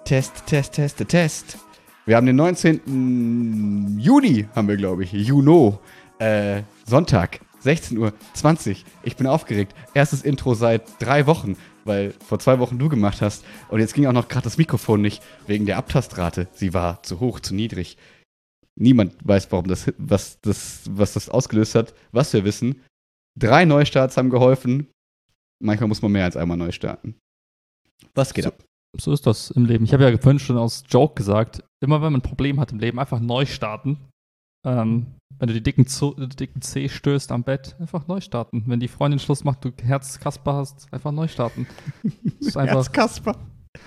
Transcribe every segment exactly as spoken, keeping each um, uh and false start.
Test, Test, Test, Test. Wir haben den neunzehnten Juni, haben wir, glaube ich. Juno. Äh, Sonntag, sechzehn Uhr zwanzig. Ich bin aufgeregt. Erstes Intro seit drei Wochen, weil vor zwei Wochen du gemacht hast. Und jetzt ging auch noch gerade das Mikrofon nicht, wegen der Abtastrate. Sie war zu hoch, zu niedrig. Niemand weiß, warum das, was das, was das ausgelöst hat. Was wir wissen, drei Neustarts haben geholfen. Manchmal muss man mehr als einmal neu starten. Was geht so, ab? So ist das im Leben. Ich habe ja vorhin schon aus Joke gesagt, immer wenn man ein Problem hat im Leben, einfach neu starten. Ähm, wenn du die dicken, Zo- die dicken C stößt am Bett, einfach neu starten. Wenn die Freundin Schluss macht, du Herzkasper hast, einfach neu starten. Ist einfach, Herzkasper.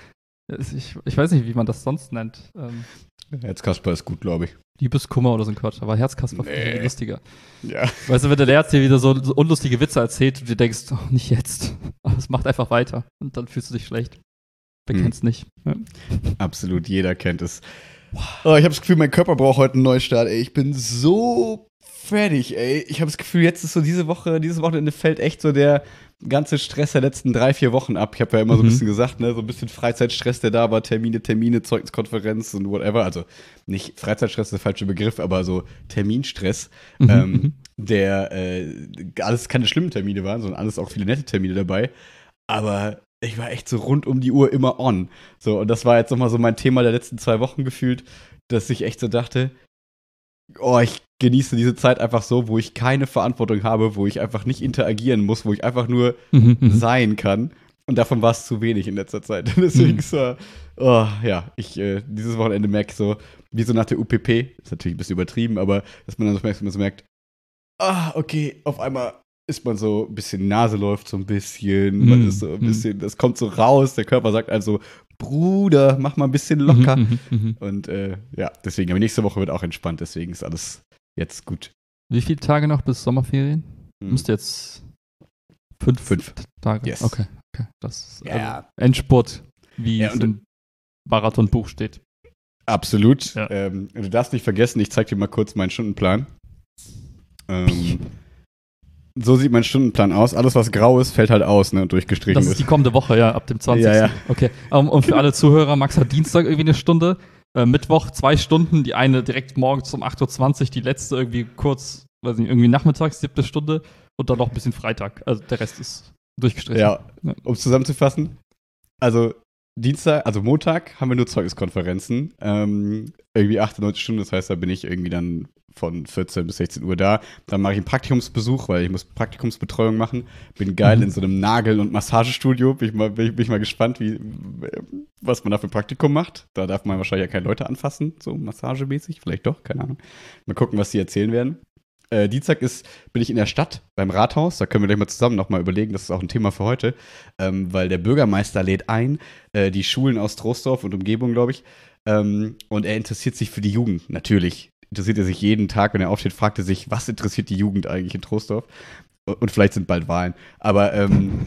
ich, ich weiß nicht, wie man das sonst nennt. Ähm, Herzkasper ist gut, glaube ich. Liebeskummer oder so ein Quatsch, aber Herzkasper Nee. finde ich lustiger. Ja. Weißt du, wenn der Arzt dir wieder so, so unlustige Witze erzählt und du denkst, oh, nicht jetzt. Aber es macht einfach weiter. Und dann fühlst du dich schlecht. Wer Hm. kennt's nicht? Ja. Absolut, jeder kennt es. Oh, ich habe das Gefühl, mein Körper braucht heute einen Neustart, ey. Ich bin so fertig, ey. Ich habe das Gefühl, jetzt ist so diese Woche, dieses Wochenende fällt echt so der ganze Stress der letzten drei, vier Wochen ab. Ich habe ja immer so ein Mhm. bisschen gesagt, ne, so ein bisschen Freizeitstress, der da war, Termine, Termine, Zeugniskonferenz und whatever. Also nicht Freizeitstress ist der falsche Begriff, aber so Terminstress, Mhm, ähm, mhm. der äh, alles keine schlimmen Termine waren, sondern alles auch viele nette Termine dabei. Aber ich war echt so rund um die Uhr immer on. So, und das war jetzt nochmal so mein Thema der letzten zwei Wochen gefühlt, dass ich echt so dachte, oh, ich genieße diese Zeit einfach so, wo ich keine Verantwortung habe, wo ich einfach nicht interagieren muss, wo ich einfach nur Mhm, mhm. sein kann. Und davon war es zu wenig in letzter Zeit. Deswegen Mhm. so, oh, ja, ich, äh, dieses Wochenende merke ich so, wie so nach der U P P, ist natürlich ein bisschen übertrieben, aber dass man dann so merkt, man so merkt, ah, okay, auf einmal ist man so ein bisschen, Nase läuft so ein bisschen, man Mhm. ist so ein bisschen, das kommt so raus, der Körper sagt also, Bruder, mach mal ein bisschen locker. Mhm, mhm, mhm. Und äh, ja, deswegen, aber nächste Woche wird auch entspannt, deswegen ist alles jetzt gut. Wie viele Tage noch bis Sommerferien? Hm. Müsste jetzt fünf, Fünf. Tage. Yes. Okay, okay. Das ist Ja. also Endspurt, wie Ja, es und- im Marathonbuch steht. Absolut. Ja. Ähm, du darfst nicht vergessen, ich zeig dir mal kurz meinen Stundenplan. Ähm, so sieht mein Stundenplan aus. Alles, was grau ist, fällt halt aus, ne, und durchgestrichen Das ist die kommende Woche, ja, ab dem zwanzigsten Ja, ja. Okay. Um, und für alle Zuhörer, Max hat Dienstag irgendwie eine Stunde, äh, Mittwoch zwei Stunden, die eine direkt morgens um acht Uhr zwanzig, die letzte irgendwie kurz, weiß nicht, irgendwie nachmittags, siebte Stunde und dann noch ein bisschen Freitag. Also der Rest ist durchgestrichen. Ja, Ja. um es zusammenzufassen. Also Dienstag, also Montag haben wir nur Zeugniskonferenzen. Ähm, irgendwie achtundneunzig Stunden, das heißt, da bin ich irgendwie dann von vierzehn bis sechzehn Uhr da. Dann mache ich einen Praktikumsbesuch, weil ich muss Praktikumsbetreuung machen. Bin geil Mhm. in so einem Nagel- und Massagestudio. Bin ich mal, bin ich, bin ich mal gespannt, wie, was man da für ein Praktikum macht. Da darf man wahrscheinlich ja keine Leute anfassen, so massagemäßig. Vielleicht doch, keine Ahnung. Mal gucken, was die erzählen werden. Äh, Dienstag ist, bin ich in der Stadt beim Rathaus. Da können wir gleich mal zusammen nochmal überlegen. Das ist auch ein Thema für heute. Ähm, weil der Bürgermeister lädt ein, äh, die Schulen aus Troisdorf und Umgebung, glaube ich. Ähm, und er interessiert sich für die Jugend, natürlich. Interessiert er sich jeden Tag, wenn er aufsteht, fragt er sich, was interessiert die Jugend eigentlich in Troisdorf? Und vielleicht sind bald Wahlen. Aber ähm,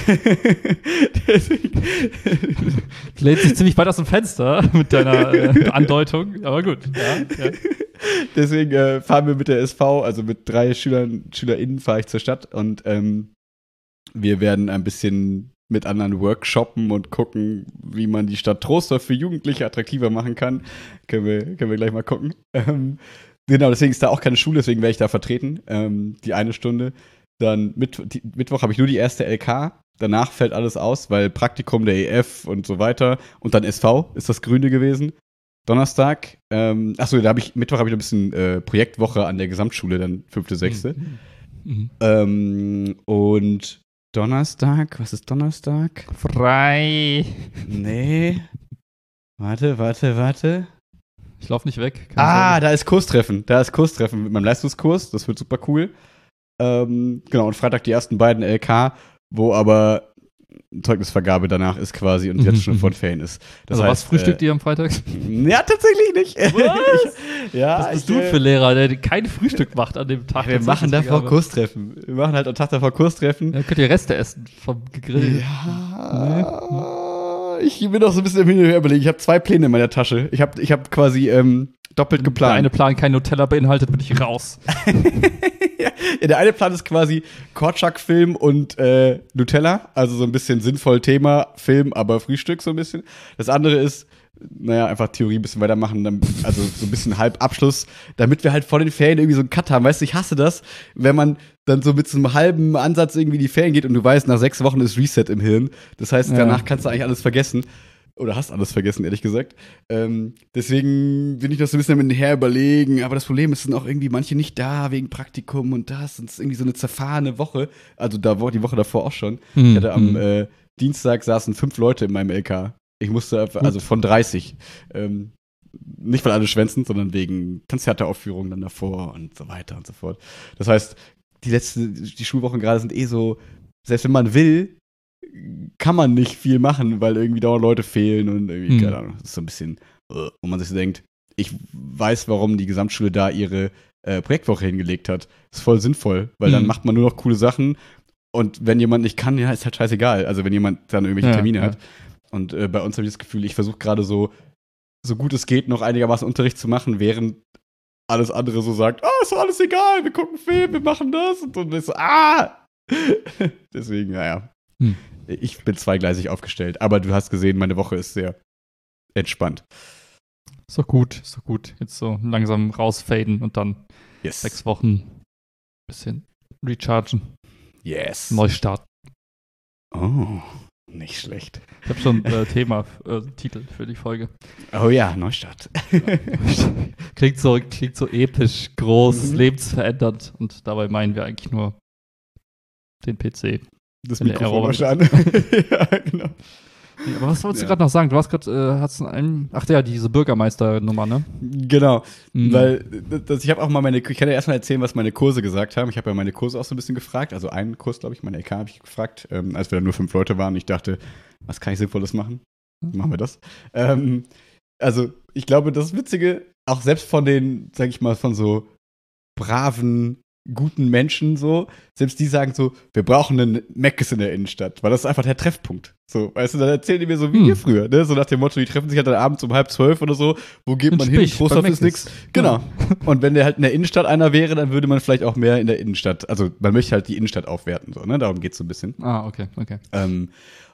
deswegen, Du lädst dich ziemlich weit aus dem Fenster mit deiner äh, Andeutung, aber gut. Ja, ja. deswegen äh, fahren wir mit der S V, also mit drei Schülern, SchülerInnen fahre ich zur Stadt und ähm, wir werden ein bisschen mit anderen workshoppen und gucken, wie man die Stadt Troisdorf für Jugendliche attraktiver machen kann. Können wir, können wir gleich mal gucken. Ähm, genau, deswegen ist da auch keine Schule, deswegen werde ich da vertreten, ähm, die eine Stunde. Dann Mitt- die, Mittwoch habe ich nur die erste L K. Danach fällt alles aus, weil Praktikum der E F und so weiter. Und dann S V ist das Grüne gewesen. Donnerstag, ähm, achso, da habe ich, Mittwoch habe ich noch ein bisschen äh, Projektwoche an der Gesamtschule, dann fünfte, sechste. Mhm. Mhm. Ähm, und Donnerstag, was ist Donnerstag? Frei. Nee. Warte, warte, warte. Ich laufe nicht weg. keine Ah, Sorge. da ist Kurstreffen. Da ist Kurstreffen mit meinem Leistungskurs. Das wird super cool. Ähm, genau, und Freitag die ersten beiden L K, wo aber Zeugnisvergabe danach ist quasi und jetzt schon Mhm. vor den Ferien ist. Das also was heißt, frühstückt ihr am Freitag? äh, Ja, tatsächlich nicht. Was? Ich, ja, Was bist ich, du äh, für ein Lehrer, der kein Frühstück macht an dem Tag? Wir der machen davor Zeugnisvergabe? Kurstreffen. Wir machen halt am Tag davor Kurstreffen. Ja, könnt ihr Reste essen vom Gegrill. Ja, ich bin noch so ein bisschen im Hin und Her überlegen. Ich habe zwei Pläne in meiner Tasche. Ich habe ich hab quasi ähm, Doppelt Wenn geplant. der eine Plan kein Nutella beinhaltet, bin ich raus. Ja, der eine Plan ist quasi Korczak-Film und äh, Nutella, also so ein bisschen sinnvoll Thema, Film, aber Frühstück so ein bisschen. Das andere ist, naja, einfach Theorie ein bisschen weitermachen, dann, also so ein bisschen Halbabschluss, damit wir halt vor den Ferien irgendwie so einen Cut haben. Weißt du, ich hasse das, wenn man dann so mit so einem halben Ansatz irgendwie in die Ferien geht und du weißt, nach sechs Wochen ist Reset im Hirn. Das heißt, danach Ja. kannst du eigentlich alles vergessen. Oder hast alles vergessen, ehrlich gesagt. Ähm, deswegen bin ich das so ein bisschen mit her überlegen. Aber das Problem ist, sind auch irgendwie manche nicht da wegen Praktikum und das. Und es ist irgendwie so eine zerfahrene Woche. Also da war die Woche davor auch schon. Hm, Ich hatte am hm. äh, Dienstag saßen fünf Leute in meinem L K. Ich musste einfach, also von dreißig. Ähm, nicht weil alle schwänzen, sondern wegen Konzerteaufführungen dann davor und so weiter und so fort. Das heißt, die letzte, die Schulwochen gerade sind eh so, selbst wenn man will, kann man nicht viel machen, weil irgendwie dauernd Leute fehlen und irgendwie, Hm. keine Ahnung, das ist so ein bisschen, äh, wo man sich so denkt, ich weiß, warum die Gesamtschule da ihre äh, Projektwoche hingelegt hat. Das ist voll sinnvoll, weil dann Hm. macht man nur noch coole Sachen und wenn jemand nicht kann, ja, ist halt scheißegal. Also wenn jemand dann irgendwelche Ja, Termine ja. hat. Und äh, bei uns habe ich das Gefühl, ich versuche gerade so, so gut es geht, noch einigermaßen Unterricht zu machen, während alles andere so sagt, ah, ist doch alles egal, wir gucken Film, wir machen das und dann ist so, ah! Deswegen, naja. Hm. Ich bin zweigleisig aufgestellt, aber du hast gesehen, meine Woche ist sehr entspannt. Ist doch gut, ist doch gut. Jetzt so langsam rausfaden und dann Yes. sechs Wochen bisschen rechargen, Yes. neu starten. Oh, nicht schlecht. Ich habe schon äh, Thema, äh, Titel für die Folge. Oh ja, Neustart. klingt, so, klingt so episch, groß, Mhm. lebensverändernd und dabei meinen wir eigentlich nur den P C. Das Wenn der Mikrofon Error- war schon an. Ja, genau. Nee, aber was wolltest Ja. du gerade noch sagen? Du hast gerade, äh, hast du einen, ach ja, diese Bürgermeister-Nummer, ne? Genau, Mhm. weil das, ich habe auch mal meine, ich kann ja erstmal erzählen, was meine Kurse gesagt haben. Ich habe ja meine Kurse auch so ein bisschen gefragt, also einen Kurs, glaube ich, meine L K habe ich gefragt, ähm, als wir dann nur fünf Leute waren. Ich dachte, was kann ich Sinnvolles machen? Machen wir das. Ähm, also ich glaube, das Witzige, auch selbst von den, sag ich mal, von so braven, guten Menschen so, selbst die sagen so, wir brauchen einen Meckes in der Innenstadt, weil das ist einfach der Treffpunkt. So, weißt du, dann erzählen die mir so wie Hm. wir früher, ne? So nach dem Motto, die treffen sich halt dann abends um halb zwölf oder so, wo geht In man hin? Spich, Großhof bei ist Meckes. nix. Genau. Und wenn der halt in der Innenstadt einer wäre, dann würde man vielleicht auch mehr in der Innenstadt, also man möchte halt die Innenstadt aufwerten, so, ne? Darum geht's so ein bisschen. Ah, okay, okay. Ähm,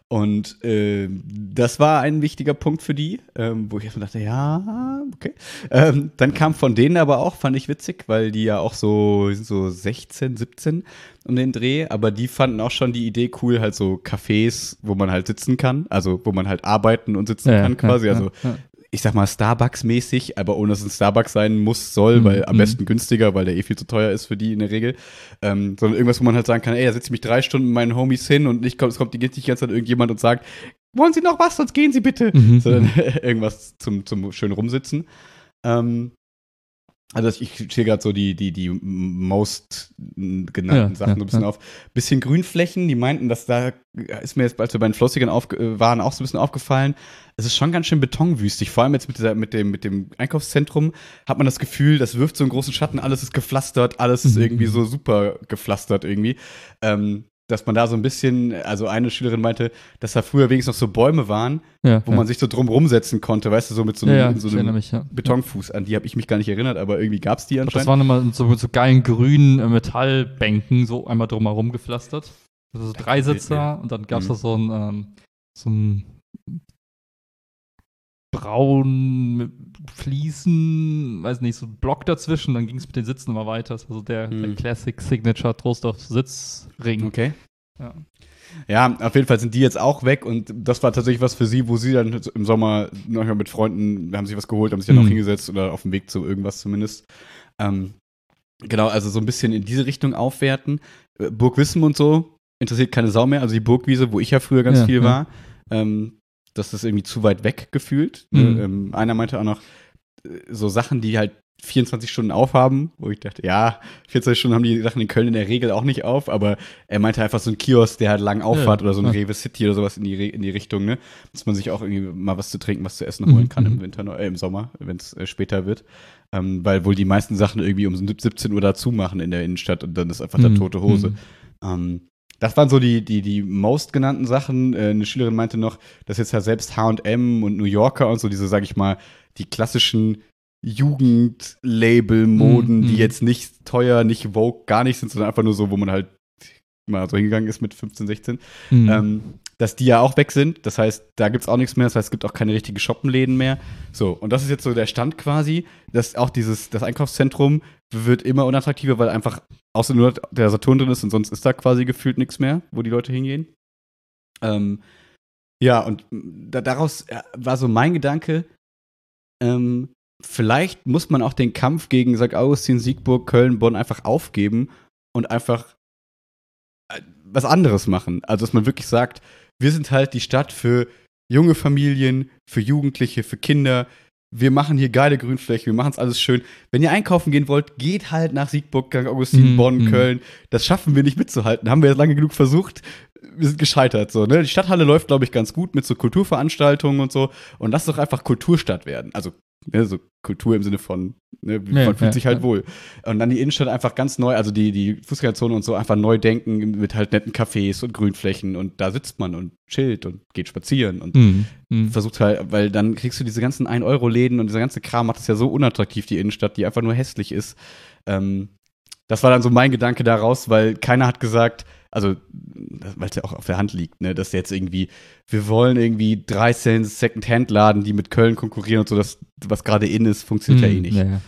und äh, das war ein wichtiger Punkt für die, ähm, wo ich erstmal dachte, ja, okay. Ähm, dann kam von denen aber auch, fand ich witzig, weil die ja auch so, die sind so sechzehn, siebzehn um den Dreh, aber die fanden auch schon die Idee cool, halt so Cafés, wo man halt sitzen kann, also wo man halt arbeiten und sitzen kann quasi, ja, also ja. ich sag mal Starbucks-mäßig, aber ohne dass es ein Starbucks sein muss, soll, Mhm, weil am mhm. besten günstiger, weil der eh viel zu teuer ist für die in der Regel. Ähm, sondern irgendwas, wo man halt sagen kann, ey, da setze ich mich drei Stunden mit meinen Homies hin und nicht, es kommt die geht nicht die ganze Zeit irgendjemand und sagt, wollen Sie noch was, sonst gehen Sie bitte. Mhm, Sondern irgendwas zum, zum schön rumsitzen. Ähm, also ich zähle gerade so die, die, die most genannten Ja, Sachen ja, so ein bisschen ja. auf. Bisschen Grünflächen, die meinten, dass da ist mir jetzt, als wir bei den Flossigern auf, äh, waren, auch so ein bisschen aufgefallen. Es ist schon ganz schön betonwüstig. Vor allem jetzt mit, dieser, mit, dem, mit dem Einkaufszentrum hat man das Gefühl, das wirft so einen großen Schatten, alles ist gepflastert, alles ist Mhm. irgendwie so super gepflastert irgendwie. Ähm, dass man da so ein bisschen, also eine Schülerin meinte, dass da früher wenigstens noch so Bäume waren, Ja, wo ja. man sich so drum rumsetzen konnte, weißt du, so mit so einem, ja, ja, in so ich erinnere einem mich, ja. Betonfuß. An die habe ich mich gar nicht erinnert, aber irgendwie gab es die Ich glaub, das anscheinend. waren immer so, so geilen grünen äh, Metallbänken, so einmal drumherum gepflastert. Also so Dreisitzer Ja. und dann gab es Mhm. da so ein, ähm, so ein braun mit Fliesen, weiß nicht, so ein Block dazwischen, dann ging es mit den Sitzen immer weiter. Das war so der, der Mhm. Classic Signature Trostorf Sitzring. Okay. Ja. Ja, auf jeden Fall sind die jetzt auch weg und das war tatsächlich was für sie, wo sie dann im Sommer noch mit Freunden, haben sich was geholt, haben sich dann Mhm. noch hingesetzt oder auf dem Weg zu irgendwas zumindest. Ähm, genau, also so ein bisschen in diese Richtung aufwerten. Äh, Burg Wissem und so interessiert keine Sau mehr, also die Burgwiese, wo ich ja früher ganz Ja, viel ja. war, ähm, das ist irgendwie zu weit weg gefühlt. Ne? Mhm. Ähm, einer meinte auch noch, äh, so Sachen, die halt vierundzwanzig Stunden aufhaben, wo ich dachte, ja, vierundzwanzig Stunden haben die Sachen in Köln in der Regel auch nicht auf, aber er meinte einfach so ein Kiosk, der halt lang aufhat Ja, oder so ein ja. Rewe City oder sowas in die, Re- in die Richtung, ne, dass man sich auch irgendwie mal was zu trinken, was zu essen Mhm, holen kann mhm. im Winter, noch- äh, im Sommer, wenn es äh, später wird, ähm, weil wohl die meisten Sachen irgendwie um siebzehn Uhr dazu machen in der Innenstadt und dann ist einfach da Mhm, tote Hose. mhm. Ähm, das waren so die, die, die most genannten Sachen. Äh, eine Schülerin meinte noch, dass jetzt ja selbst H und M und New Yorker und so diese, sag ich mal, die klassischen Jugendlabel-Moden, Mhm. die jetzt nicht teuer, nicht Vogue, gar nicht sind, sondern einfach nur so, wo man halt mal so hingegangen ist mit fünfzehn, sechzehn, Mhm. ähm, dass die ja auch weg sind. Das heißt, da gibt es auch nichts mehr. Das heißt, es gibt auch keine richtigen Shoppenläden mehr. So, und das ist jetzt so der Stand quasi, dass auch dieses, das Einkaufszentrum wird immer unattraktiver, weil einfach außer nur der Saturn drin ist und sonst ist da quasi gefühlt nichts mehr, wo die Leute hingehen. Ähm, ja, und da, daraus war so mein Gedanke, ähm, vielleicht muss man auch den Kampf gegen Sankt Augustin, Siegburg, Köln, Bonn einfach aufgeben und einfach was anderes machen. Also, dass man wirklich sagt, wir sind halt die Stadt für junge Familien, für Jugendliche, für Kinder. Wir machen hier geile Grünfläche, wir machen es alles schön. Wenn ihr einkaufen gehen wollt, geht halt nach Siegburg, Sankt Augustin, Mhm, Bonn, mhm. Köln. Das schaffen wir nicht mitzuhalten. Haben wir jetzt lange genug versucht. Wir sind gescheitert. So, ne? Die Stadthalle läuft, glaube ich, ganz gut mit so Kulturveranstaltungen und so. Und lass doch einfach Kulturstadt werden. Also, ne, so Kultur im Sinne von, ne, Ja, man fühlt ja, sich halt ja. wohl. Und dann die Innenstadt einfach ganz neu, also die, die Fußgängerzone und so einfach neu denken mit halt netten Cafés und Grünflächen. Und da sitzt man und chillt und geht spazieren und Mhm. Mhm. versucht halt, weil dann kriegst du diese ganzen ein Euro Läden und dieser ganze Kram macht es ja so unattraktiv, die Innenstadt, die einfach nur hässlich ist. Ähm, das war dann so mein Gedanke daraus, weil keiner hat gesagt, also, weil es ja auch auf der Hand liegt, ne, dass jetzt irgendwie, wir wollen irgendwie dreizehn Second-Hand-Laden, die mit Köln konkurrieren und so, das, was gerade in ist, funktioniert ja eh nicht. Ja, ja.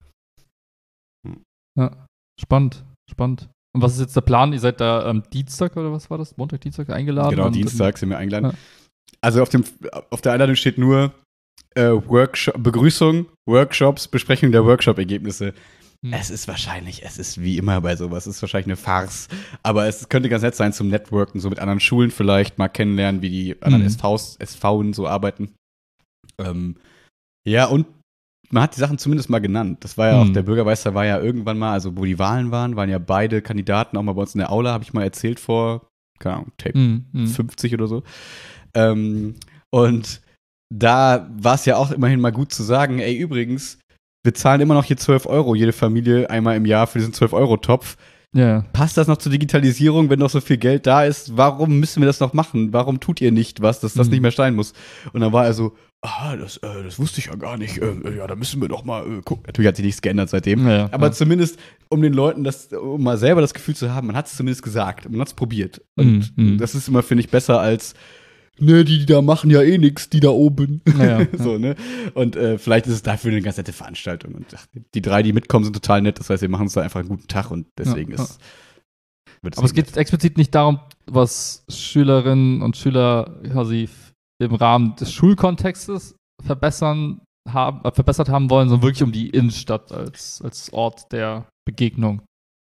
Ja, spannend, spannend. Und was ist jetzt der Plan? Ihr seid da am Dienstag oder was war das? Montag, Dienstag eingeladen? Genau, und, Dienstag sind wir eingeladen. Ja. Also auf, dem, auf der Einladung steht nur äh, Workshop, Begrüßung, Workshops, Besprechung der Workshop-Ergebnisse. Hm. Es ist wahrscheinlich, es ist wie immer bei sowas, es ist wahrscheinlich eine Farce. Aber es könnte ganz nett sein zum Networken, so mit anderen Schulen vielleicht mal kennenlernen, wie die anderen Mhm. S Vs, S Vs so arbeiten. Ähm, ja, und man hat die Sachen zumindest mal genannt. Das war ja auch, Mhm. der Bürgermeister war ja irgendwann mal, also wo die Wahlen waren, waren ja beide Kandidaten auch mal bei uns in der Aula, habe ich mal erzählt vor, keine Ahnung, Tape Mhm. Mhm. fünfzig oder so. Ähm, und da war es ja auch immerhin mal gut zu sagen, ey, übrigens, wir zahlen immer noch hier zwölf Euro, jede Familie einmal im Jahr für diesen zwölf Euro Topf. Ja. Passt das noch zur Digitalisierung, wenn noch so viel Geld da ist? Warum müssen wir das noch machen? Warum tut ihr nicht was, dass das Mhm. nicht mehr sein muss? Und dann war er so, ah, das, äh, das wusste ich ja gar nicht. Äh, ja, da müssen wir doch mal äh, gucken. Natürlich hat sich nichts geändert seitdem. Ja, Aber ja. zumindest, um den Leuten das, um mal selber das Gefühl zu haben, man hat es zumindest gesagt. Man hat es probiert. Und Mhm, mhm. das ist immer, finde ich, besser als, ne, die, die da machen ja eh nichts, die da oben. Ja, ja. so, ne? Und äh, vielleicht ist es dafür eine ganz nette Veranstaltung. Und ach, die drei, die mitkommen, sind total nett. Das heißt, wir machen uns da einfach einen guten Tag und deswegen Ja, ja. ist. Wird Aber es geht explizit nicht darum, was Schülerinnen und Schüler quasi im Rahmen des Schulkontextes verbessern haben, äh, verbessert haben wollen, sondern wirklich um die Innenstadt als, als Ort der Begegnung.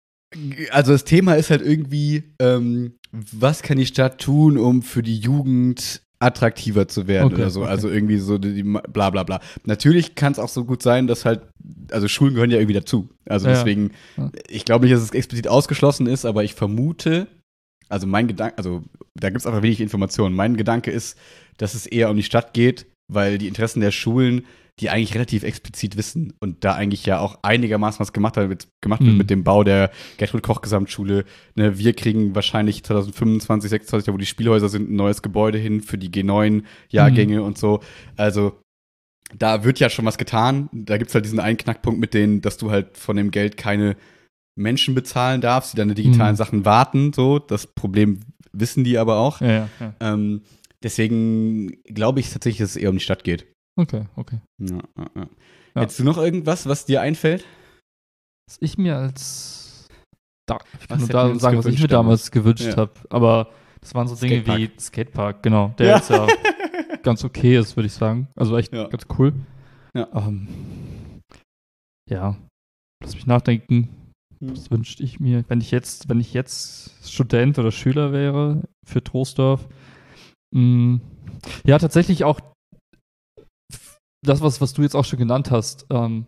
Also das Thema ist halt irgendwie, ähm, was kann die Stadt tun, um für die Jugend attraktiver zu werden Okay, oder so. okay. Also irgendwie so die, die bla bla bla. Natürlich kann es auch so gut sein, dass halt, also Schulen gehören ja irgendwie dazu. Also Ja. deswegen, Ja. ich glaube nicht, dass es explizit ausgeschlossen ist, aber ich vermute, also mein Gedanke, also da gibt es einfach wenig Informationen. Mein Gedanke ist, dass es eher um die Stadt geht, weil die Interessen der Schulen, die eigentlich relativ explizit wissen und da eigentlich ja auch einigermaßen was gemacht, hat, gemacht wird Mhm. mit dem Bau der Gertrud Koch Gesamtschule. Ne, wir kriegen wahrscheinlich zwanzig fünfundzwanzig, sechsundzwanzig, da wo die Spielhäuser sind, ein neues Gebäude hin für die G neun Jahrgänge und so. Also da wird ja schon was getan. Da gibt es halt diesen einen Knackpunkt mit denen, dass du halt von dem Geld keine Menschen bezahlen darfst, die deine digitalen Mhm. Sachen warten. So, das Problem wissen die aber auch. Ja, ja, ja. Ähm, deswegen glaube ich tatsächlich, dass es eher um die Stadt geht. Okay, okay. Ja, ja, ja. Ja. Hättest du noch irgendwas, was dir einfällt? Was ich mir als da, ich kann Was nur hätten da wir uns sagen, was ich mir gewünscht damals gewünscht Ja. habe. Aber das waren so Dinge Skatepark. wie Skatepark, genau. Der Ja. jetzt ja ganz okay ist, würde ich sagen. Also echt Ja. ganz cool. Ja. Ähm, ja, lass mich nachdenken. Hm. Was wünschte ich mir, wenn ich jetzt, wenn ich jetzt Student oder Schüler wäre für Troisdorf? Mh, ja, tatsächlich auch f- das, was, was du jetzt auch schon genannt hast, ähm,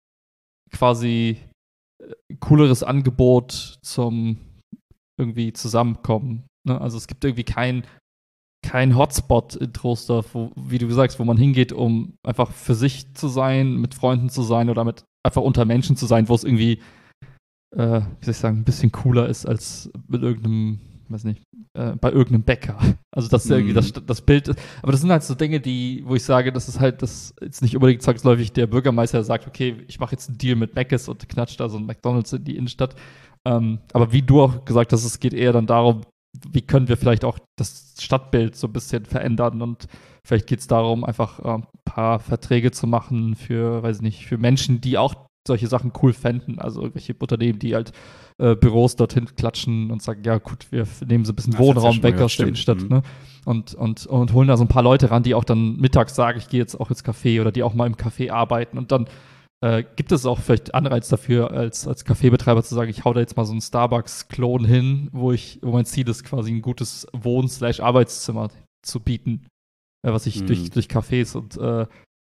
quasi äh, cooleres Angebot zum irgendwie Zusammenkommen. Ne? Also es gibt irgendwie kein, kein Hotspot in Troisdorf, wo, wie du sagst, wo man hingeht, um einfach für sich zu sein, mit Freunden zu sein oder mit einfach unter Menschen zu sein, wo es irgendwie, äh, wie soll ich sagen, ein bisschen cooler ist als mit irgendeinem weiß nicht, äh, bei irgendeinem Bäcker. Also das ist irgendwie das, das Bild. Aber das sind halt so Dinge, die, wo ich sage, das ist halt, das jetzt nicht unbedingt zwangsläufig der Bürgermeister, der sagt, okay, ich mache jetzt einen Deal mit Mc's und knatscht da so ein McDonald's in die Innenstadt. Ähm, aber wie du auch gesagt hast, es geht eher dann darum, wie können wir vielleicht auch das Stadtbild so ein bisschen verändern und vielleicht geht es darum, einfach äh, ein paar Verträge zu machen für, weiß ich nicht, für Menschen, die auch solche Sachen cool fänden. Also irgendwelche Unternehmen, die halt äh, Büros dorthin klatschen und sagen, ja gut, wir nehmen so ein bisschen Das Wohnraum ja weg mal, aus der Innenstadt. Mhm. Ne? Und, und, und holen da so ein paar Leute ran, die auch dann mittags sagen, ich gehe jetzt auch ins Café oder die auch mal im Café arbeiten. Und dann äh, gibt es auch vielleicht Anreiz dafür, als, als Kaffeebetreiber zu sagen, ich hau da jetzt mal so einen Starbucks-Klon hin, wo ich, wo mein Ziel ist, quasi ein gutes Wohn-slash-Arbeitszimmer zu bieten, äh, was ich Mhm. durch, durch Cafés und äh,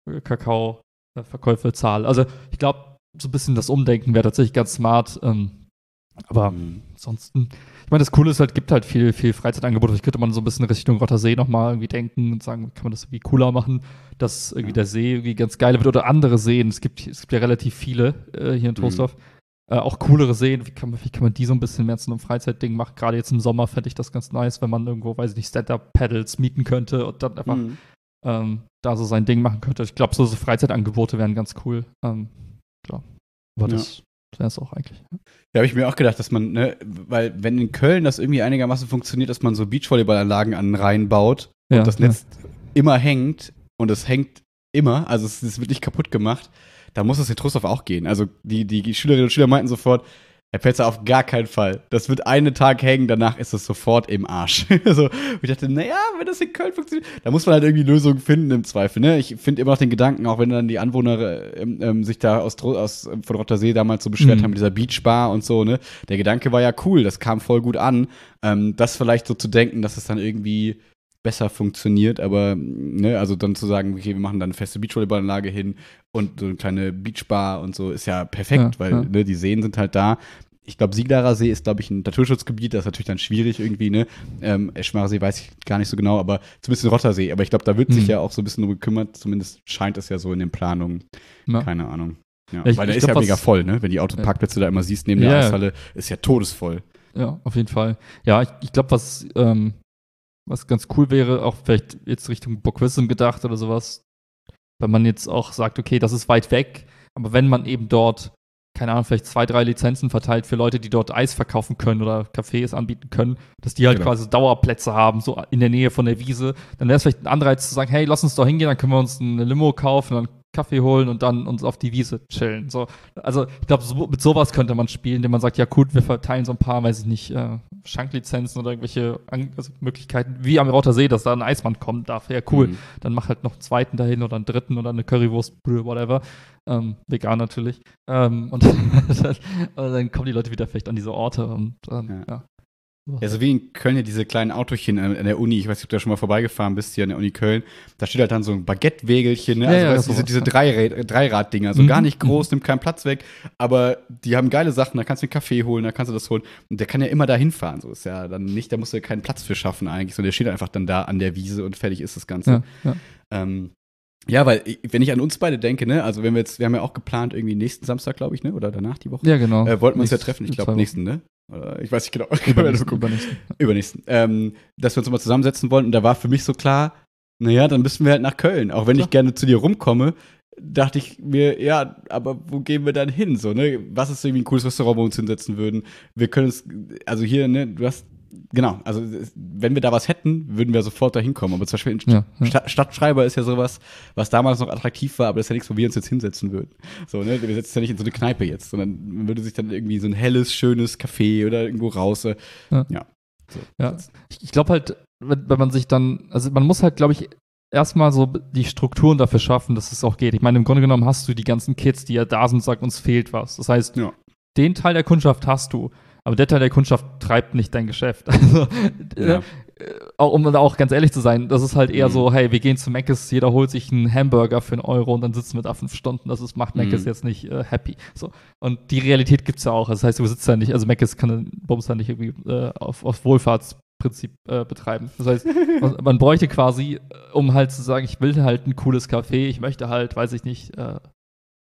Kakao-Verkäufe zahle. Also ich glaube, so ein bisschen das Umdenken wäre tatsächlich ganz smart. Ähm, aber Mhm. ansonsten, ich meine, das Coole ist halt, gibt halt viel, viel Freizeitangebote. Vielleicht könnte man so ein bisschen Richtung Rottersee nochmal irgendwie denken und sagen, kann man das irgendwie cooler machen, dass irgendwie Ja. der See irgendwie ganz geil wird oder andere Seen. Es gibt, es gibt ja relativ viele äh, hier in Troisdorf. Äh, auch coolere Seen. Wie kann, man, wie kann man die so ein bisschen mehr zu einem Freizeitding machen? Gerade jetzt im Sommer fände ich das ganz nice, wenn man irgendwo, weiß ich nicht, Stand-Up-Paddles mieten könnte und dann einfach Mhm. ähm, da so sein Ding machen könnte. Ich glaube, so, so Freizeitangebote wären ganz cool. Ähm, klar. Aber Ja. das wäre es auch eigentlich. Da habe ich mir auch gedacht, dass man, ne, weil wenn in Köln das irgendwie einigermaßen funktioniert, dass man so Beachvolleyballanlagen an den Rhein baut und Ja, das Netz immer hängt und es hängt immer, also es, es wird nicht kaputt gemacht, da muss es in Trostorf auch gehen. Also die, die Schülerinnen und Schüler meinten sofort, Herr Pelzer, auf gar keinen Fall. Das wird einen Tag hängen, danach ist es sofort im Arsch. Also, ich dachte, naja, wenn das in Köln funktioniert, da muss man halt irgendwie Lösungen finden im Zweifel. Ne? Ich finde immer noch den Gedanken, auch wenn dann die Anwohner ähm, ähm, sich da aus, aus von Rottersee damals so beschwert Mhm. haben mit dieser Beachbar und so, ne? Der Gedanke war ja cool, das kam voll gut an. Ähm, das vielleicht so zu denken, dass es dann irgendwie besser funktioniert, aber ne, also dann zu sagen, okay, wir machen dann eine feste Beachvolleyballanlage hin und so eine kleine Beachbar und so, ist ja perfekt, Ja, weil ja. Ne, die Seen sind halt da. Ich glaube, Sieglerer See ist, glaube ich, ein Naturschutzgebiet, das ist natürlich dann schwierig irgendwie, ne? Ähm, Eschmarer See weiß ich gar nicht so genau, aber zumindest in Rottersee. Aber ich glaube, da wird sich Mhm. ja auch so ein bisschen drum gekümmert, zumindest scheint es ja so in den Planungen. Ja. Keine Ahnung. Ja, Ja, ich- weil der ich ist glaub, ja mega was- voll, ne? Wenn die Autoparkplätze da immer siehst neben der Ja, ja. Eishalle, ist ja todesvoll. Ja, auf jeden Fall. Ja, ich, ich glaube, was, ähm, was ganz cool wäre, auch vielleicht jetzt Richtung Burgwissim gedacht oder sowas, wenn man jetzt auch sagt, okay, das ist weit weg, aber wenn man eben dort, keine Ahnung, vielleicht zwei, drei Lizenzen verteilt für Leute, die dort Eis verkaufen können oder Cafés anbieten können, dass die halt Genau. quasi Dauerplätze haben, so in der Nähe von der Wiese, dann wäre es vielleicht ein Anreiz zu sagen, hey, lass uns doch hingehen, dann können wir uns eine Limo kaufen, dann Kaffee holen und dann uns auf die Wiese chillen. So, also ich glaube, so, mit sowas könnte man spielen, indem man sagt, ja gut, wir verteilen so ein paar, weiß ich nicht, äh, Schanklizenzen oder irgendwelche An also Möglichkeiten, wie am Rottersee, dass da ein Eismann kommen darf. Ja, cool. Mhm. Dann mach halt noch einen zweiten dahin oder einen dritten oder eine Currywurstbrühe, whatever. Ähm, vegan natürlich. Ähm, und, dann, und dann kommen die Leute wieder vielleicht an diese Orte und ähm, Ja. ja. Ja, so wie in Köln ja diese kleinen Autochen an an der Uni, ich weiß nicht, ob du da schon mal vorbeigefahren bist, hier an der Uni Köln, da steht halt dann so ein Baguette-Wägelchen, ne? Ja, Also ja, weißt, du, diese, sowas, diese ja. Dreirad, Dreirad-Dinger, so Mhm, gar nicht groß, mhm. nimmt keinen Platz weg, aber die haben geile Sachen, da kannst du einen Kaffee holen, da kannst du das holen und der kann ja immer da hinfahren, so ist ja dann nicht, da musst du ja keinen Platz für schaffen eigentlich, sondern der steht einfach dann da an der Wiese und fertig ist das Ganze. Ja, ja. Ähm, ja, weil, ich- wenn ich an uns beide denke, ne, also wenn wir jetzt, wir haben ja auch geplant, irgendwie nächsten Samstag, glaube ich, ne, oder danach die Woche, Ja, genau. äh, wollten wir uns ja Nächst- treffen, ich in zwei glaube Wochen. nächsten, ne? Oder, ich weiß nicht genau. Übernächsten, Gucken. übernächsten. Übernächsten. Ähm, dass wir uns mal zusammensetzen wollten. Und da war für mich so klar, naja, dann müssen wir halt nach Köln. Auch wenn Klar. ich gerne zu dir rumkomme, dachte ich mir, ja, aber wo gehen wir dann hin? So, ne? Was ist irgendwie ein cooles Restaurant, wo wir uns hinsetzen würden? Wir können es, also hier, ne, du hast, genau, also es- wenn wir da was hätten, würden wir sofort da hinkommen. Aber zum Beispiel in Ja, ja. Sta- Stadtschreiber ist ja sowas, was damals noch attraktiv war, aber das ist ja nichts, wo wir uns jetzt hinsetzen würden. So, ne? Wir setzen uns ja nicht in so eine Kneipe jetzt, sondern man würde sich dann irgendwie so ein helles, schönes Café oder irgendwo raus. äh, Ja. Ja. So, Ja. Ich, ich glaube halt, wenn, wenn man sich dann, also man muss halt, glaube ich, erstmal so die Strukturen dafür schaffen, dass es auch geht. Ich meine, im Grunde genommen hast du die ganzen Kids, die ja da sind und sagen, uns fehlt was. Das heißt, Ja. den Teil der Kundschaft hast du, aber der Teil der Kundschaft treibt nicht dein Geschäft. Also, Ja. äh, auch, um da auch ganz ehrlich zu sein, das ist halt eher Mhm. so, hey, wir gehen zu Mc's, jeder holt sich einen Hamburger für einen Euro und dann sitzen wir da fünf Stunden. Das ist, macht Mc's Mhm. jetzt nicht äh, happy. So. Und die Realität gibt's ja auch. Das heißt, du sitzt ja nicht, also Mc's kann Bums ja nicht irgendwie äh, auf, auf Wohlfahrtsprinzip äh, betreiben. Das heißt, man, man bräuchte quasi, äh, um halt zu sagen, ich will halt ein cooles Café, ich möchte halt, weiß ich nicht, äh,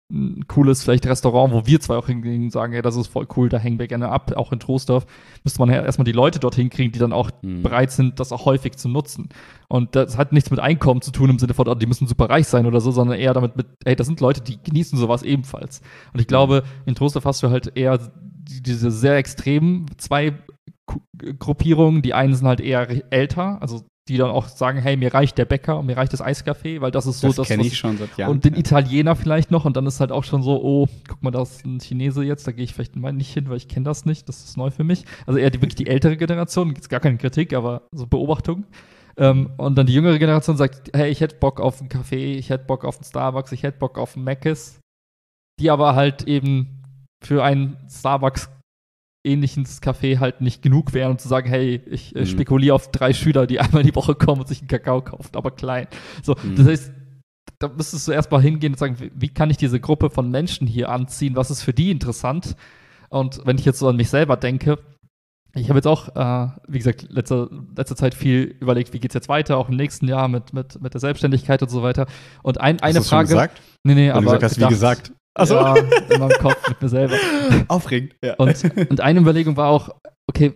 ein cooles vielleicht Restaurant, wo wir zwei auch hingehen und sagen, ja, das ist voll cool, da hängen wir gerne ab, auch in Troisdorf, müsste man ja erstmal die Leute dorthin kriegen, die dann auch mhm. bereit sind, das auch häufig zu nutzen. Und das hat nichts mit Einkommen zu tun im Sinne von, oh, die müssen super reich sein oder so, sondern eher damit mit, hey, das sind Leute, die genießen sowas ebenfalls. Und ich glaube, in Troisdorf hast du halt eher diese sehr extremen zwei Gruppierungen. Die einen sind halt eher älter, also die dann auch sagen, hey, mir reicht der Bäcker und mir reicht das Eiscafé, weil das ist so das das, kenne was ich schon seit Jahren. Und den Italiener vielleicht noch und dann ist halt auch schon so, oh, guck mal, da ist ein Chinese jetzt, da gehe ich vielleicht mal nicht hin, weil ich kenne das nicht, das ist neu für mich. Also eher die, wirklich die ältere Generation, gibt's gar keine Kritik, aber so Beobachtung. Ähm, und dann die jüngere Generation sagt, hey, ich hätte Bock auf einen Kaffee, ich hätte Bock auf einen Starbucks, ich hätte Bock auf einen Mc's, die aber halt eben für einen Starbucks ähnliches Café halt nicht genug wären, um zu sagen, hey, ich äh, mhm. spekuliere auf drei Schüler, die einmal die Woche kommen und sich einen Kakao kaufen, aber klein. So, mhm. das heißt, da müsstest du erstmal hingehen und sagen, wie, wie kann ich diese Gruppe von Menschen hier anziehen, was ist für die interessant? Und wenn ich jetzt so an mich selber denke, ich habe jetzt auch, äh, wie gesagt, letzte, letzte Zeit viel überlegt, wie geht's jetzt weiter, auch im nächsten Jahr mit, mit, mit der Selbstständigkeit und so weiter. Und ein, eine hast Frage. Schon gesagt? Nee, nee, Weil aber. Du gesagt hast, gedacht, wie gesagt. Achso. Ja, in meinem Kopf mit mir selber. Aufregend, ja. Und, und eine Überlegung war auch, okay,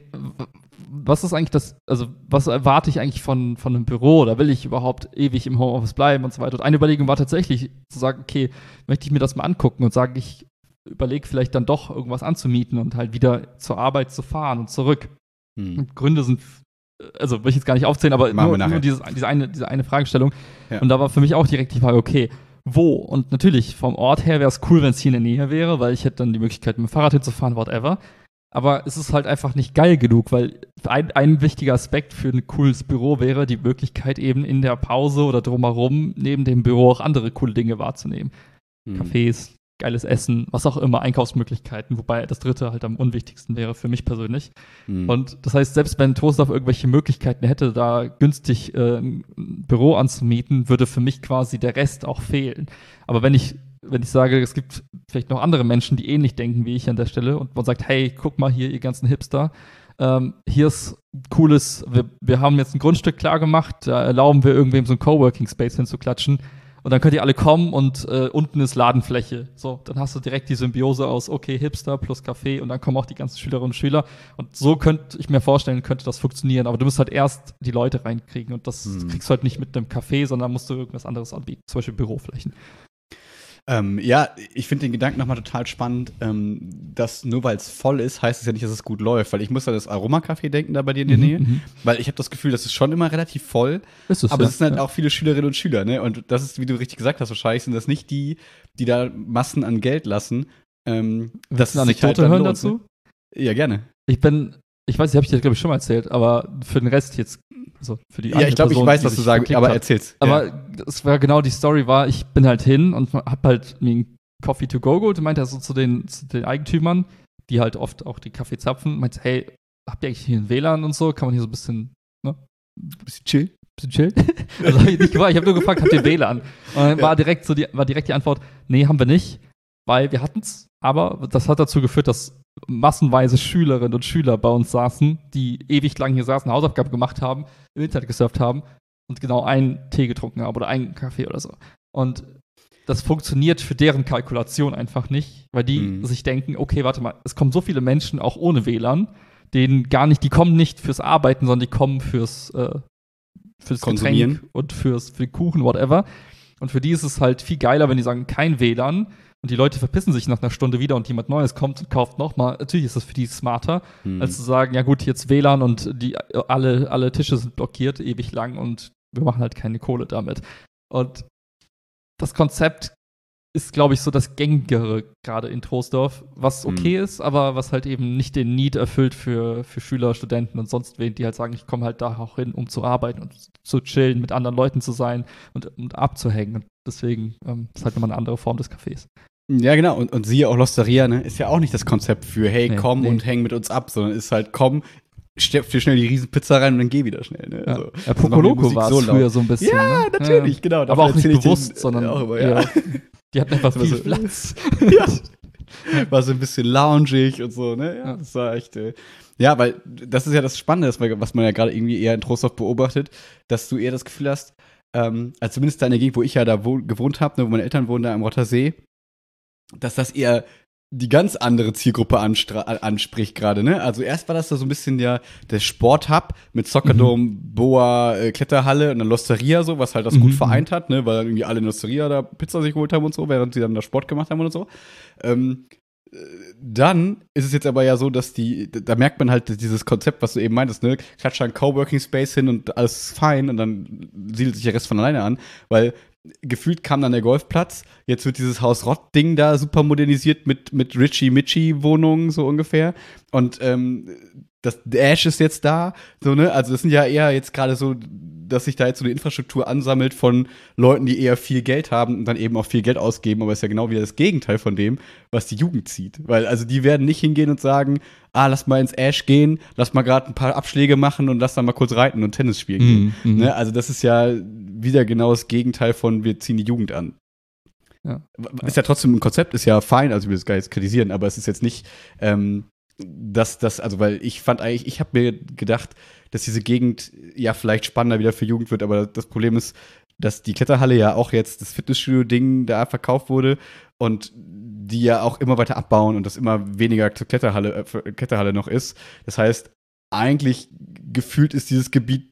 was ist eigentlich das, also was erwarte ich eigentlich von, von einem Büro oder will ich überhaupt ewig im Homeoffice bleiben und so weiter. Und eine Überlegung war tatsächlich zu sagen, okay, möchte ich mir das mal angucken und sagen, ich überlege vielleicht dann doch irgendwas anzumieten und halt wieder zur Arbeit zu fahren und zurück. Hm. Und Gründe sind, also will ich jetzt gar nicht aufzählen, aber nur, nur dieses, diese, eine, diese eine Fragestellung. Ja. Und da war für mich auch direkt die Frage, okay, wo? Und natürlich, vom Ort her wäre es cool, wenn es hier in der Nähe wäre, weil ich hätte dann die Möglichkeit, mit dem Fahrrad hinzufahren, whatever. Aber es ist halt einfach nicht geil genug, weil ein, ein wichtiger Aspekt für ein cooles Büro wäre die Möglichkeit, eben in der Pause oder drumherum neben dem Büro auch andere coole Dinge wahrzunehmen. Mhm. Cafés, geiles Essen, was auch immer, Einkaufsmöglichkeiten, wobei das dritte halt am unwichtigsten wäre für mich persönlich. Mhm. Und das heißt, selbst wenn Troisdorf irgendwelche Möglichkeiten hätte, da günstig äh, ein Büro anzumieten, würde für mich quasi der Rest auch fehlen. Aber wenn ich, wenn ich sage, es gibt vielleicht noch andere Menschen, die ähnlich denken wie ich an der Stelle und man sagt, hey, guck mal hier, ihr ganzen Hipster, ähm, hier ist cooles, wir, wir haben jetzt ein Grundstück klar gemacht, da erlauben wir irgendwem so ein Coworking-Space hinzuklatschen. Und dann könnt ihr alle kommen und äh, unten ist Ladenfläche. So, dann hast du direkt die Symbiose aus, okay, Hipster plus Café und dann kommen auch die ganzen Schülerinnen und Schüler. Und so könnte ich mir vorstellen, könnte das funktionieren. Aber du musst halt erst die Leute reinkriegen und das hm. kriegst du halt nicht mit einem Café, sondern musst du irgendwas anderes anbieten, zum Beispiel Büroflächen. Ähm, ja, ich finde den Gedanken nochmal total spannend, ähm, dass nur weil es voll ist, heißt es ja nicht, dass es gut läuft. Weil ich muss an das Aromacafé denken da bei dir in der mhm, Nähe. Mhm. Weil ich habe das Gefühl, das ist schon immer relativ voll. Ist es, aber ja. es sind halt ja. auch viele Schülerinnen und Schüler, ne? Und das ist, wie du richtig gesagt hast, wahrscheinlich sind das nicht die, die da Massen an Geld lassen. Ähm, Willst du eine Anekdote halt hören lohnt, dazu? Ne? Ja, gerne. Ich bin, ich weiß nicht, habe ich dir, glaube ich, schon mal erzählt, aber für den Rest jetzt, also für die Ja, ich glaube, ich weiß, was du sagst, aber erzähl's. Aber ja. es war genau die Story war, ich bin halt hin und hab halt mir ein Coffee to go geholt und meinte so zu den, zu den Eigentümern, die halt oft auch die Kaffee zapfen, meinte, hey, habt ihr eigentlich hier ein W L A N und so? Kann man hier so ein bisschen, ne? Bisschen chill? Bisschen chill? Also hab ich nicht gefragt, ich habe nur gefragt, habt ihr W L A N? Und dann war direkt so die, war direkt die Antwort, nee, haben wir nicht, weil wir hatten's, aber das hat dazu geführt, dass massenweise Schülerinnen und Schüler bei uns saßen, die ewig lang hier saßen, Hausaufgaben gemacht haben, im Internet gesurft haben und genau einen Tee getrunken haben oder einen Kaffee oder so. Und das funktioniert für deren Kalkulation einfach nicht, weil die mhm. sich denken, okay, warte mal, es kommen so viele Menschen auch ohne W L A N, denen gar nicht, die kommen nicht fürs Arbeiten, sondern die kommen fürs, äh, fürs Getränk und fürs, für den Kuchen, whatever. Und für die ist es halt viel geiler, wenn die sagen, kein W L A N und die Leute verpissen sich nach einer Stunde wieder und jemand Neues kommt und kauft nochmal. Natürlich ist das für die smarter, mhm. als zu sagen, ja gut, jetzt W L A N und die, alle, alle Tische sind blockiert, ewig lang und wir machen halt keine Kohle damit. Und das Konzept ist, glaube ich, so das Gängigere gerade in Troisdorf, was okay mhm. ist, aber was halt eben nicht den Need erfüllt für, für Schüler, Studenten und sonst wen, die halt sagen, ich komme halt da auch hin, um zu arbeiten und zu chillen, mit anderen Leuten zu sein und, und abzuhängen. Und deswegen ähm, ist halt nochmal eine andere Form des Cafés. Ja, genau. Und, und siehe auch L'Osteria, ne? Ist ja auch nicht das Konzept für, hey, nee, komm nee. und häng mit uns ab, sondern ist halt, komm, stepf dir schnell die Riesenpizza rein und dann geh wieder schnell. Ne? Ja, also, ja Pokoloko war es so früher so ein bisschen. Ja, ne? natürlich, ja. genau. Aber auch nicht bewusst, den, sondern auch immer, ja. Ja, die hatten einfach viel so, Platz. Ja. War so ein bisschen loungig und so, ne? Ja, das war echt. Äh, ja, weil das ist ja das Spannende, was man ja gerade irgendwie eher in Troisdorf beobachtet, dass du eher das Gefühl hast, ähm, also zumindest da in der Gegend, wo ich ja da wo, gewohnt habe, ne, wo meine Eltern wohnen, da am Rottersee, dass das eher die ganz andere Zielgruppe anstra- anspricht gerade, ne? Also erst war das da so ein bisschen der, der Sporthub mit Soccerdome, mhm. Boa, äh, Kletterhalle und dann L'Osteria so, was halt das mhm. gut vereint hat, ne? Weil dann irgendwie alle in L'Osteria da Pizza sich geholt haben und so, während sie dann da Sport gemacht haben und so. Ähm, dann ist es jetzt aber ja so, dass die, da merkt man halt dieses Konzept, was du eben meintest, ne? Klatscht einen Coworking Space hin und alles ist fein und dann siedelt sich der Rest von alleine an, weil gefühlt kam dann der Golfplatz, jetzt wird dieses Haus-Rott-Ding da super modernisiert mit, mit Richie-Mitchie-Wohnungen so ungefähr und ähm, das Ash ist jetzt da, so, ne, also das sind ja eher jetzt gerade so, dass sich da jetzt so eine Infrastruktur ansammelt von Leuten, die eher viel Geld haben und dann eben auch viel Geld ausgeben, aber ist ja genau wieder das Gegenteil von dem, was die Jugend zieht, weil also die werden nicht hingehen und sagen, ah, lass mal ins Ash gehen, lass mal gerade ein paar Abschläge machen und lass dann mal kurz reiten und Tennis spielen gehen, mm, mm. ne, also das ist ja wieder genau das Gegenteil von, wir ziehen die Jugend an. Ja. Ist ja trotzdem ein Konzept, ist ja fein, also ich will das gar nicht kritisieren, aber es ist jetzt nicht, ähm, dass das, also weil ich fand eigentlich, ich habe mir gedacht, dass diese Gegend ja vielleicht spannender wieder für Jugend wird, aber das Problem ist, dass die Kletterhalle ja auch jetzt das Fitnessstudio-Ding da verkauft wurde und die ja auch immer weiter abbauen und das immer weniger zur Kletterhalle, äh, Kletterhalle noch ist. Das heißt, eigentlich gefühlt ist dieses Gebiet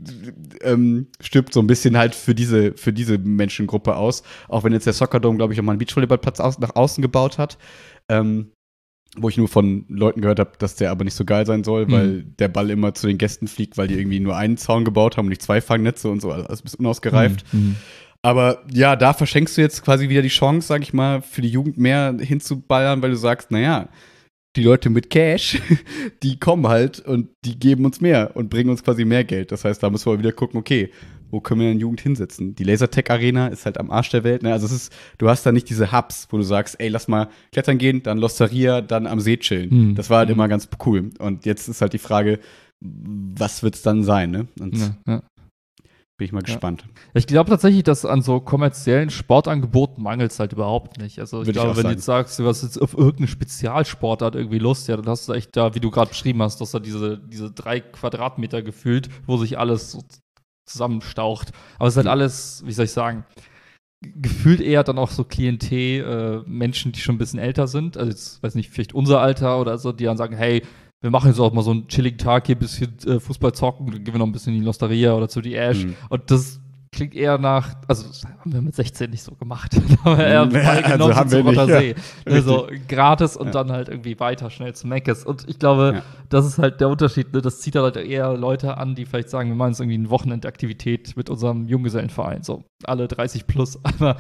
ähm, stirbt so ein bisschen halt für diese, für diese Menschengruppe aus, auch wenn jetzt der Soccerdome, glaube ich, auch mal einen Beachvolleyballplatz aus, nach außen gebaut hat. Ähm, wo ich nur von Leuten gehört habe, dass der aber nicht so geil sein soll, mhm. weil der Ball immer zu den Gästen fliegt, weil die irgendwie nur einen Zaun gebaut haben und nicht zwei Fangnetze und so, also alles ein bisschen unausgereift. Mhm. Aber ja, da verschenkst du jetzt quasi wieder die Chance, sag ich mal, für die Jugend mehr hinzuballern, weil du sagst, naja, die Leute mit Cash, die kommen halt und die geben uns mehr und bringen uns quasi mehr Geld. Das heißt, da müssen wir wieder gucken, okay, wo können wir denn Jugend hinsetzen? Die Lasertech-Arena ist halt am Arsch der Welt. Ne? Also es ist, du hast da nicht diese Hubs, wo du sagst, ey, lass mal klettern gehen, dann L'Osteria, dann am See chillen. Mhm. Das war halt mhm. immer ganz cool. Und jetzt ist halt die Frage, was wird's dann sein? Ne? Und ja, ja. bin ich mal gespannt. Ja. Ich glaube tatsächlich, dass an so kommerziellen Sportangeboten mangelt es halt überhaupt nicht. Also ich Würde glaube, ich wenn sagen. du jetzt sagst, du hast jetzt auf irgendeine Spezialsportart irgendwie Lust, ja, dann hast du echt da, wie du gerade beschrieben hast, dass da diese, diese drei Quadratmeter gefühlt, wo sich alles so zusammenstaucht. Aber es ist halt alles, wie soll ich sagen, gefühlt eher dann auch so Klientel, äh, Menschen, die schon ein bisschen älter sind. Also jetzt, weiß nicht, vielleicht unser Alter oder so, die dann sagen, hey, wir machen jetzt auch mal so einen chilligen Tag hier, ein bisschen äh, Fußball zocken, dann gehen wir noch ein bisschen in die L'Osteria oder zu die Ash. Mhm. Und das klingt eher nach, also das haben wir mit sechzehn nicht so gemacht. Da haben wir eher ja, also haben wir nicht, See. Ja. Also gratis und ja. dann halt irgendwie weiter schnell zu Meckes. Und ich glaube, ja. das ist halt der Unterschied. Ne? Das zieht halt eher Leute an, die vielleicht sagen, wir machen jetzt irgendwie eine Wochenendaktivität mit unserem Junggesellenverein. So alle dreißig plus. Aber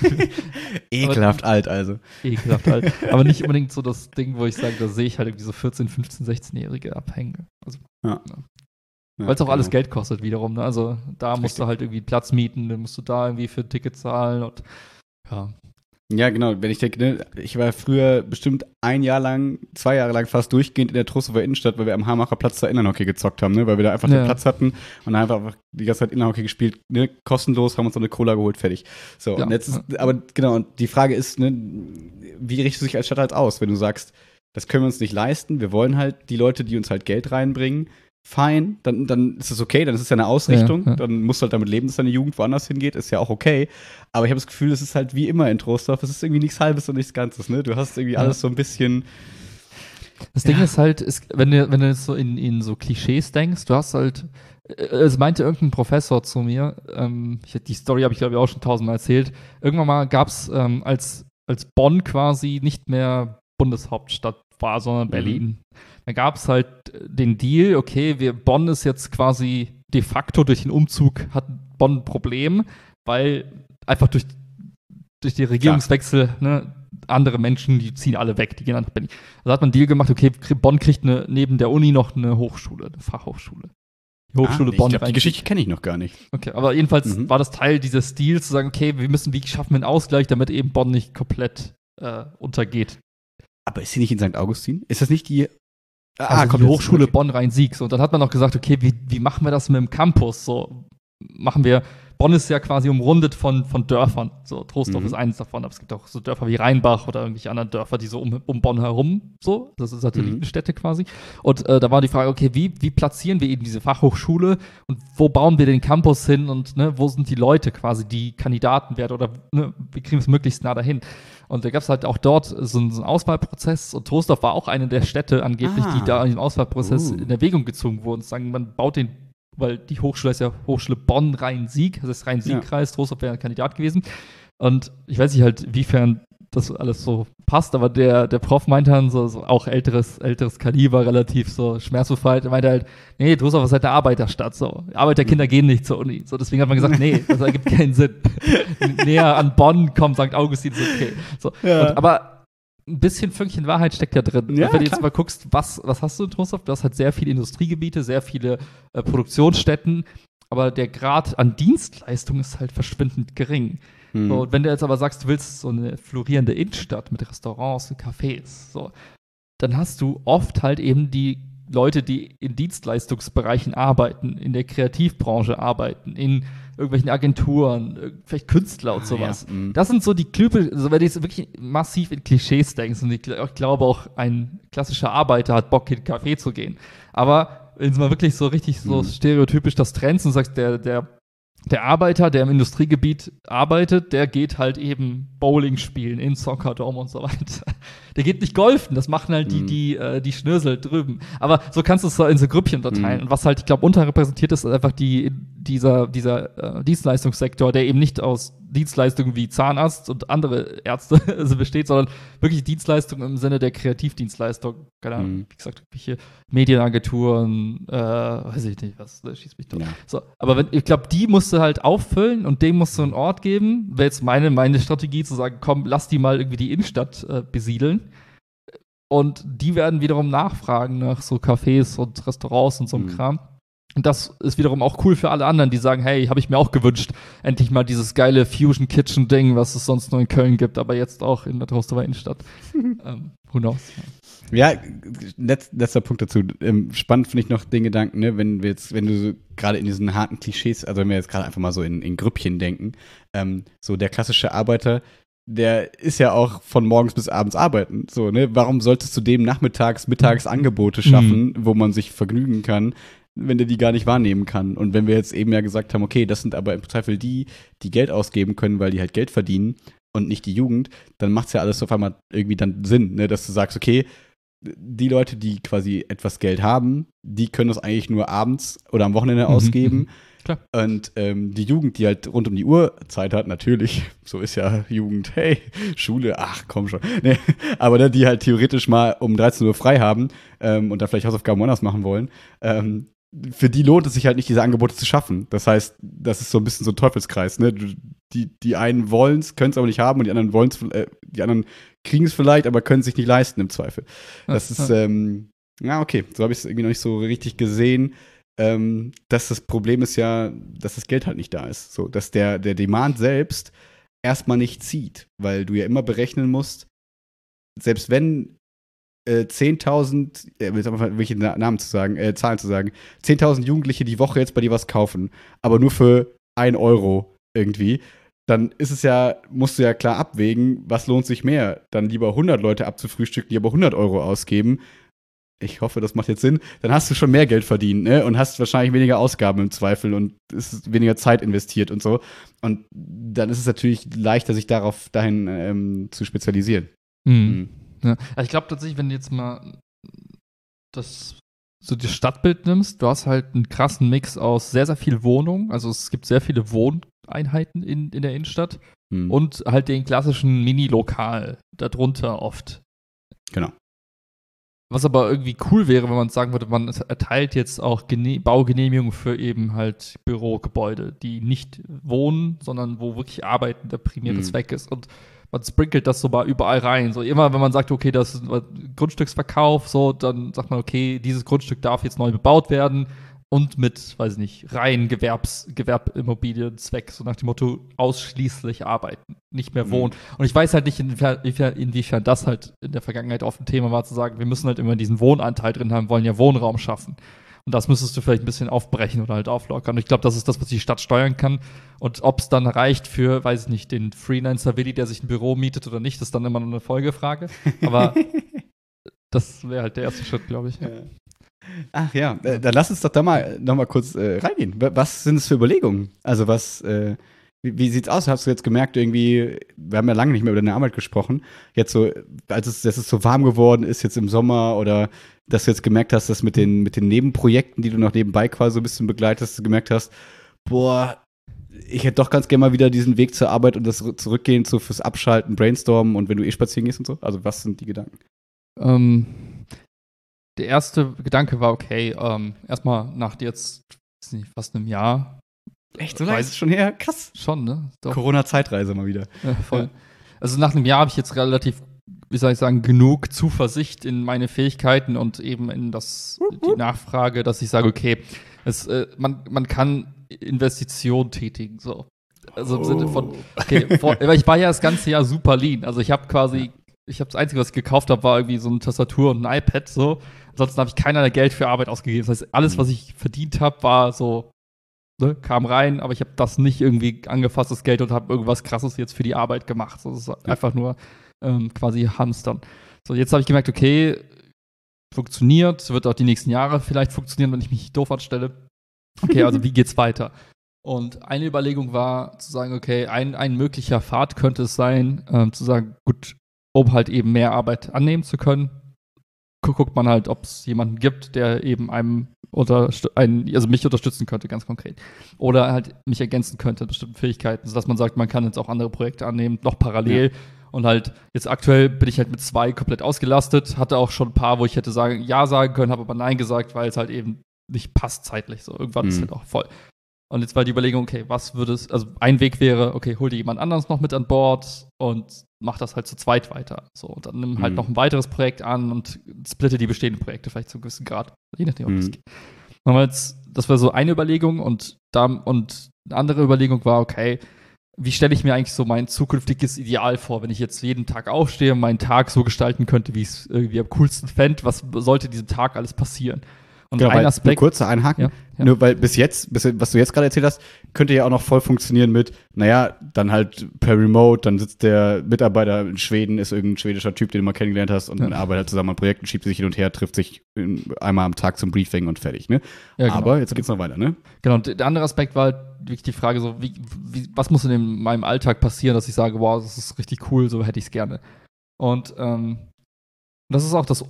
ekelhaft aber, alt also. Ekelhaft alt. Aber nicht unbedingt so das Ding, wo ich sage, da sehe ich halt irgendwie so vierzehn, fünfzehn, sechzehn-Jährige abhängen. Also, ja. ja. Weil es auch genau. alles Geld kostet wiederum. Ne? Also da musst Richtig. du halt irgendwie einen Platz mieten, dann musst du da irgendwie für ein Ticket zahlen und ja. Ja, genau. Wenn ich denke, ne, ich war früher bestimmt ein Jahr lang, zwei Jahre lang fast durchgehend in der Trostorfer Innenstadt, weil wir am Hamacher Platz da Inlandhockey gezockt haben, ne? Weil wir da einfach ja. den Platz hatten und einfach die ganze Zeit Inlandhockey gespielt, ne? Kostenlos, haben uns so eine Cola geholt, fertig. So, ja. und jetzt ist, aber genau, und die Frage ist, ne, wie richtest du dich als Stadt halt aus, wenn du sagst, das können wir uns nicht leisten, wir wollen halt die Leute, die uns halt Geld reinbringen, fein, dann, dann ist es okay, dann ist es ja eine Ausrichtung, ja, ja. dann musst du halt damit leben, dass deine Jugend woanders hingeht, ist ja auch okay, aber ich habe das Gefühl, es ist halt wie immer in Trostorf, es ist irgendwie nichts Halbes und nichts Ganzes, ne, du hast irgendwie ja. alles so ein bisschen. Das Ding ja. ist halt, ist, wenn du, wenn du jetzt so in, in so Klischees denkst, du hast halt, es meinte irgendein Professor zu mir, ähm, ich, die Story habe ich glaube ich auch schon tausendmal erzählt, irgendwann mal gab es, ähm, als, als Bonn quasi nicht mehr Bundeshauptstadt war, sondern Berlin. Mhm. Da gab es halt den Deal, okay, wir, Bonn ist jetzt quasi de facto durch den Umzug hat Bonn ein Problem, weil einfach durch, durch den Regierungswechsel ne, andere Menschen, die ziehen alle weg, die gehen nach Berlin. Also hat man einen Deal gemacht, okay, Bonn kriegt eine, neben der Uni noch eine Hochschule, eine Fachhochschule. Die Hochschule ah, Bonn. Ich glaub, die Geschichte kenne ich noch gar nicht. Okay, aber jedenfalls mhm. war das Teil dieses Deals, zu sagen, okay, wir müssen, wie schaffen wir einen Ausgleich, damit eben Bonn nicht komplett äh, untergeht. Aber ist sie nicht in Sankt Augustin? Ist das nicht die Ah, also die Hochschule Bonn-Rhein-Sieg. So, und dann hat man auch gesagt, okay, wie, wie machen wir das mit dem Campus? So, machen wir, Bonn ist ja quasi umrundet von, von Dörfern. So, Troisdorf Mhm. ist eines davon, aber es gibt auch so Dörfer wie Rheinbach oder irgendwelche anderen Dörfer, die so um, um Bonn herum, so, das sind Satellitenstädte quasi. Und äh, da war die Frage, okay, wie, wie platzieren wir eben diese Fachhochschule und wo bauen wir den Campus hin und ne, wo sind die Leute quasi, die Kandidaten werden oder ne, wie kriegen wir es möglichst nah dahin? Und da gab es halt auch dort so einen, so einen Auswahlprozess und Troisdorf war auch eine der Städte angeblich, Ah. die da in den Auswahlprozess Uh. in Erwägung gezogen wurden. Sagen, man baut den, weil die Hochschule ist ja Hochschule Bonn-Rhein-Sieg, das ist Rhein-Sieg-Kreis, Troisdorf wäre ein Kandidat gewesen. Und ich weiß nicht halt, wiefern das alles so passt, aber der, der Prof meinte dann so, so auch älteres, älteres Kaliber, relativ so schmerzbefreit, er meinte halt, nee, Troisdorf ist halt eine Arbeiterstadt, so. Arbeiterkinder gehen nicht zur Uni. So, deswegen hat man gesagt, nee, das ergibt keinen Sinn. Näher an Bonn kommt Sankt Augustin, ist okay. So. Ja. Und, aber ein bisschen Fünkchen Wahrheit steckt ja drin. Ja, Wenn du jetzt klar. mal guckst, was, was hast du in Troisdorf? Du hast halt sehr viele Industriegebiete, sehr viele äh, Produktionsstätten, aber der Grad an Dienstleistung ist halt verschwindend gering. Mhm. So, und wenn du jetzt aber sagst, du willst so eine florierende Innenstadt mit Restaurants und Cafés, so, dann hast du oft halt eben die Leute, die in Dienstleistungsbereichen arbeiten, in der Kreativbranche arbeiten, in irgendwelchen Agenturen, äh, vielleicht Künstler und Ah, sowas. ja, mhm. Das sind so die Klüppel, also wenn du jetzt wirklich massiv in Klischees denkst, und ich, gl- ich glaube auch, ein klassischer Arbeiter hat Bock, in einen Café zu gehen. Aber wenn du mal wirklich so richtig so Mhm. stereotypisch das trennst und sagst, der, der Der Arbeiter, der im Industriegebiet arbeitet, der geht halt eben Bowling spielen in Soccerdome und so weiter. Der geht nicht golfen, das machen halt die, Mhm. die, äh, die Schnösel drüben. Aber so kannst du es so in so Grüppchen unterteilen. Mhm. Und was halt, ich glaube, unterrepräsentiert ist, ist einfach die, dieser, dieser äh, Dienstleistungssektor, der eben nicht aus Dienstleistungen wie Zahnarzt und andere Ärzte also besteht, sondern wirklich Dienstleistungen im Sinne der Kreativdienstleistung. Keine Ahnung, Mhm. wie gesagt, irgendwelche Medienagenturen, äh, weiß ich nicht, was, da schießt mich doch. Ja. So, aber wenn, ich glaube, die musst du halt auffüllen und dem musst du einen Ort geben. Wäre jetzt meine, meine Strategie zu sagen, komm, lass die mal irgendwie die Innenstadt äh, besiedeln. Und die werden wiederum nachfragen nach so Cafés und Restaurants und so einem Mhm. Kram. Und das ist wiederum auch cool für alle anderen, die sagen, hey, habe ich mir auch gewünscht, endlich mal dieses geile Fusion Kitchen Ding, was es sonst nur in Köln gibt, aber jetzt auch in der Trostorfer Innenstadt. ähm, who knows? Ja, letz, letzter Punkt dazu. Ähm, spannend finde ich noch den Gedanken, ne, wenn wir jetzt, wenn du so gerade in diesen harten Klischees, also wenn wir jetzt gerade einfach mal so in, in Grüppchen denken, ähm, so der klassische Arbeiter, der ist ja auch von morgens bis abends arbeiten. So, ne? Warum solltest du dem nachmittags, mittags Angebote schaffen, wo man sich vergnügen kann, wenn der die gar nicht wahrnehmen kann? Und wenn wir jetzt eben ja gesagt haben, okay, das sind aber im Zweifel die, die Geld ausgeben können, weil die halt Geld verdienen und nicht die Jugend, dann macht es ja alles auf einmal irgendwie dann Sinn, ne? Dass du sagst, okay, die Leute, die quasi etwas Geld haben, die können das eigentlich nur abends oder am Wochenende Mhm, ausgeben. mhm. Klar. Und ähm, die Jugend, die halt rund um die Uhr Zeit hat, natürlich, so ist ja Jugend, hey, Schule, ach komm schon. Nee, aber ne, die halt theoretisch mal um dreizehn Uhr frei haben ähm, und da vielleicht Hausaufgaben woanders machen wollen, ähm, für die lohnt es sich halt nicht, diese Angebote zu schaffen. Das heißt, das ist so ein bisschen so ein Teufelskreis. Ne? Du- Die, die einen wollen es, können es aber nicht haben und die anderen wollen es, äh, die anderen kriegen es vielleicht, aber können es sich nicht leisten im Zweifel. Das Ja, ist, ja. ähm, ja, okay, so habe ich es irgendwie noch nicht so richtig gesehen. Ähm, dass das Problem ist ja, dass das Geld halt nicht da ist. So, dass der, der Demand selbst erstmal nicht zieht, weil du ja immer berechnen musst, selbst wenn äh, zehntausend, äh, jetzt einfach welche Na- Namen zu sagen, äh, Zahlen zu sagen, zehntausend Jugendliche die Woche jetzt bei dir was kaufen, aber nur für ein Euro irgendwie, dann ist es ja, musst du ja klar abwägen, was lohnt sich mehr, dann lieber hundert Leute abzufrühstücken, die aber hundert Euro ausgeben. Ich hoffe, das macht jetzt Sinn. Dann hast du schon mehr Geld verdient, ne? Und hast wahrscheinlich weniger Ausgaben im Zweifel und es ist weniger Zeit investiert und so. Und dann ist es natürlich leichter, sich darauf dahin ähm, zu spezialisieren. Mhm. Mhm. Ja. Also ich glaube tatsächlich, wenn du jetzt mal das so das Stadtbild nimmst, du hast halt einen krassen Mix aus sehr, sehr viel Wohnung. Also es gibt sehr viele Wohneinheiten in, in der Innenstadt Mhm. und halt den klassischen Mini-Lokal darunter oft. Genau. Was aber irgendwie cool wäre, wenn man sagen würde, man erteilt jetzt auch Gene- Baugenehmigungen für eben halt Bürogebäude, die nicht wohnen, sondern wo wirklich Arbeiten der primäre Mhm. Zweck ist. Und man sprinkelt das so mal überall rein. So immer, wenn man sagt, okay, das ist ein Grundstücksverkauf, so, dann sagt man, okay, dieses Grundstück darf jetzt neu bebaut werden und mit, weiß ich nicht, rein Gewerbs, Gewerbimmobilienzweck, so nach dem Motto, ausschließlich arbeiten, nicht mehr Mhm. wohnen. Und ich weiß halt nicht, inwiefern, inwiefern- inwiefern das halt in der Vergangenheit oft ein Thema war, zu sagen, wir müssen halt immer diesen Wohnanteil drin haben, wollen ja Wohnraum schaffen. Und das müsstest du vielleicht ein bisschen aufbrechen oder halt auflockern. Und ich glaube, das ist das, was die Stadt steuern kann. Und ob es dann reicht für, weiß ich nicht, den Freelancer-Willi, der sich ein Büro mietet oder nicht, ist dann immer noch eine Folgefrage. Aber das wäre halt der erste Schritt, glaube ich. Ja. Ach ja, äh, dann lass uns doch da mal noch mal kurz äh, reingehen. Was sind es für Überlegungen? Also was, äh, wie, wie sieht's aus? Hast du jetzt gemerkt, irgendwie, wir haben ja lange nicht mehr über deine Arbeit gesprochen, jetzt so, als es, dass es so warm geworden ist jetzt im Sommer oder dass du jetzt gemerkt hast, dass mit den, mit den Nebenprojekten, die du noch nebenbei quasi so ein bisschen begleitest, du gemerkt hast, boah, ich hätte doch ganz gerne mal wieder diesen Weg zur Arbeit und das Zurückgehen so fürs Abschalten, Brainstormen und wenn du eh spazieren gehst und so? Also was sind die Gedanken? Ähm, der erste Gedanke war, okay, ähm, erstmal nach jetzt weiß nicht, fast einem Jahr. Echt, so lange ist es schon her? Krass. Schon, ne? Doch. Corona-Zeitreise mal wieder. Ja, voll. Ja. Also nach einem Jahr habe ich jetzt relativ, wie soll ich sagen, genug Zuversicht in meine Fähigkeiten und eben in das, die Nachfrage, dass ich sage, okay, es, äh, man, man kann Investitionen tätigen, so. Also im oh. Sinne von, okay, vor, weil ich war ja das ganze Jahr super lean. Also ich habe quasi, ich habe das Einzige, was ich gekauft habe, war irgendwie so eine Tastatur und ein iPad, so. Ansonsten habe ich keinerlei Geld für Arbeit ausgegeben. Das heißt, alles, was ich verdient habe, war so, ne, kam rein, aber ich habe das nicht irgendwie angefasst, das Geld, und habe irgendwas Krasses jetzt für die Arbeit gemacht. So, das ist ja. einfach nur ähm, quasi hamstern. So, jetzt habe ich gemerkt, okay, funktioniert, wird auch die nächsten Jahre vielleicht funktionieren, wenn ich mich doof anstelle. Okay, also wie geht's weiter? Und eine Überlegung war, zu sagen, okay, ein, ein möglicher Pfad könnte es sein, ähm, zu sagen, gut, um halt eben mehr Arbeit annehmen zu können, guckt man halt, ob es jemanden gibt, der eben einem unterst- einen, also mich unterstützen könnte, ganz konkret. Oder halt mich ergänzen könnte, bestimmte Fähigkeiten, sodass man sagt, man kann jetzt auch andere Projekte annehmen, noch parallel. Ja. Und halt, jetzt aktuell bin ich halt mit zwei komplett ausgelastet, hatte auch schon ein paar, wo ich hätte sagen, ja sagen können, habe aber nein gesagt, weil es halt eben nicht passt zeitlich. So, irgendwann mhm. ist es halt auch voll. Und jetzt war die Überlegung, okay, was würde es, also ein Weg wäre, okay, hol dir jemand anderes noch mit an Bord und mach das halt zu zweit weiter. So, und dann nimm halt mhm. noch ein weiteres Projekt an und splitte die bestehenden Projekte vielleicht zu einem gewissen Grad. Je nachdem, ob mhm. das geht. Und jetzt, das war so eine Überlegung, und da, und eine andere Überlegung war, okay, wie stelle ich mir eigentlich so mein zukünftiges Ideal vor, wenn ich jetzt jeden Tag aufstehe und meinen Tag so gestalten könnte, wie ich es irgendwie am coolsten fände, was sollte diesen Tag alles passieren? Und genau, ein Aspekt, kurzer Einhaken, ja, ja. nur weil bis jetzt, bis, was du jetzt gerade erzählt hast, könnte ja auch noch voll funktionieren mit, naja, dann halt per Remote, dann sitzt der Mitarbeiter in Schweden, ist irgendein schwedischer Typ, den du mal kennengelernt hast, und ja. dann arbeitet halt zusammen an Projekten, schiebt sich hin und her, trifft sich einmal am Tag zum Briefing und fertig, ne? Ja, genau. Aber jetzt geht's noch weiter, ne? Genau, und der andere Aspekt war halt wirklich die Frage so, wie, wie, was muss in meinem Alltag passieren, dass ich sage, wow, das ist richtig cool, so hätte ich es gerne. Und ähm, das ist auch das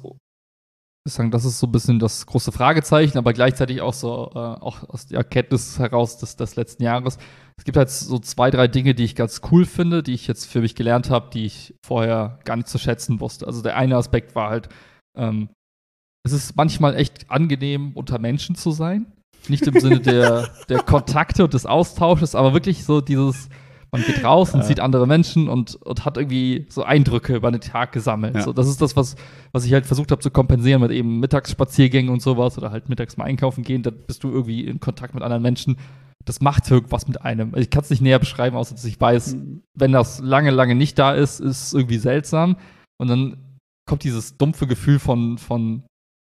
Ich sagen, das ist so ein bisschen das große Fragezeichen, aber gleichzeitig auch so, äh, auch aus der Erkenntnis heraus des, des letzten Jahres. Es gibt halt so zwei, drei Dinge, die ich ganz cool finde, die ich jetzt für mich gelernt habe, die ich vorher gar nicht zu schätzen wusste. Also der eine Aspekt war halt, ähm, es ist manchmal echt angenehm, unter Menschen zu sein. Nicht im Sinne der, der Kontakte und des Austausches, aber wirklich so dieses, man geht raus und ja. sieht andere Menschen und, und hat irgendwie so Eindrücke über den Tag gesammelt. Ja. So, das ist das, was, was ich halt versucht habe zu kompensieren mit eben Mittagsspaziergängen und sowas oder halt mittags mal einkaufen gehen. Da bist du irgendwie in Kontakt mit anderen Menschen. Das macht irgendwas mit einem. Ich kann es nicht näher beschreiben, außer dass ich weiß, mhm. wenn das lange, lange nicht da ist, ist es irgendwie seltsam. Und dann kommt dieses dumpfe Gefühl von, von,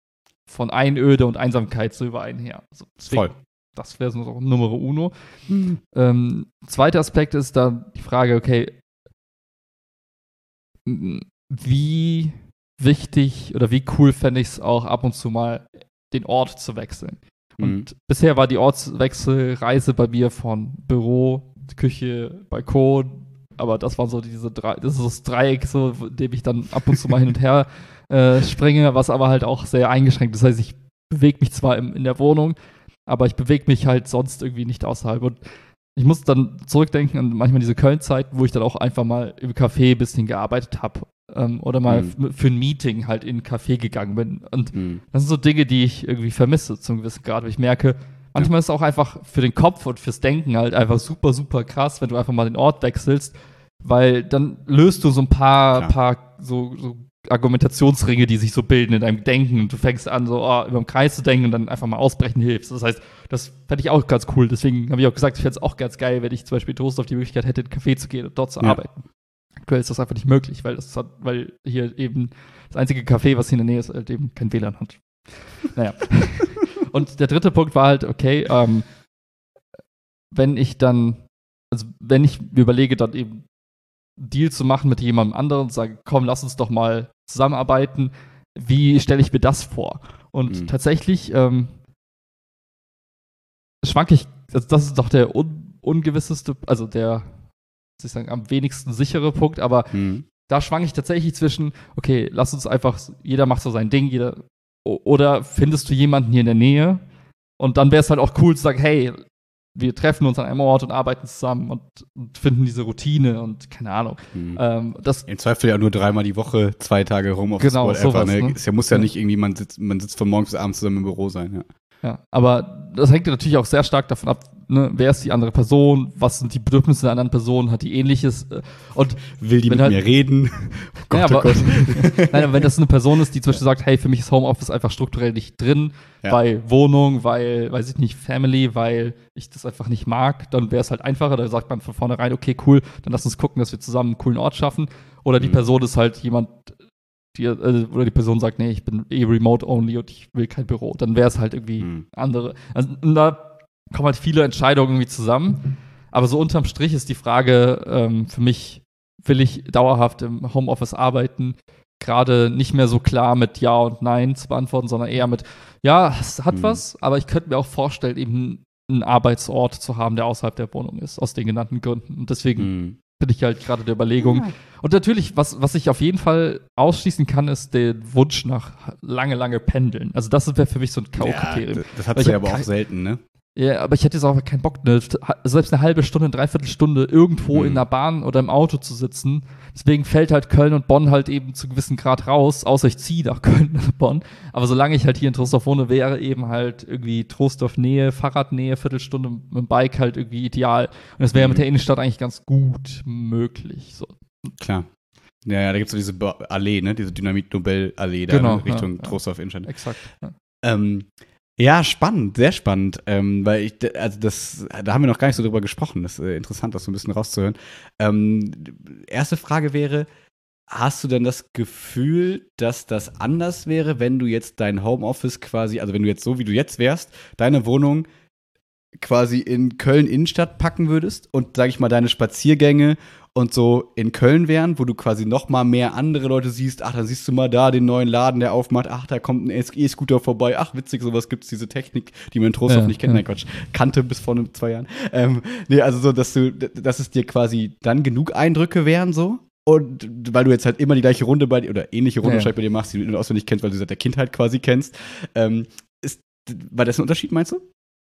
von Einöde und Einsamkeit so über einen her. Also deswegen, voll. Das wäre so Nummer uno. Mhm. Ähm, zweiter Aspekt ist dann die Frage, okay, wie wichtig oder wie cool fände ich es auch ab und zu mal, den Ort zu wechseln. Und mhm. bisher war die Ortswechselreise bei mir von Büro, Küche, Balkon, aber das waren so diese drei, das ist das Dreieck, so, in dem ich dann ab und zu mal hin und her äh, springe, was aber halt auch sehr eingeschränkt ist. Das heißt, ich bewege mich zwar im, in der Wohnung, aber ich bewege mich halt sonst irgendwie nicht außerhalb. Und ich muss dann zurückdenken an manchmal diese Köln-Zeiten, wo ich dann auch einfach mal im Café ein bisschen gearbeitet habe. Ähm, oder mal mhm. f- für ein Meeting halt in ein Café gegangen bin. Und mhm. das sind so Dinge, die ich irgendwie vermisse zum gewissen Grad. Weil ich merke, manchmal ja. ist es auch einfach für den Kopf und fürs Denken halt einfach super, super krass, wenn du einfach mal den Ort wechselst. Weil dann löst du so ein paar, paar so, so Argumentationsringe, die sich so bilden in deinem Denken, und du fängst an, so oh, über den Kreis zu denken und dann einfach mal ausbrechen hilfst. Das heißt, das fände ich auch ganz cool. Deswegen habe ich auch gesagt, ich fände es auch ganz geil, wenn ich zum Beispiel Toast auf die Möglichkeit hätte, in ein Café zu gehen und dort zu ja. arbeiten. Aktuell ist das einfach nicht möglich, weil, das hat, weil hier eben das einzige Café, was hier in der Nähe ist, halt eben kein W L A N hat. Naja. Und der dritte Punkt war halt, okay, ähm, wenn ich dann, also wenn ich mir überlege, dann eben einen Deal zu machen mit jemandem anderen und sage, komm, lass uns doch mal zusammenarbeiten, wie stelle ich mir das vor? Und mhm. tatsächlich ähm, schwanke ich, also das ist doch der un- ungewisseste, also der, soll ich sagen, am wenigsten sichere Punkt, aber mhm. da schwanke ich tatsächlich zwischen, okay, lass uns einfach, jeder macht so sein Ding, jeder, oder findest du jemanden hier in der Nähe? Und dann wäre es halt auch cool zu sagen, hey, wir treffen uns an einem Ort und arbeiten zusammen und, und finden diese Routine und keine Ahnung. Mhm. Ähm, das Im Zweifel ja nur dreimal die Woche, zwei Tage Homeoffice, genau, whatever. Sowas, ne? Ne? Ist ja, muss ja, ja nicht irgendwie, man sitzt, man sitzt von morgens bis abends zusammen im Büro sein. Ja. Ja, aber das hängt ja natürlich auch sehr stark davon ab, ne, wer ist die andere Person, was sind die Bedürfnisse der anderen Person, hat die ähnliches und will die mit halt, mir reden? Oh Gott, ja, aber, oh Gott. Nein, aber wenn das eine Person ist, die zum Beispiel sagt, hey, für mich ist Homeoffice einfach strukturell nicht drin, ja. weil Wohnung, weil, weiß ich nicht, Family, weil ich das einfach nicht mag, dann wäre es halt einfacher, da sagt man von vornherein, okay, cool, dann lass uns gucken, dass wir zusammen einen coolen Ort schaffen. Oder die mhm. Person ist halt jemand, Die, äh, oder die Person sagt, nee, ich bin eh remote only und ich will kein Büro. Dann wäre es halt irgendwie hm. andere. Also, da kommen halt viele Entscheidungen irgendwie zusammen. Aber so unterm Strich ist die Frage ähm, für mich, will ich dauerhaft im Homeoffice arbeiten, gerade nicht mehr so klar mit Ja und Nein zu beantworten, sondern eher mit, ja, es hat hm. was, aber ich könnte mir auch vorstellen, eben einen Arbeitsort zu haben, der außerhalb der Wohnung ist, aus den genannten Gründen. Und deswegen hm. bin ich halt gerade der Überlegung. Ja. Und natürlich, was, was ich auf jeden Fall ausschließen kann, ist der Wunsch nach lange, lange Pendeln. Also das wäre für mich so ein K O-Kriterium. Ja, das hast du ja aber auch selten, ne? Ja, aber ich hätte jetzt auch keinen Bock, ne, selbst eine halbe Stunde, eine Dreiviertelstunde irgendwo mhm. in der Bahn oder im Auto zu sitzen. Deswegen fällt halt Köln und Bonn halt eben zu gewissen Grad raus, außer ich ziehe nach Köln oder Bonn. Aber solange ich halt hier in Troisdorf wohne, wäre eben halt irgendwie Troisdorf-Nähe, Fahrradnähe, Viertelstunde mit dem Bike halt irgendwie ideal. Und das wäre mhm. mit der Innenstadt eigentlich ganz gut möglich. So. Klar. Ja, ja, da gibt es so diese Ba- Allee, ne? Diese Dynamit-Nobel-Allee da genau, Richtung ja, Troisdorf-Innenstadt. Exakt. Ja. Ähm, ja, spannend, sehr spannend, ähm, weil ich, also das, da haben wir noch gar nicht so drüber gesprochen. Das ist äh, interessant, das so ein bisschen rauszuhören. Ähm, erste Frage wäre, hast du denn das Gefühl, dass das anders wäre, wenn du jetzt dein Homeoffice quasi, also wenn du jetzt so, wie du jetzt wärst, deine Wohnung quasi in Köln-Innenstadt packen würdest und, sag ich mal, deine Spaziergänge und so in Köln wären, wo du quasi noch mal mehr andere Leute siehst, ach, dann siehst du mal da den neuen Laden, der aufmacht, ach, da kommt ein E-Scooter vorbei, ach, witzig, sowas gibt's, diese Technik, die man in Troisdorf ja, nicht kennt, ja. nein, Quatsch, kannte bis vor zwei Jahren. Ähm, nee, also so, dass du, dass es dir quasi dann genug Eindrücke wären, so, und weil du jetzt halt immer die gleiche Runde bei dir, oder ähnliche Runde ja, ja. bei dir machst, die du auswendig kennst, weil du seit der Kindheit quasi kennst, ähm, ist, war das ein Unterschied, meinst du?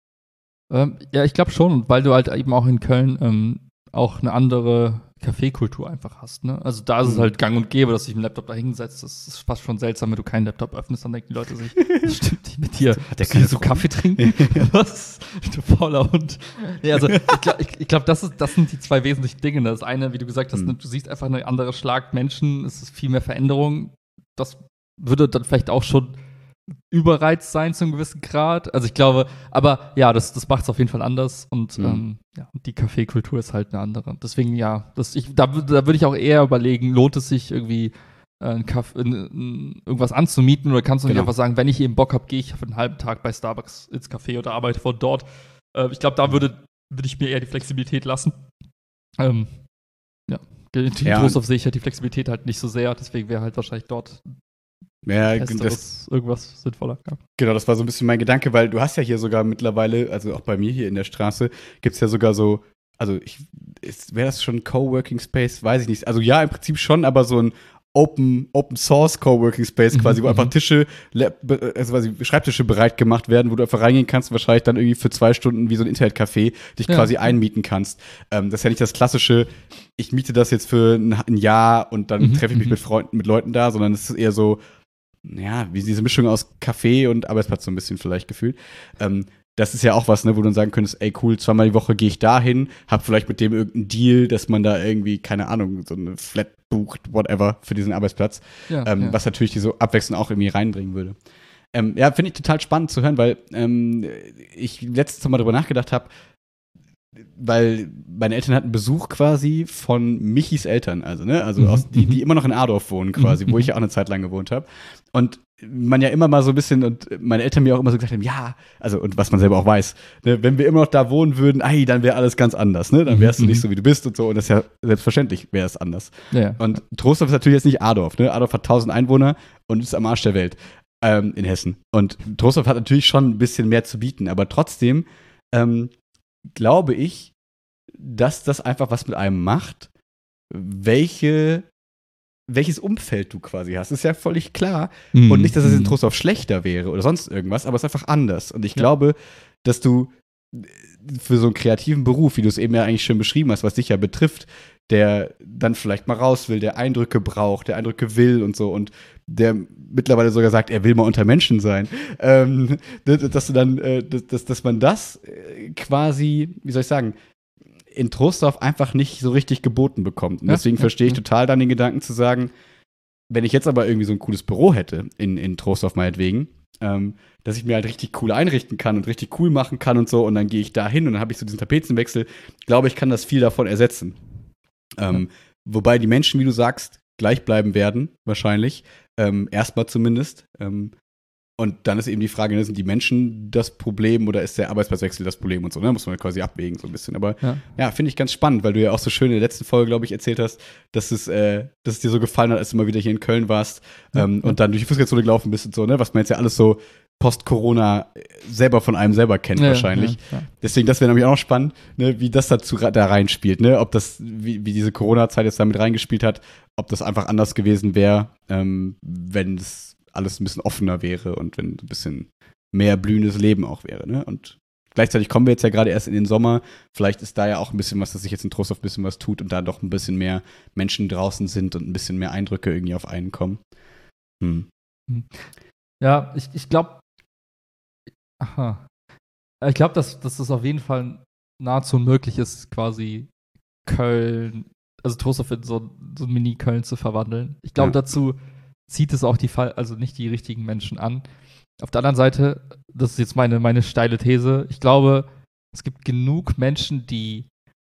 Ähm, ja, ich glaube schon, weil du halt eben auch in Köln ähm, auch eine andere Kaffeekultur einfach hast, ne? Also da ist mhm. es halt gang und gäbe, dass du dich mit dem Laptop da hinsetzt. Das ist fast schon seltsam, wenn du keinen Laptop öffnest, dann denken die Leute sich, das stimmt nicht mit dir. Hat der keine so Kaffee trinken? Was? Du fauler Hund. Nee, also ich glaube, ich, ich glaub, das, ist, das sind die zwei wesentlichen Dinge. Das eine, wie du gesagt hast, mhm. du siehst einfach eine andere Schlag Menschen, es ist viel mehr Veränderung. Das würde dann vielleicht auch schon überreizt sein zu einem gewissen Grad. Also ich glaube, aber ja, das, das macht es auf jeden Fall anders und mhm. ähm, ja, die Kaffeekultur ist halt eine andere. Deswegen ja, das, ich, da, da würde ich auch eher überlegen, lohnt es sich irgendwie äh, ein Kaff, in, in, irgendwas anzumieten oder kannst du nicht genau. einfach sagen, wenn ich eben Bock habe, gehe ich für einen halben Tag bei Starbucks ins Café oder arbeite von dort. Äh, ich glaube, da würde, würde ich mir eher die Flexibilität lassen. Ähm, ja, in ja. Troisdorf sehe ich halt die Flexibilität halt nicht so sehr, deswegen wäre halt wahrscheinlich dort Ja, das, irgendwas sinnvoller. Ja. Genau, das war so ein bisschen mein Gedanke, weil du hast ja hier sogar mittlerweile, also auch bei mir hier in der Straße, gibt's ja sogar so, also ich, wäre das schon Coworking Space? Weiß ich nicht. Also ja, im Prinzip schon, aber so ein Open, Open Source Coworking Space quasi, wo einfach Tische, also quasi Schreibtische bereit gemacht werden, wo du einfach reingehen kannst, wahrscheinlich dann irgendwie für zwei Stunden wie so ein Internetcafé dich ja. quasi einmieten kannst. Ähm, das ist ja nicht das klassische, ich miete das jetzt für ein, ein Jahr und dann mhm. treffe ich mich mit Freunden, mit Leuten da, sondern es ist eher so, ja, wie diese Mischung aus Café und Arbeitsplatz so ein bisschen vielleicht gefühlt. Ähm, das ist ja auch was, ne, wo du dann sagen könntest, ey, cool, zweimal die Woche gehe ich dahin, hab vielleicht mit dem irgendeinen Deal, dass man da irgendwie, keine Ahnung, so eine Flat bucht, whatever, für diesen Arbeitsplatz. Ja, ähm, ja. Was natürlich diese Abwechslung auch irgendwie reinbringen würde. Ähm, ja, finde ich total spannend zu hören, weil ähm, ich letztens mal drüber nachgedacht habe, weil meine Eltern hatten Besuch quasi von Michis Eltern, also, ne, also aus, die, die immer noch in Adorf wohnen quasi, wo ich ja auch eine Zeit lang gewohnt habe. Und man ja immer mal so ein bisschen, und meine Eltern mir auch immer so gesagt haben, ja, also, und was man selber auch weiß, ne, wenn wir immer noch da wohnen würden, ei, dann wäre alles ganz anders, ne? Dann wärst mhm. du nicht so, wie du bist und so, und das ist ja selbstverständlich, wäre es anders. Ja. Und Trostorf ist natürlich jetzt nicht Adorf, ne? Adorf hat tausend Einwohner und ist am Arsch der Welt ähm, in Hessen. Und Trostorf hat natürlich schon ein bisschen mehr zu bieten, aber trotzdem ähm, glaube ich, dass das einfach was mit einem macht, welche welches Umfeld du quasi hast, ist ja völlig klar. Mm, und nicht, dass es in Trostorf schlechter wäre oder sonst irgendwas, aber es ist einfach anders. Und ich ja. glaube, dass du für so einen kreativen Beruf, wie du es eben ja eigentlich schön beschrieben hast, was dich ja betrifft, der dann vielleicht mal raus will, der Eindrücke braucht, der Eindrücke will und so und der mittlerweile sogar sagt, er will mal unter Menschen sein, ähm, dass du dann, äh, dass, dass man das quasi, wie soll ich sagen, in Trostorf einfach nicht so richtig geboten bekommt. Und deswegen ja, verstehe ich ja. total dann den Gedanken zu sagen, wenn ich jetzt aber irgendwie so ein cooles Büro hätte, in, in Trostorf meinetwegen, ähm, dass ich mir halt richtig cool einrichten kann und richtig cool machen kann und so, und dann gehe ich da hin und dann habe ich so diesen Tapetenwechsel, glaube ich, kann das viel davon ersetzen. Ähm, ja. Wobei die Menschen, wie du sagst, gleich bleiben werden, wahrscheinlich. Ähm, erstmal zumindest. Ähm, Und dann ist eben die Frage, sind die Menschen das Problem oder ist der Arbeitsplatzwechsel das Problem und so, ne? Muss man quasi abwägen so ein bisschen. Aber ja, ja finde ich ganz spannend, weil du ja auch so schön in der letzten Folge, glaube ich, erzählt hast, dass es, äh, dass es dir so gefallen hat, als du mal wieder hier in Köln warst ja, ähm, ja. und dann durch die Fußgängerzone gelaufen bist und so, ne? Was man jetzt ja alles so post-Corona selber von einem selber kennt ja, wahrscheinlich. Ja, ja. Deswegen, das wäre nämlich auch noch spannend, ne? Wie das dazu da reinspielt, ne? Ob das, wie, wie diese Corona-Zeit jetzt damit reingespielt hat, ob das einfach anders gewesen wäre, ähm, wenn es alles ein bisschen offener wäre und wenn ein bisschen mehr blühendes Leben auch wäre, ne? Und gleichzeitig kommen wir jetzt ja gerade erst in den Sommer. Vielleicht ist da ja auch ein bisschen was, dass sich jetzt in Trostorf ein bisschen was tut und da doch ein bisschen mehr Menschen draußen sind und ein bisschen mehr Eindrücke irgendwie auf einen kommen. Hm. Ja, ich, ich glaube, aha. Ich glaube, dass, dass das auf jeden Fall nahezu unmöglich ist, quasi Köln, also Trostorf in so, so ein Mini-Köln zu verwandeln. Ich glaube, ja. dazu zieht es auch die Fall, also nicht die richtigen Menschen an. Auf der anderen Seite, das ist jetzt meine, meine steile These, ich glaube, es gibt genug Menschen, die,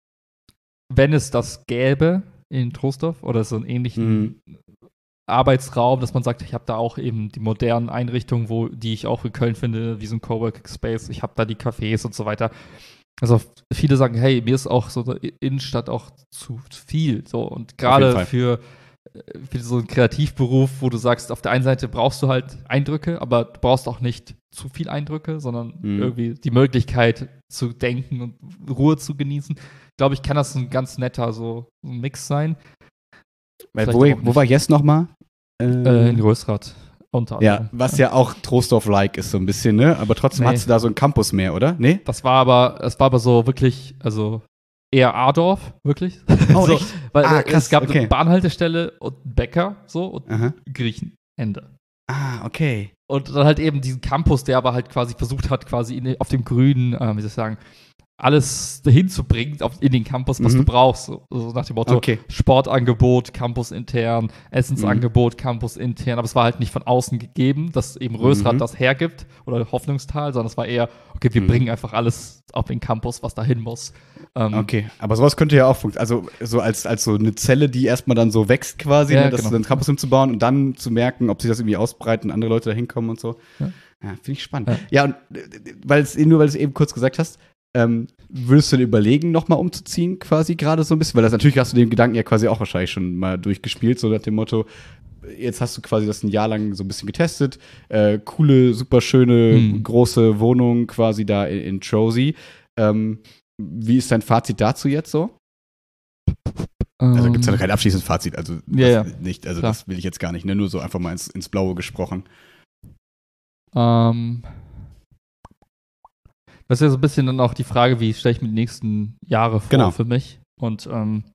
wenn es das gäbe in Trostorf oder so einen ähnlichen mhm. Arbeitsraum, dass man sagt, ich habe da auch eben die modernen Einrichtungen, wo, die ich auch in Köln finde, wie so ein Coworking Space, ich habe da die Cafés und so weiter. Also viele sagen, hey, mir ist auch so eine Innenstadt auch zu viel. So. Und gerade für für so einen Kreativberuf, wo du sagst, auf der einen Seite brauchst du halt Eindrücke, aber du brauchst auch nicht zu viel Eindrücke, sondern mhm. irgendwie die Möglichkeit zu denken und Ruhe zu genießen. Glaube ich, kann das ein ganz netter so ein Mix sein. Weil, wo, wo war Jess nochmal? Äh, äh, in Rösrath. Unter ja, was ja auch Trostorf-like ist so ein bisschen, ne? Aber trotzdem nee. hast du da so einen Campus mehr, oder? Nee? Das war aber, das war aber so wirklich, also eher Adorf, wirklich. Oh, so, echt? Weil ah, krass, es gab okay. eine Bahnhaltestelle und einen Bäcker, so, und Aha. Griechen. Ende. Ah, okay. Und dann halt eben diesen Campus, der aber halt quasi versucht hat, quasi in, auf dem grünen, äh, wie soll ich sagen, alles hinzubringen auf, in den Campus, was mhm. du brauchst. So, so nach dem Motto, okay. Sportangebot, Campus intern, Essensangebot, mhm. Campus intern. Aber es war halt nicht von außen gegeben, dass eben Rösrath mhm. das hergibt oder Hoffnungstal, sondern es war eher, okay, wir mhm. bringen einfach alles auf den Campus, was dahin muss. Ähm, okay, aber sowas könnte ja auch funktionieren. Also so als, als so eine Zelle, die erstmal dann so wächst quasi, ja, ne, dass genau. einen Campus hinzubauen und dann zu merken, ob sich das irgendwie ausbreitet und andere Leute da hinkommen und so. Ja, ja finde ich spannend. Ja, ja und weil es, nur weil du es eben kurz gesagt hast, Ähm, würdest du dir überlegen, nochmal umzuziehen, quasi gerade so ein bisschen? Weil das natürlich hast du den Gedanken ja quasi auch wahrscheinlich schon mal durchgespielt, so nach dem Motto, jetzt hast du quasi das ein Jahr lang so ein bisschen getestet, äh, coole, super schöne, hm. große Wohnung quasi da in, in Trozy. Ähm, wie ist dein Fazit dazu jetzt so? Um, also gibt es ja noch kein abschließendes Fazit, also ja, ja. nicht, also Klar. Das will ich jetzt gar nicht, ne? Nur so einfach mal ins, ins Blaue gesprochen. Ähm um. Das ist ja so ein bisschen dann auch die Frage, wie stelle ich mir die nächsten Jahre vor genau. für mich. Und ähm,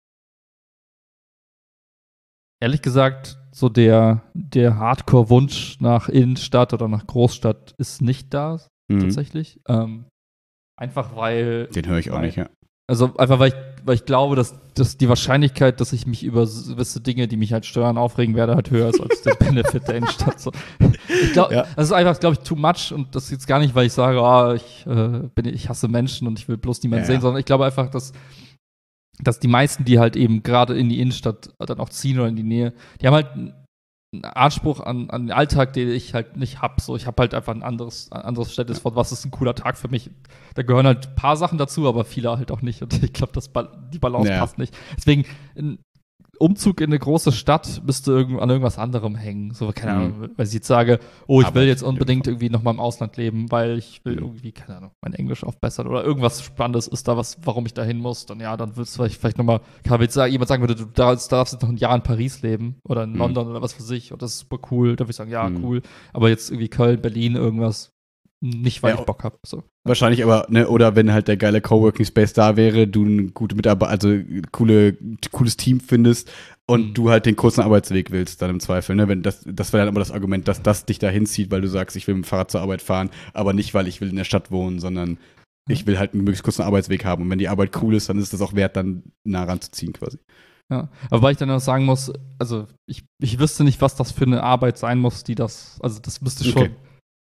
ehrlich gesagt, so der, der Hardcore-Wunsch nach Innenstadt oder nach Großstadt ist nicht da, mhm. tatsächlich. Ähm, einfach weil Den höre ich auch weil, nicht, ja. Also einfach, weil ich, weil ich glaube, dass, dass die Wahrscheinlichkeit, dass ich mich über gewisse Dinge, die mich halt stören, aufregen werde, halt höher ist als der Benefit der Innenstadt. So. Ich glaube, ja. das ist einfach, glaube ich, too much. Und das ist jetzt gar nicht, weil ich sage, oh, ich, äh, bin, ich hasse Menschen und ich will bloß niemanden ja, sehen, ja. sondern ich glaube einfach, dass, dass die meisten, die halt eben gerade in die Innenstadt dann auch ziehen oder in die Nähe, die haben halt einen Anspruch an, an den Alltag, den ich halt nicht habe. So, ich habe halt einfach ein anderes, ein anderes Verständnis von, was ist ein cooler Tag für mich. Da gehören halt ein paar Sachen dazu, aber viele halt auch nicht. Und ich glaube, die Balance Ja. passt nicht. Deswegen, ein Umzug in eine große Stadt müsste irgend, an irgendwas anderem hängen. So, keine Mhm. Ahnung, weil ich jetzt sage, oh, ich Aber will jetzt ich- unbedingt irgendwie nochmal im Ausland leben, weil ich will Mhm. irgendwie, keine Ahnung, mein Englisch aufbessern oder irgendwas Spannendes ist da, was, warum ich da hin muss. Dann ja, dann willst du vielleicht, vielleicht nochmal, kann jetzt sagen, jemand sagen würde, du darfst, darfst jetzt noch ein Jahr in Paris leben oder in Mhm. London oder was für sich und das ist super cool. Da würde ich sagen, ja, Mhm. cool. Aber jetzt irgendwie Köln, Berlin, irgendwas, nicht, weil Ja, ich Bock habe. So. Wahrscheinlich aber, ne, oder wenn halt der geile Coworking Space da wäre, du eine gute Mitarbeit, also coole, cooles Team findest und Mhm. du halt den kurzen Arbeitsweg willst, dann im Zweifel, ne, wenn das, das wäre dann aber das Argument, dass das dich dahin zieht, weil du sagst, ich will mit dem Fahrrad zur Arbeit fahren, aber nicht, weil ich will in der Stadt wohnen, sondern ich will halt einen möglichst kurzen Arbeitsweg haben und wenn die Arbeit cool ist, dann ist das auch wert, dann nah ranzuziehen quasi. Ja, aber weil ich dann auch sagen muss, also ich, ich wüsste nicht, was das für eine Arbeit sein muss, die das, also das müsste schon, Okay.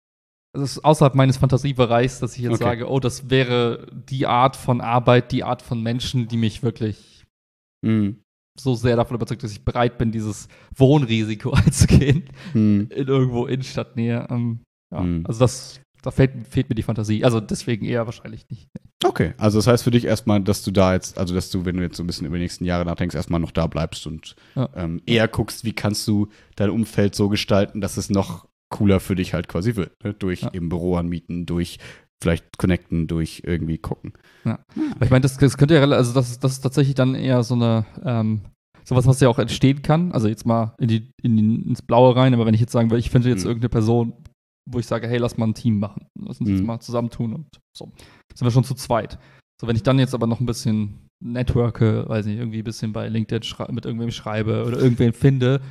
das ist außerhalb meines Fantasiebereichs, dass ich jetzt Okay. sage, oh, das wäre die Art von Arbeit, die Art von Menschen, die mich wirklich Mhm. so sehr davon überzeugt, dass ich bereit bin, dieses Wohnrisiko einzugehen Mhm. in irgendwo Innenstadtnähe. Ähm, ja, Mhm. also das, da fehlt, fehlt mir die Fantasie. Also deswegen eher wahrscheinlich nicht. Okay, also das heißt für dich erstmal, dass du da jetzt, also dass du, wenn du jetzt so ein bisschen über die nächsten Jahre nachdenkst, erstmal noch da bleibst und Ja. ähm, eher guckst, wie kannst du dein Umfeld so gestalten, dass es noch cooler für dich halt quasi wird. Ne? Durch Ja. eben Büro anmieten, durch vielleicht connecten, durch irgendwie gucken. Aber ich meine, das, das könnte ja, rela- also das, ist- das ist tatsächlich dann eher so eine, ähm, sowas, was ja auch entstehen kann. Also jetzt mal in die, in die, ins Blaue rein, aber wenn ich jetzt sagen will, ich finde jetzt Mhm. irgendeine Person, wo ich sage, hey, lass mal ein Team machen. Lass uns jetzt Mhm. mal zusammentun und so. Sind wir schon zu zweit. So, wenn ich dann jetzt aber noch ein bisschen networke, weiß nicht, irgendwie ein bisschen bei LinkedIn schrei- mit irgendwem schreibe oder irgendwen finde,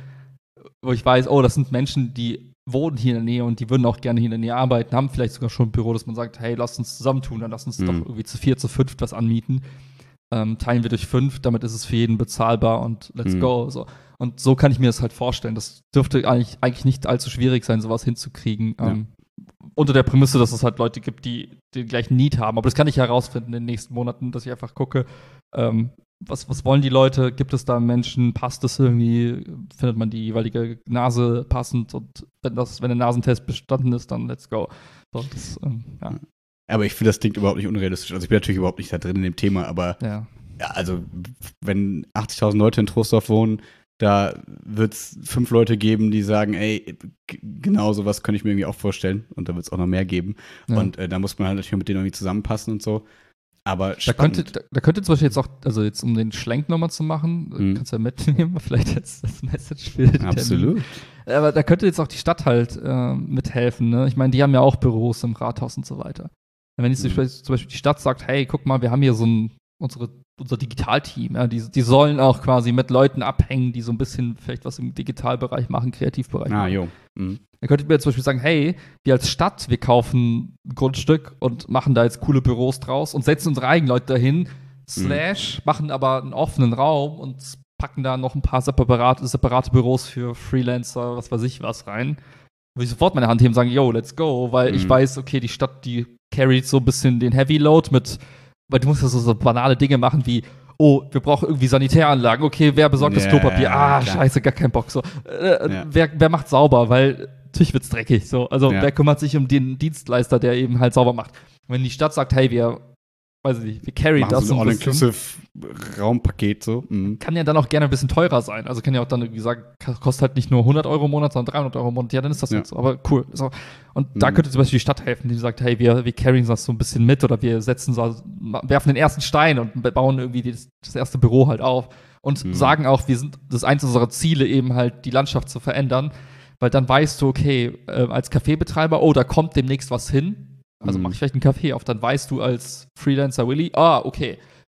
wo ich weiß, oh, das sind Menschen, die wohnen hier in der Nähe und die würden auch gerne hier in der Nähe arbeiten, haben vielleicht sogar schon ein Büro, dass man sagt, hey, lass uns zusammentun, dann lass uns Mhm. doch irgendwie zu vier, zu fünf was anmieten. Ähm, teilen wir durch fünf, damit ist es für jeden bezahlbar und let's Mhm. go. So. Und so kann ich mir das halt vorstellen. Das dürfte eigentlich, eigentlich nicht allzu schwierig sein, sowas hinzukriegen. Ja. Ähm, unter der Prämisse, dass es halt Leute gibt, die den gleichen Need haben. Aber das kann ich herausfinden in den nächsten Monaten, dass ich einfach gucke, ähm, was, was wollen die Leute? Gibt es da Menschen? Passt es irgendwie? Findet man die jeweilige Nase passend? Und wenn, das, wenn der Nasentest bestanden ist, dann let's go. So, das, ähm, ja. Aber ich finde, das klingt überhaupt nicht unrealistisch. Also ich bin natürlich überhaupt nicht da drin in dem Thema, aber Ja. ja, also wenn achtzigtausend Leute in Troisdorf wohnen, da wird es fünf Leute geben, die sagen, ey, g- genau sowas könnte ich mir irgendwie auch vorstellen. Und da wird es auch noch mehr geben. Ja. Und äh, da muss man halt natürlich mit denen irgendwie zusammenpassen und so. Aber Da spannend. könnte, da, da könnte zum Beispiel jetzt auch, also jetzt um den Schlenk nochmal zu machen, Mhm. kannst du ja mitnehmen, vielleicht jetzt das Message für den Absolut. Termin. Aber da könnte jetzt auch die Stadt halt äh, mithelfen. Ne? Ich meine, die haben ja auch Büros im Rathaus und so weiter. Wenn jetzt Mhm. zum Beispiel- zum Beispiel die Stadt sagt, hey, guck mal, wir haben hier so ein, unsere, unser Digitalteam, ja, die, die sollen auch quasi mit Leuten abhängen, die so ein bisschen vielleicht was im Digitalbereich machen, Kreativbereich Ah, machen. jo. Mhm. Dann könntet ihr mir zum Beispiel sagen, hey, wir als Stadt, wir kaufen ein Grundstück und machen da jetzt coole Büros draus und setzen unsere eigenen Leute dahin, slash, machen aber einen offenen Raum und packen da noch ein paar separate, separate Büros für Freelancer, was weiß ich was rein. Würde ich sofort meine Hand heben und sagen, yo, let's go, weil ich Mhm. weiß, okay, die Stadt, die carried so ein bisschen den Heavy Load mit, weil du musst ja so, so banale Dinge machen wie, oh, wir brauchen irgendwie Sanitäranlagen, okay, wer besorgt das Ja, Klopapier? Ah, klar. scheiße, gar kein Bock. So, äh, Ja. wer, wer macht sauber? Weil natürlich wird's dreckig. So. Also Ja. wer kümmert sich um den Dienstleister, der eben halt sauber macht? Wenn die Stadt sagt, hey, wir, weiß ich nicht, wir carry Machen das so ein ein bisschen, All-Inclusive-Raumpaket so. Mhm. kann ja dann auch gerne ein bisschen teurer sein. Also kann ja auch dann irgendwie sagen, kostet halt nicht nur hundert Euro im Monat, sondern dreihundert Euro im Monat. Ja, dann ist das Ja. halt so. Aber cool. So. Und da Mhm. könnte zum Beispiel die Stadt helfen, die sagt, hey, wir, wir carryen das so ein bisschen mit oder wir setzen so, werfen den ersten Stein und bauen irgendwie das, das erste Büro halt auf und Mhm. sagen auch, wir sind, das ist eins unserer Ziele, eben halt die Landschaft zu verändern, weil dann weißt du, okay, äh, als Kaffeebetreiber, oh, da kommt demnächst was hin. Also Mhm. mache ich vielleicht einen Kaffee auf, dann weißt du als Freelancer Willy, ah, okay,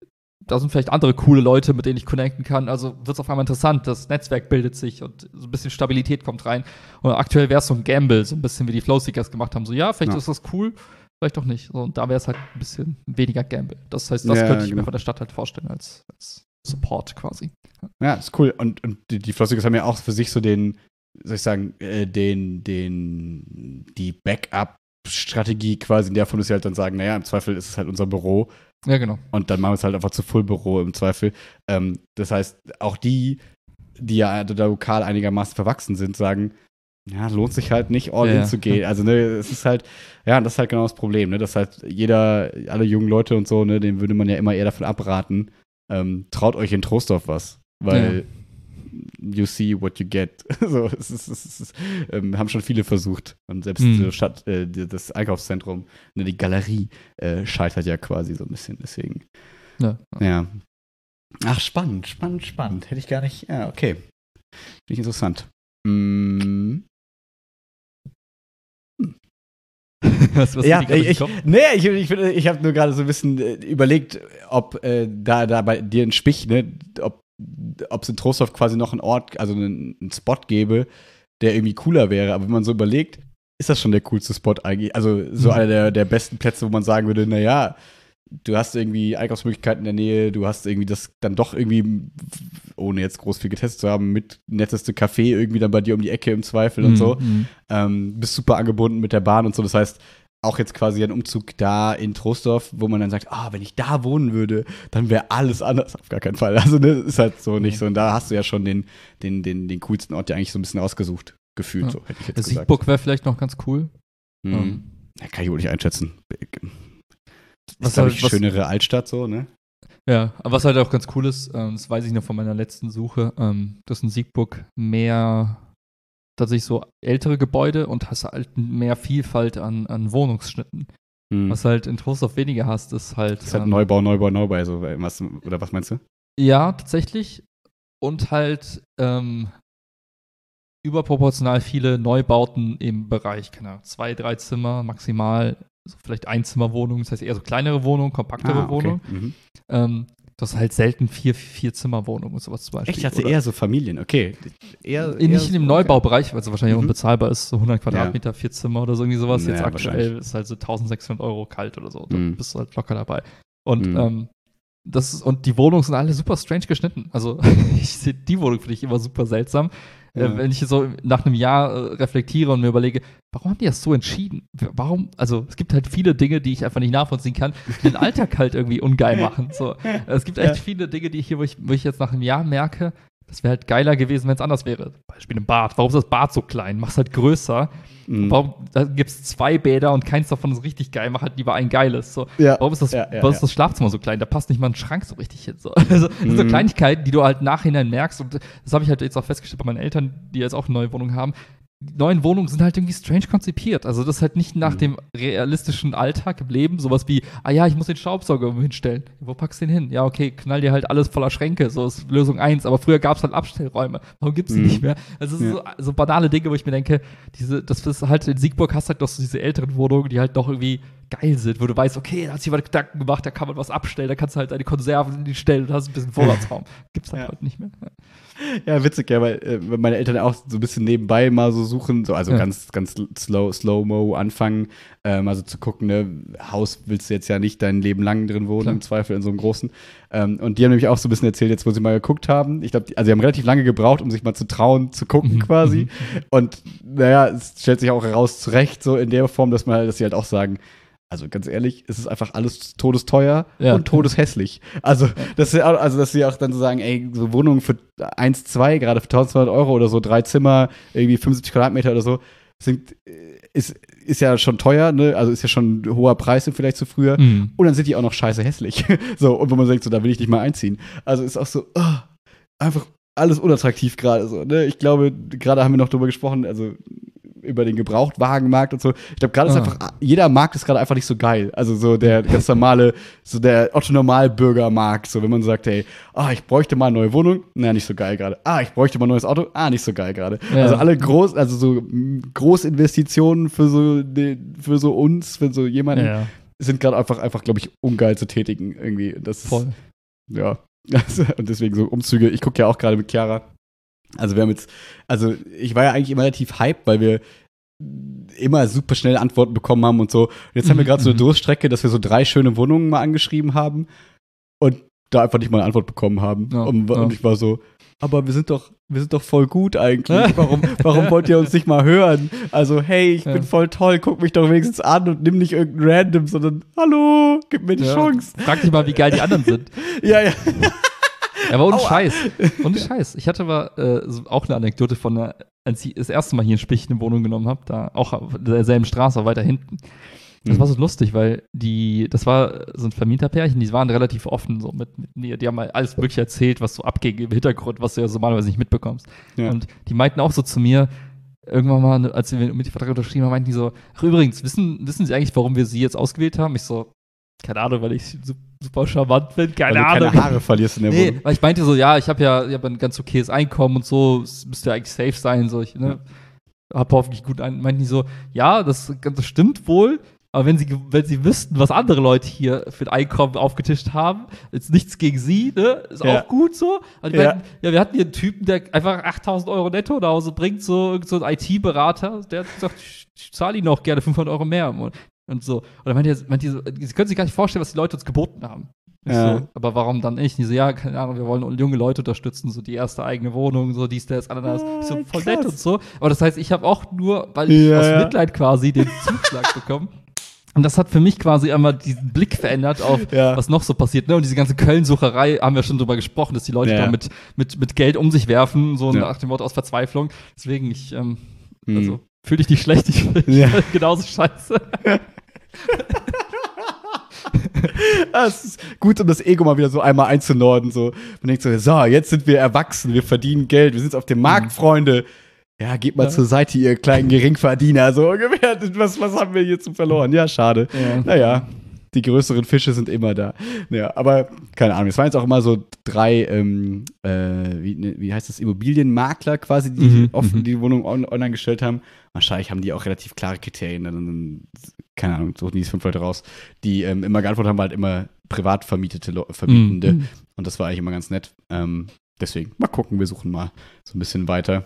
da sind vielleicht andere coole Leute, mit denen ich connecten kann. Also wird es auf einmal interessant, das Netzwerk bildet sich und so ein bisschen Stabilität kommt rein. Und aktuell wäre es so ein Gamble, so ein bisschen wie die Flowseekers gemacht haben. So, ja, vielleicht Ja. ist das cool, vielleicht auch nicht. So, und da wäre es halt ein bisschen weniger Gamble. Das heißt, das Ja, könnte ich genau. mir von der Stadt halt vorstellen als, als Support quasi. Ja, ist cool. Und, und die, die Flossigers haben ja auch für sich so den, soll ich sagen, äh, den, den, die Backup-Strategie quasi, in der Form, dass sie halt dann sagen, naja, im Zweifel ist es halt unser Büro Ja, genau. und dann machen wir es halt einfach zu Full-Büro im Zweifel. Ähm, das heißt, auch die die ja da lokal einigermaßen verwachsen sind, sagen, ja, lohnt sich halt nicht, all in Ja. zu gehen. Also, ne, es ist halt, ja, das ist halt genau das Problem, ne, dass halt jeder, alle jungen Leute und so, ne, denen würde man ja immer eher davon abraten, ähm, traut euch in Trostorf was, weil you see what you get. So, es ist, es ist, es ist ähm, haben schon viele versucht. Und selbst Mhm. die Stadt, äh, die- das Einkaufszentrum, ne, die Galerie, äh, scheitert ja quasi so ein bisschen, deswegen. Ja. Ja. Ach, spannend, spannend, spannend. Hätte ich gar nicht, ja, okay. Finde ich interessant. Mm. was, was Ja, geht dir gerade ich, durch den Kopf? nee, ich, ich, ich habe nur gerade so ein bisschen äh, überlegt, ob äh, da, da bei dir in Spich, ne, ob es in Trostorf quasi noch einen Ort, also einen, einen Spot gäbe, der irgendwie cooler wäre. Aber wenn man so überlegt, ist das schon der coolste Spot eigentlich. Also so Mhm. einer der, der besten Plätze, wo man sagen würde, naja, du hast irgendwie Einkaufsmöglichkeiten in der Nähe, du hast irgendwie das dann doch irgendwie, ohne jetzt groß viel getestet zu haben, mit netteste Café irgendwie dann bei dir um die Ecke im Zweifel und so. Mhm. Ähm, bist super angebunden mit der Bahn und so. Das heißt, auch jetzt quasi ein Umzug da in Trostorf, wo man dann sagt, ah, wenn ich da wohnen würde, dann wäre alles anders. Auf gar keinen Fall. Also, ne, ist halt so nicht so. Und da hast du ja schon den, den, den, den coolsten Ort ja eigentlich so ein bisschen ausgesucht, gefühlt, Ja. so hätte ich jetzt Der gesagt. Siegburg wäre vielleicht noch ganz cool. Mhm. Ähm. Ja, kann ich wohl nicht einschätzen. Was Ist, glaube ich, halt- was- schönere Altstadt so, ne? Ja, aber was halt auch ganz cool ist, ähm, das weiß ich noch von meiner letzten Suche, ähm, dass in Siegburg mehr tatsächlich so ältere Gebäude und hast halt mehr Vielfalt an, an Wohnungsschnitten. Mhm. Was halt in Trostorf weniger hast, ist halt. Das ist halt ähm, Neubau, Neubau, Neubau, so, was, oder was meinst du? Ja, tatsächlich. Und halt ähm, überproportional viele Neubauten im Bereich, keine Ahnung, zwei, drei Zimmer maximal, so vielleicht Einzimmerwohnungen, das heißt eher so kleinere Wohnungen, kompaktere Ah, okay. Wohnungen. Mhm. Ähm, das ist halt selten vier, vier Zimmerwohnungen und sowas zum Beispiel. Echt, ich hatte Oder- eher so Familien, okay. Eher, Eh, eher nicht in dem so, Neubaubereich, weil es wahrscheinlich Mhm. unbezahlbar ist, so hundert Quadratmeter, vier Zimmer oder so irgendwie sowas. Jetzt Ja, aktuell wahrscheinlich. ist halt so eintausendsechshundert Euro kalt oder so. Da Mhm. bist du halt locker dabei. Und Mhm. ähm, das ist, und die Wohnungen sind alle super strange geschnitten. Also ich sehe die Wohnung finde ich immer super seltsam. Ja. Äh, wenn ich so nach einem Jahr äh, reflektiere und mir überlege, warum haben die das so entschieden? Warum, also es gibt halt viele Dinge, die ich einfach nicht nachvollziehen kann, die den Alltag halt irgendwie ungeil machen. So, es gibt echt Ja. viele Dinge, die ich hier, wo ich, wo ich jetzt nach einem Jahr merke, das wäre halt geiler gewesen, wenn es anders wäre. Beispiel ein Bad. Warum ist das Bad so klein? Mach's halt größer. Mhm. Warum da gibt's zwei Bäder und keins davon ist richtig geil? Mach halt lieber ein geiles. So. Ja. Warum ist das, Ja, ja, warum ist ja. das Schlafzimmer so klein? Da passt nicht mal ein Schrank so richtig hin. So. Also, das sind so Mhm. Kleinigkeiten, die du halt nachhinein merkst. Und das habe ich halt jetzt auch festgestellt bei meinen Eltern, die jetzt auch eine neue Wohnung haben. Die neuen Wohnungen sind halt irgendwie strange konzipiert. Also das ist halt nicht nach Mhm. dem realistischen Alltag im Leben. Sowas wie, ah ja, ich muss den Staubsauger irgendwo hinstellen. Wo packst du den hin? Ja, okay, knall dir halt alles voller Schränke. So ist Lösung eins. Aber früher gab es halt Abstellräume. Warum gibt's die Mhm. nicht mehr? Also es Ja. sind so, so banale Dinge, wo ich mir denke, diese, das ist halt in Siegburg hast du halt doch so diese älteren Wohnungen, die halt doch irgendwie geil sind, wo du weißt, okay, da hat sich jemand Gedanken gemacht, da kann man was abstellen, da kannst du halt deine Konserven in die stellen und hast ein bisschen Vorratsraum. Gibt's halt Ja. heute nicht mehr. Ja, witzig, ja, weil äh, wenn meine Eltern auch so ein bisschen nebenbei mal so suchen, so, also Ja. ganz, ganz slow, slow-mo anfangen, ähm, also zu gucken, ne, Haus willst du jetzt ja nicht dein Leben lang drin wohnen, Klar. im Zweifel in so einem großen. Ähm, und die haben nämlich auch so ein bisschen erzählt, jetzt wo sie mal geguckt haben. Ich glaube, also sie haben relativ lange gebraucht, um sich mal zu trauen, zu gucken Mhm, quasi. Und naja, es stellt sich auch heraus zurecht, so in der Form, dass man, dass sie halt auch sagen, also ganz ehrlich, es ist einfach alles todesteuer Ja. und todeshässlich. Also, dass sie, auch- also, dass sie auch dann so sagen, ey, so Wohnungen für eins, zwei, gerade für tausendzweihundert Euro oder so, drei Zimmer, irgendwie fünfundsiebzig Quadratmeter oder so, sind, äh, ist, ist ja schon teuer, ne? Also ist ja schon ein hoher Preis im Vergleich zu früher. Mhm. Und dann sind die auch noch scheiße hässlich. So, und wo man sagt, so, da will ich nicht mal einziehen. Also ist auch so, oh, einfach alles unattraktiv gerade so, ne? Ich glaube, gerade haben wir noch drüber gesprochen, also über den Gebrauchtwagenmarkt und so. Ich glaube, gerade ist Ah. einfach, jeder Markt ist gerade einfach nicht so geil. Also so der ganz normale, so der Otto-Normalbürger-Markt. So, wenn man sagt, hey, ah, ich bräuchte mal eine neue Wohnung, na, nicht so geil gerade. Ah, ich bräuchte mal ein neues Auto, ah, nicht so geil gerade. Ja. Also alle groß, also so m, Großinvestitionen für so, die- für so uns, für so jemanden, Ja, sind gerade einfach, einfach glaube ich, ungeil zu tätigen irgendwie. Das ist, voll. ja. Also, und deswegen so Umzüge. Ich gucke ja auch gerade mit Chiara. Also wir haben jetzt, also ich war ja eigentlich immer relativ hyped, weil wir immer super schnell Antworten bekommen haben und so. Und jetzt haben wir Mhm, gerade so eine mhm. Durststrecke, dass wir so drei schöne Wohnungen mal angeschrieben haben und da einfach nicht mal eine Antwort bekommen haben. Ja, und, ja. und ich war so, aber wir sind doch, wir sind doch voll gut eigentlich. Warum, warum wollt ihr uns nicht mal hören? Also, hey, ich Ja. bin voll toll, guck mich doch wenigstens an und nimm nicht irgendein Random, sondern hallo, gib mir die Ja. Chance. Frag dich mal, wie geil die anderen sind. Ja, ja. Ja, aber ohne Aua. Scheiß. Ohne Scheiß. Ich hatte aber äh, so auch eine Anekdote von einer, als ich das erste Mal hier in Spich eine Wohnung genommen habe, da auch auf derselben Straße, aber weiter hinten. Das Mhm. war so lustig, weil die, das war so ein Vermieterpärchen, die waren relativ offen, so mit, mit mir. Die haben halt alles Mögliche erzählt, was so abging im Hintergrund, was du ja so normalerweise nicht mitbekommst. Ja. Und die meinten auch so zu mir, irgendwann mal, als wir mit dem Vertrag unterschrieben haben, meinten die so, ach, übrigens, wissen, wissen Sie eigentlich, warum wir Sie jetzt ausgewählt haben? Ich so, keine Ahnung, weil ich su- super charmant bin, keine Weil du Ahnung. keine Haare verlierst in der Nee, Wohnung. weil ich meinte so, ja, ich habe ja, ich hab ein ganz okayes Einkommen und so, es müsste ja eigentlich safe sein, so, ich, ne, hab hoffentlich gut ein, meinten die so, ja, das, das stimmt wohl, aber wenn sie, wenn sie wüssten, was andere Leute hier für ein Einkommen aufgetischt haben, jetzt nichts gegen sie, ne, ist Ja. auch gut so. Und die Ja. meinten, ja, wir hatten hier einen Typen, der einfach achttausend Euro netto nach Hause bringt, so, irgend so ein I T-Berater, der hat gesagt, ich, ich zahle ihnen auch gerne fünfhundert Euro mehr und, und so. Und dann meinte die, meinte die so, sie können sich gar nicht vorstellen, was die Leute uns geboten haben. Ich Ja. so, aber warum dann nicht? Die so, ja, keine Ahnung, wir wollen junge Leute unterstützen, so die erste eigene Wohnung, so dies, das, Ananas. Ich so, voll krass. nett und so. Aber das heißt, ich habe auch nur, weil ich Ja, aus ja. Mitleid quasi den Zuschlag bekommen. Und das hat für mich quasi einmal diesen Blick verändert auf, Ja. was noch so passiert. Ne? Und diese ganze Köln-Sucherei haben wir schon drüber gesprochen, dass die Leute Ja. da mit, mit, mit Geld um sich werfen, so Ja. nach dem Wort aus Verzweiflung. Deswegen, ich, ähm, Mhm. also, fühle dich nicht schlecht, ich bin Ja. genauso scheiße. Ah, es ist gut, um das Ego mal wieder so einmal einzunorden. So. Man denkt so, so, jetzt sind wir erwachsen, wir verdienen Geld, wir sind auf dem Markt, Freunde. Ja, geht mal Ja. zur Seite, ihr kleinen Geringverdiener. So ungefähr, was, was haben wir hier zu verloren? Ja, schade. Ja. Naja, die größeren Fische sind immer da. Ja, aber keine Ahnung, es waren jetzt auch immer so drei, ähm, äh, wie, ne, wie heißt das, Immobilienmakler quasi, die Mhm, offen mhm. die Wohnung on online gestellt haben. Wahrscheinlich haben die auch relativ klare Kriterien. Dann, dann, keine Ahnung, suchen die fünf Leute raus, die ähm, immer geantwortet haben, war halt immer privat vermietete Le- Vermietende. Mhm. Und das war eigentlich immer ganz nett. Ähm, deswegen, mal gucken, wir suchen mal so ein bisschen weiter.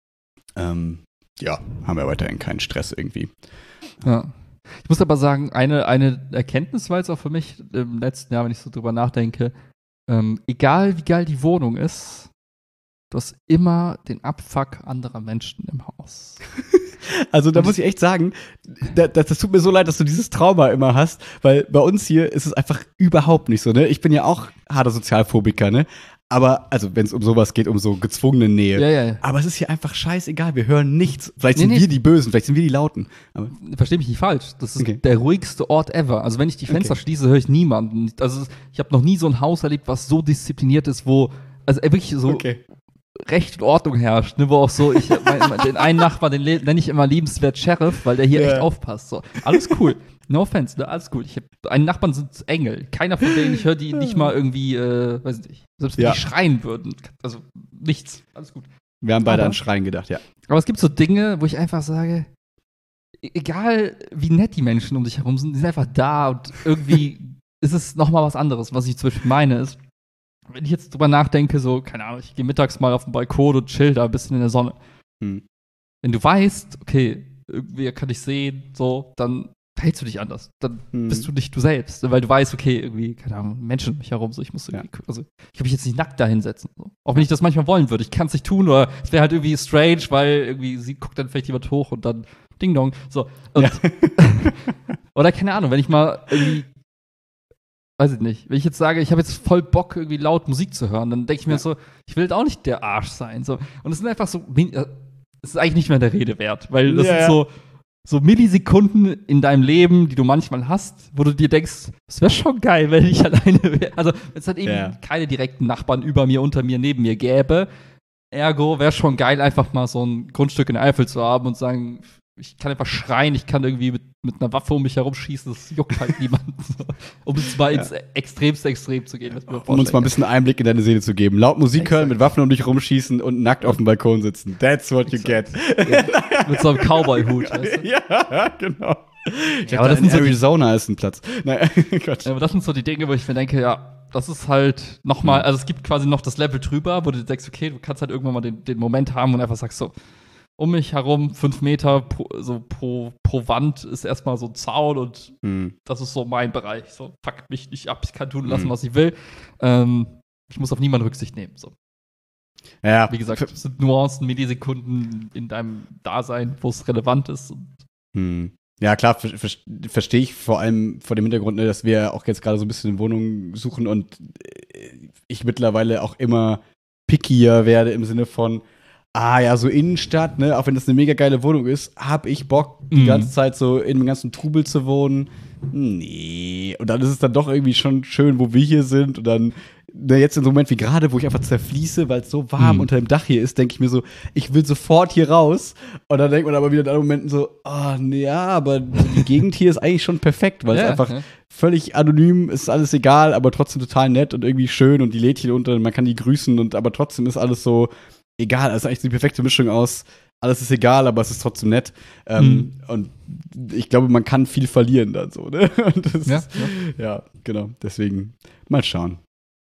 Ähm, ja, haben wir weiterhin keinen Stress irgendwie. Ja. Ich muss aber sagen, eine, eine Erkenntnis war jetzt auch für mich im letzten Jahr, wenn ich so drüber nachdenke, ähm, egal wie geil die Wohnung ist, du hast immer den Abfuck anderer Menschen im Haus. Also da Und muss ich echt sagen, da, das, das tut mir so leid, dass du dieses Trauma immer hast, weil bei uns hier ist es einfach überhaupt nicht so, ne? Ich bin ja auch harter Sozialphobiker, ne? Aber, also wenn es um sowas geht, um so gezwungene Nähe. Ja, ja, ja. Aber es ist hier einfach scheißegal, wir hören nichts. Vielleicht Nee, sind nee. wir die Bösen, vielleicht sind wir die Lauten. Aber Versteh mich nicht falsch. Das ist Okay. der ruhigste Ort ever. Also wenn ich die Fenster Okay. schließe, höre ich niemanden. Also ich habe noch nie so ein Haus erlebt, was so diszipliniert ist, wo also wirklich so okay. Recht und Ordnung herrscht, ne, wo auch so, ich mein, den einen Nachbarn, den le- nenne ich immer liebenswert Sheriff, weil der hier Ja. echt aufpasst. So. Alles cool. No offense, ne, alles cool. Ich hab, einen Nachbarn sind Engel. Keiner von denen, ich höre die nicht mal irgendwie, äh, weiß nicht, selbst wenn Ja. die schreien würden. Also nichts. Alles gut. Wir haben beide Aber- an Schreien gedacht, ja. Aber es gibt so Dinge, wo ich einfach sage, e- egal wie nett die Menschen um dich herum sind, die sind einfach da und irgendwie ist es nochmal was anderes. Was ich zum Beispiel meine ist, wenn ich jetzt drüber nachdenke, so, keine Ahnung, ich gehe mittags mal auf den Balkon und chill da ein bisschen in der Sonne. Hm. Wenn du weißt, okay, irgendwie kann ich sehen, so, dann verhältst du dich anders. Dann Hm. bist du nicht du selbst, weil du weißt, okay, irgendwie, keine Ahnung, Menschen um mich herum, so, ich muss irgendwie, also, ich kann mich jetzt nicht nackt da hinsetzen. So. Auch wenn ich das manchmal wollen würde. Ich kann es nicht tun oder es wäre halt irgendwie strange, weil irgendwie sie guckt dann vielleicht jemand hoch und dann Ding Dong. So. Und, Ja. oder keine Ahnung, wenn ich mal irgendwie weiß ich nicht, wenn ich jetzt sage, ich habe jetzt voll Bock, irgendwie laut Musik zu hören, dann denke ich mir Ja. so, ich will jetzt auch nicht der Arsch sein. So. Und es sind einfach so, es ist eigentlich nicht mehr der Rede wert, weil das Ja, sind ja. so, so Millisekunden in deinem Leben, die du manchmal hast, wo du dir denkst, es wäre schon geil, wenn ich alleine wäre. Also, wenn es halt eben Ja. keine direkten Nachbarn über mir, unter mir, neben mir gäbe. Ergo wäre schon geil, einfach mal so ein Grundstück in der Eifel zu haben und sagen, ich kann einfach schreien, ich kann irgendwie mit, mit einer Waffe um mich herumschießen, das juckt halt niemanden. So. Um jetzt mal Ja. ins extremste Extrem zu gehen. Was ich mir Um uns vorstellen mal ein bisschen Einblick in deine Seele zu geben. Laut Musik Exakt. hören, mit Waffen um dich rumschießen und nackt auf dem Balkon sitzen. That's what you get. kann. Ja, mit so einem Cowboy-Hut, weißt du? Ja, genau. Ich Ja, ja, aber das in sind so die- Arizona ist ein Platz. Nein, Gott. Ja, aber das sind so die Dinge, wo ich mir denke, ja, das ist halt nochmal, also es gibt quasi noch das Level drüber, wo du denkst, okay, du kannst halt irgendwann mal den, den Moment haben und einfach sagst so, um mich herum, fünf Meter pro, so pro, pro Wand ist erstmal so ein Zaun und Hm. das ist so mein Bereich. So, fuck mich nicht ab, ich kann tun und lassen, Mhm. was ich will. Ähm, ich muss auf niemanden Rücksicht nehmen. So. Ja, Wie gesagt, es sind Nuancen, Millisekunden in deinem Dasein, wo es relevant ist. Und Hm. Ja, klar, ver ver verstehe ich vor allem vor dem Hintergrund, ne, dass wir auch jetzt gerade so ein bisschen eine Wohnung suchen und ich mittlerweile auch immer pickier werde im Sinne von, ah ja, so Innenstadt, ne, auch wenn das eine mega geile Wohnung ist, hab ich Bock, die Mhm. ganze Zeit so in dem ganzen Trubel zu wohnen. Nee. Und dann ist es dann doch irgendwie schon schön, wo wir hier sind und dann ne, jetzt in so einem Moment wie gerade, wo ich einfach zerfließe, weil es so warm Mhm. unter dem Dach hier ist, denke ich mir so, ich will sofort hier raus. Und dann denkt man aber wieder in anderen Momenten so, oh, nee, ja, aber die Gegend hier ist eigentlich schon perfekt, weil Ja, es einfach ja. völlig anonym ist, alles egal, aber trotzdem total nett und irgendwie schön und die Lädchen unter, man kann die grüßen und aber trotzdem ist alles so egal. Also eigentlich die perfekte Mischung aus, alles ist egal, aber es ist trotzdem nett. Ähm, und ich glaube, man kann viel verlieren dann so, ne? Und das Ja, ist, ja, genau. Deswegen mal schauen.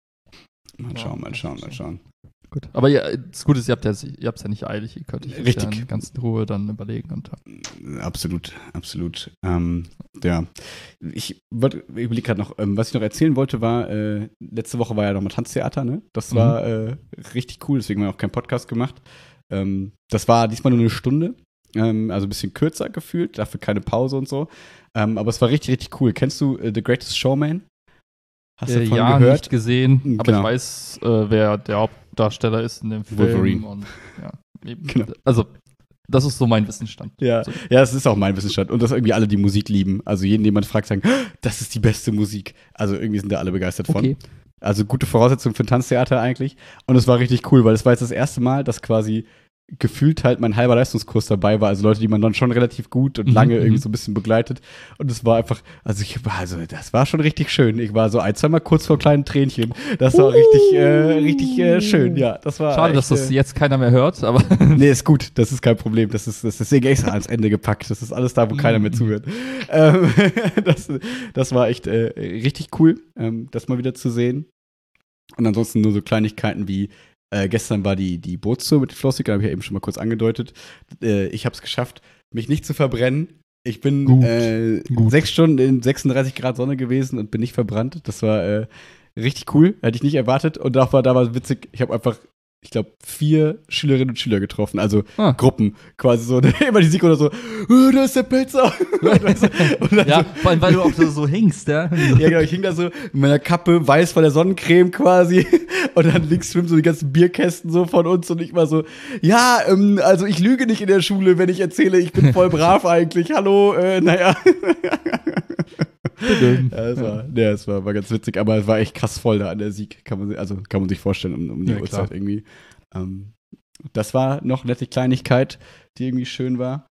Mal schauen, mal schauen, mal schauen. Gut. Aber ja, das Gute ist, ihr habt ja, ihr habt's ja nicht eilig. Ihr könnt euch das Richtig. ja in ganz in Ruhe dann überlegen. Und, Absolut, absolut. Ähm, ja, ich überlege gerade noch, ähm, was ich noch erzählen wollte, war, äh, letzte Woche war ja noch mal Tanztheater, ne? Das Mhm. war äh, richtig cool, deswegen haben wir auch keinen Podcast gemacht. Ähm, das war diesmal nur eine Stunde, ähm, also ein bisschen kürzer gefühlt, dafür keine Pause und so. Ähm, aber es war richtig, richtig cool. Kennst du äh, The Greatest Showman? Hast du äh, davon ja, gehört? nicht gesehen, Mhm, aber genau. ich weiß, äh, wer der Hauptdarsteller ist in dem Film. Wolverine. Und, ja, eben. Genau. Also, das ist so mein Wissensstand. Ja, So. ja, es ist auch mein Wissensstand. Und dass irgendwie alle die Musik lieben. Also jeden, den man fragt, sagen, das ist die beste Musik. Also irgendwie sind da alle begeistert von. Okay. Also gute Voraussetzung für ein Tanztheater eigentlich. Und es war richtig cool, weil es war jetzt das erste Mal, dass quasi gefühlt halt mein halber Leistungskurs dabei war. Also Leute, die man dann schon relativ gut und Mhm, lange mhm. irgendwie so ein bisschen begleitet. Und es war einfach, also ich war, also das war schon richtig schön. Ich war so ein, zweimal kurz vor kleinen Tränchen. Das war Uh. richtig, äh, richtig äh, schön. Ja, das war Schade, echt, dass das äh, jetzt keiner mehr hört, aber Nee, ist gut, das ist kein Problem. Das ist, das ist deswegen extra ans Ende gepackt. Das ist alles da, wo keiner mehr Mhm. zuhört. Ähm, das, das war echt äh, richtig cool, ähm, das mal wieder zu sehen. Und ansonsten nur so Kleinigkeiten wie äh, gestern war die, die Bootstour mit Flossig, habe ich ja eben schon mal kurz angedeutet. Äh, ich habe es geschafft, mich nicht zu verbrennen. Ich bin Gut, äh, gut. sechs Stunden in sechsunddreißig Grad Sonne gewesen und bin nicht verbrannt. Das war äh, richtig cool, hätte ich nicht erwartet. Und auch war da war witzig, ich habe einfach, ich glaube, vier Schülerinnen und Schüler getroffen, also Ah. Gruppen, quasi so, immer die Siko oder so, oh, da ist der Pelzer. und dann ja, so, vor allem, weil du auch so, so hängst, ja. ja, genau, ich hing da so mit meiner Kappe, weiß von der Sonnencreme quasi. Und dann links schwimmen so die ganzen Bierkästen so von uns und ich war so, ja, ähm, also ich lüge nicht in der Schule, wenn ich erzähle, ich bin voll brav eigentlich. Hallo, äh, naja. Ja, es war, ja, es war, war ganz witzig, aber es war echt krass voll da an der Sieg. Kann man, also kann man sich vorstellen, um, um die Ja, Uhrzeit klar. irgendwie. Ähm, das war noch eine nette Kleinigkeit, die irgendwie schön war.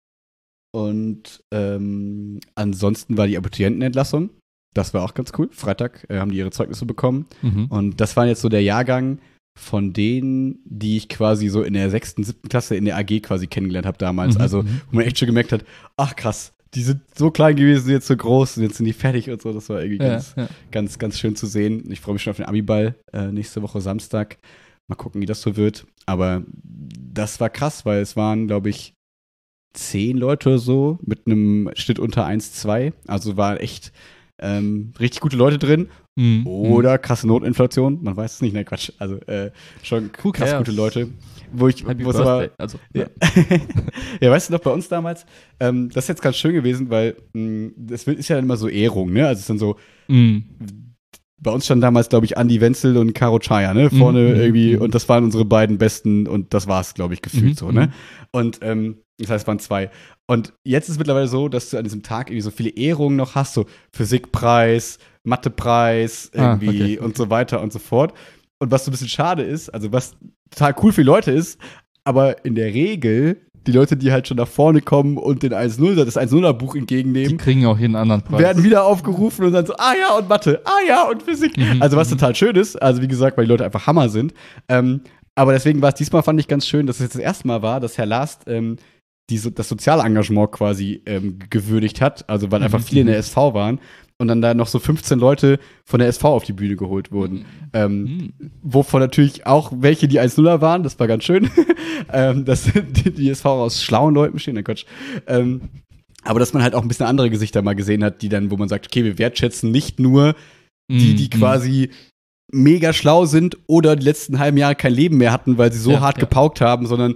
Und ähm, ansonsten war die Abiturientenentlassung. Das war auch ganz cool. Freitag äh, haben die ihre Zeugnisse bekommen. Mhm. Und das war jetzt so der Jahrgang von denen, die ich quasi so in der sechsten, siebten Klasse in der A G quasi kennengelernt habe damals. Mhm, Also, mhm. wo man echt schon gemerkt hat, ach krass, die sind so klein gewesen, sind jetzt so groß und jetzt sind die fertig und so. Das war irgendwie Ja, ganz, ja. ganz, ganz schön zu sehen. Ich freue mich schon auf den Abiball äh, nächste Woche Samstag. Mal gucken, wie das so wird. Aber das war krass, weil es waren, glaube ich, zehn Leute oder so mit einem Schnitt unter eins Komma zwei. Also waren echt ähm, richtig gute Leute drin. Mhm. Oder krasse Notinflation, man weiß es nicht, ne Quatsch. Also äh, schon Who krass cares? gute Leute. Wo ich, Happy wo es Birthday. aber, Also, ja. ja. Ja, weißt du noch, bei uns damals, ähm, das ist jetzt ganz schön gewesen, weil mh, das ist ja dann immer so Ehrung, ne? Also es ist dann so, Mhm. bei uns standen damals, glaube ich, Andi Wenzel und Caro Chaya, ne? Vorne Mhm, irgendwie, mhm. und das waren unsere beiden besten und das war es, glaube ich, gefühlt Mhm, so, ne? mhm. Und ähm, das heißt, es waren zwei. Und jetzt ist es mittlerweile so, dass du an diesem Tag irgendwie so viele Ehrungen noch hast, so Physikpreis, Mathepreis, Ah, irgendwie okay, okay. und so weiter und so fort. Und was so ein bisschen schade ist, also was total cool für die Leute ist, aber in der Regel die Leute, die halt schon nach vorne kommen und den eins null, das eins nuller Buch Die entgegennehmen, kriegen auch hier einen anderen Preis. werden wieder aufgerufen und dann so, ah ja, und Mathe, ah ja, und Physik. Mhm, Also was mhm. total schön ist, also wie gesagt, weil die Leute einfach Hammer sind. Ähm, aber deswegen war es diesmal, fand ich ganz schön, dass es jetzt das erste Mal war, dass Herr Last ähm, die, so- das Sozialengagement quasi ähm, gewürdigt hat, also weil einfach Mhm, viele in der mhm. S V waren und dann da noch so fünfzehn Leute von der S V auf die Bühne geholt wurden. Ähm, Mhm. Wovon natürlich auch welche, die eins nuller waren, das war ganz schön. ähm, dass die, die S V aus schlauen Leuten bestehen, na Quatsch. Ähm, aber dass man halt auch ein bisschen andere Gesichter mal gesehen hat, die dann, wo man sagt, okay, wir wertschätzen nicht nur die, die Mhm. quasi mega schlau sind oder die letzten halben Jahre kein Leben mehr hatten, weil sie so Ja, hart ja. gepaukt haben, sondern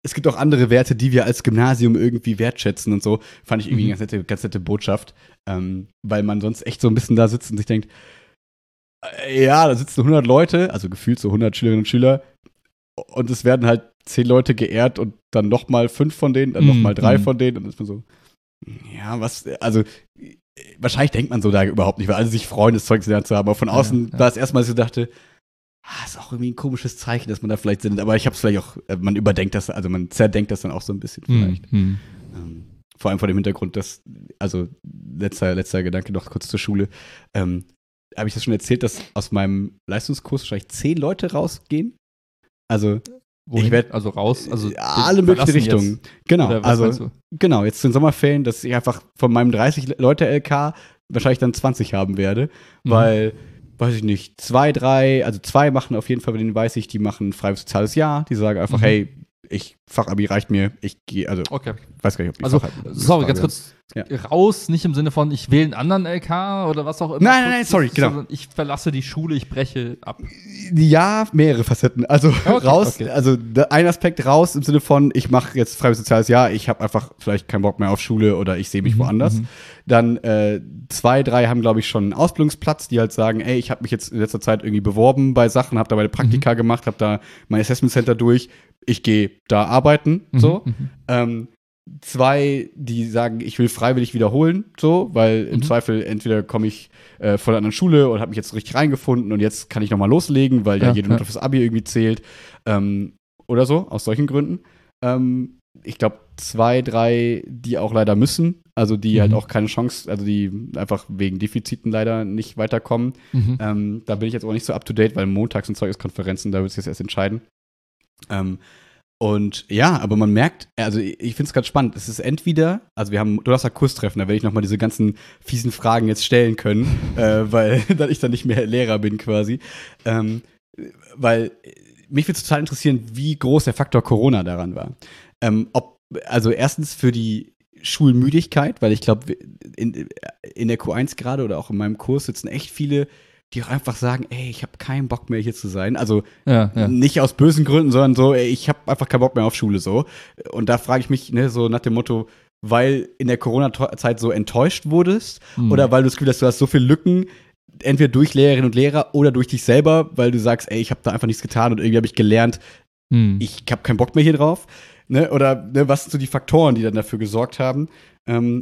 es gibt auch andere Werte, die wir als Gymnasium irgendwie wertschätzen und so. Fand ich irgendwie Mhm. eine ganz nette, ganz nette Botschaft, ähm, weil man sonst echt so ein bisschen da sitzt und sich denkt, äh, ja, da sitzen hundert Leute, also gefühlt so hundert Schülerinnen und Schüler, und es werden halt zehn Leute geehrt und dann noch mal fünf von denen, dann noch mal drei Mhm. von denen, und dann ist man so, ja, was, also wahrscheinlich denkt man so da überhaupt nicht, weil alle sich freuen, das Zeug gelernt zu haben, aber von außen Ja, ja. war es erstmal so, dachte, ah, ist auch irgendwie ein komisches Zeichen, dass man da vielleicht sind, aber ich habe es vielleicht auch, äh, man überdenkt das, also man zerdenkt das dann auch so ein bisschen vielleicht. Mhm. Ähm, vor allem vor dem Hintergrund, dass, also letzter, letzter Gedanke noch kurz zur Schule, ähm, habe ich das schon erzählt, dass aus meinem Leistungskurs wahrscheinlich zehn Leute rausgehen? Also Wohin? ich werd- also raus, also alle möglichen Richtungen. Jetzt. Genau, Oder was also meinst du? genau, jetzt zu den Sommerferien, dass ich einfach von meinem dreißig Leute L K wahrscheinlich dann zwanzig haben werde, Mhm. weil, weiß ich nicht, zwei, drei, also zwei machen auf jeden Fall, bei denen weiß ich, die machen ein freies soziales Jahr, die sagen einfach, Mhm. hey, ich, Fachabi reicht mir, ich gehe, also, Okay. weiß gar nicht, ob die Also, Fachabi- sorry, ganz Frage- kurz. Ja. Raus, nicht im Sinne von, ich wähle einen anderen L K oder was auch immer. Nein, nein, nein, sorry, genau. Sondern ich verlasse die Schule, ich breche ab. Ja, mehrere Facetten. Also Okay, raus, okay. also da- ein Aspekt raus im Sinne von, ich mache jetzt freies soziales Jahr, ich habe einfach vielleicht keinen Bock mehr auf Schule oder ich sehe mich Mhm, woanders. mhm. Dann äh, zwei, drei haben, glaube ich, schon einen Ausbildungsplatz, die halt sagen, ey, ich habe mich jetzt in letzter Zeit irgendwie beworben bei Sachen, habe da meine Praktika Mhm. gemacht, habe da mein Assessment Center durch, ich gehe da arbeiten, Mhm, so. mhm. Ähm, zwei, die sagen, ich will freiwillig wiederholen, so, weil im Mhm. Zweifel entweder komme ich äh, von einer anderen Schule und habe mich jetzt richtig reingefunden und jetzt kann ich noch mal loslegen, weil ja, Ja, jede ja. Note fürs Abi irgendwie zählt, ähm, oder so, aus solchen Gründen. Ähm, ich glaube, zwei, drei, die auch leider müssen, also die Mhm. halt auch keine Chance, also die einfach wegen Defiziten leider nicht weiterkommen. Mhm. Ähm, da bin ich jetzt auch nicht so up to date, weil montags sind Zeugniskonferenzen, da wird sich jetzt erst entscheiden. Ähm, und ja, aber man merkt, also ich, ich finde es ganz spannend. Es ist entweder, also wir haben Donnerstag Kurstreffen, da werde ich nochmal diese ganzen fiesen Fragen jetzt stellen können, äh, weil dann ich dann nicht mehr Lehrer bin quasi. Ähm, weil mich würde total interessieren, wie groß der Faktor Corona daran war. Ähm, ob, also erstens für die Schulmüdigkeit, weil ich glaube, in, in der Q eins gerade oder auch in meinem Kurs sitzen echt viele, die auch einfach sagen, ey, ich habe keinen Bock mehr hier zu sein. Also Ja, ja. nicht aus bösen Gründen, sondern so, ey, ich habe einfach keinen Bock mehr auf Schule so. Und da frage ich mich, ne, so nach dem Motto, weil in der Corona-Zeit so enttäuscht wurdest Mhm. oder weil du das Gefühl hast, du hast so viele Lücken, entweder durch Lehrerinnen und Lehrer oder durch dich selber, weil du sagst, ey, ich habe da einfach nichts getan und irgendwie habe ich gelernt, Mhm. ich habe keinen Bock mehr hier drauf. Ne? Oder ne, was sind so die Faktoren, die dann dafür gesorgt haben? Ähm,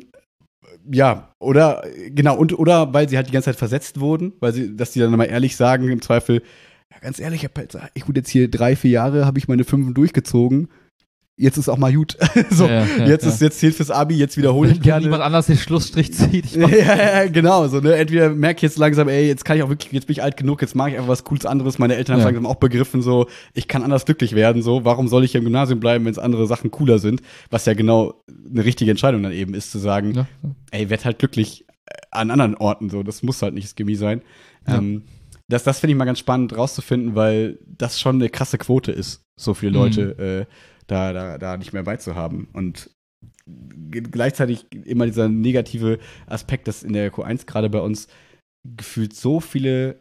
ja, oder genau, und oder weil sie halt die ganze Zeit versetzt wurden, weil sie, dass die dann mal ehrlich sagen, im Zweifel, ja, ganz ehrlich, ich, hab jetzt, ich gut jetzt hier drei, vier Jahre, habe ich meine Fünfen durchgezogen. Jetzt ist auch mal gut. so, Ja, ja, jetzt ja. ist jetzt zählt fürs Abi, jetzt wiederhole ich Wenn gerne. niemand anders den Schlussstrich zieht. Ich ja, ja, ja, genau, so, ne? Entweder merke ich jetzt langsam, ey, jetzt kann ich auch wirklich, jetzt bin ich alt genug, jetzt mache ich einfach was Cooles anderes. Meine Eltern haben Ja. langsam auch begriffen, so, ich kann anders glücklich werden, so, warum soll ich hier im Gymnasium bleiben, wenn es andere Sachen cooler sind? Was ja genau eine richtige Entscheidung dann eben ist, zu sagen, Ja. ey, werd halt glücklich äh, an anderen Orten, so, das muss halt nicht das Chemie sein. Ja. Ähm, das das finde ich mal ganz spannend rauszufinden, weil das schon eine krasse Quote ist, so viele Leute äh, da, da, da nicht mehr beizuhaben. Und g- gleichzeitig immer dieser negative Aspekt, dass in der Q eins gerade bei uns gefühlt so viele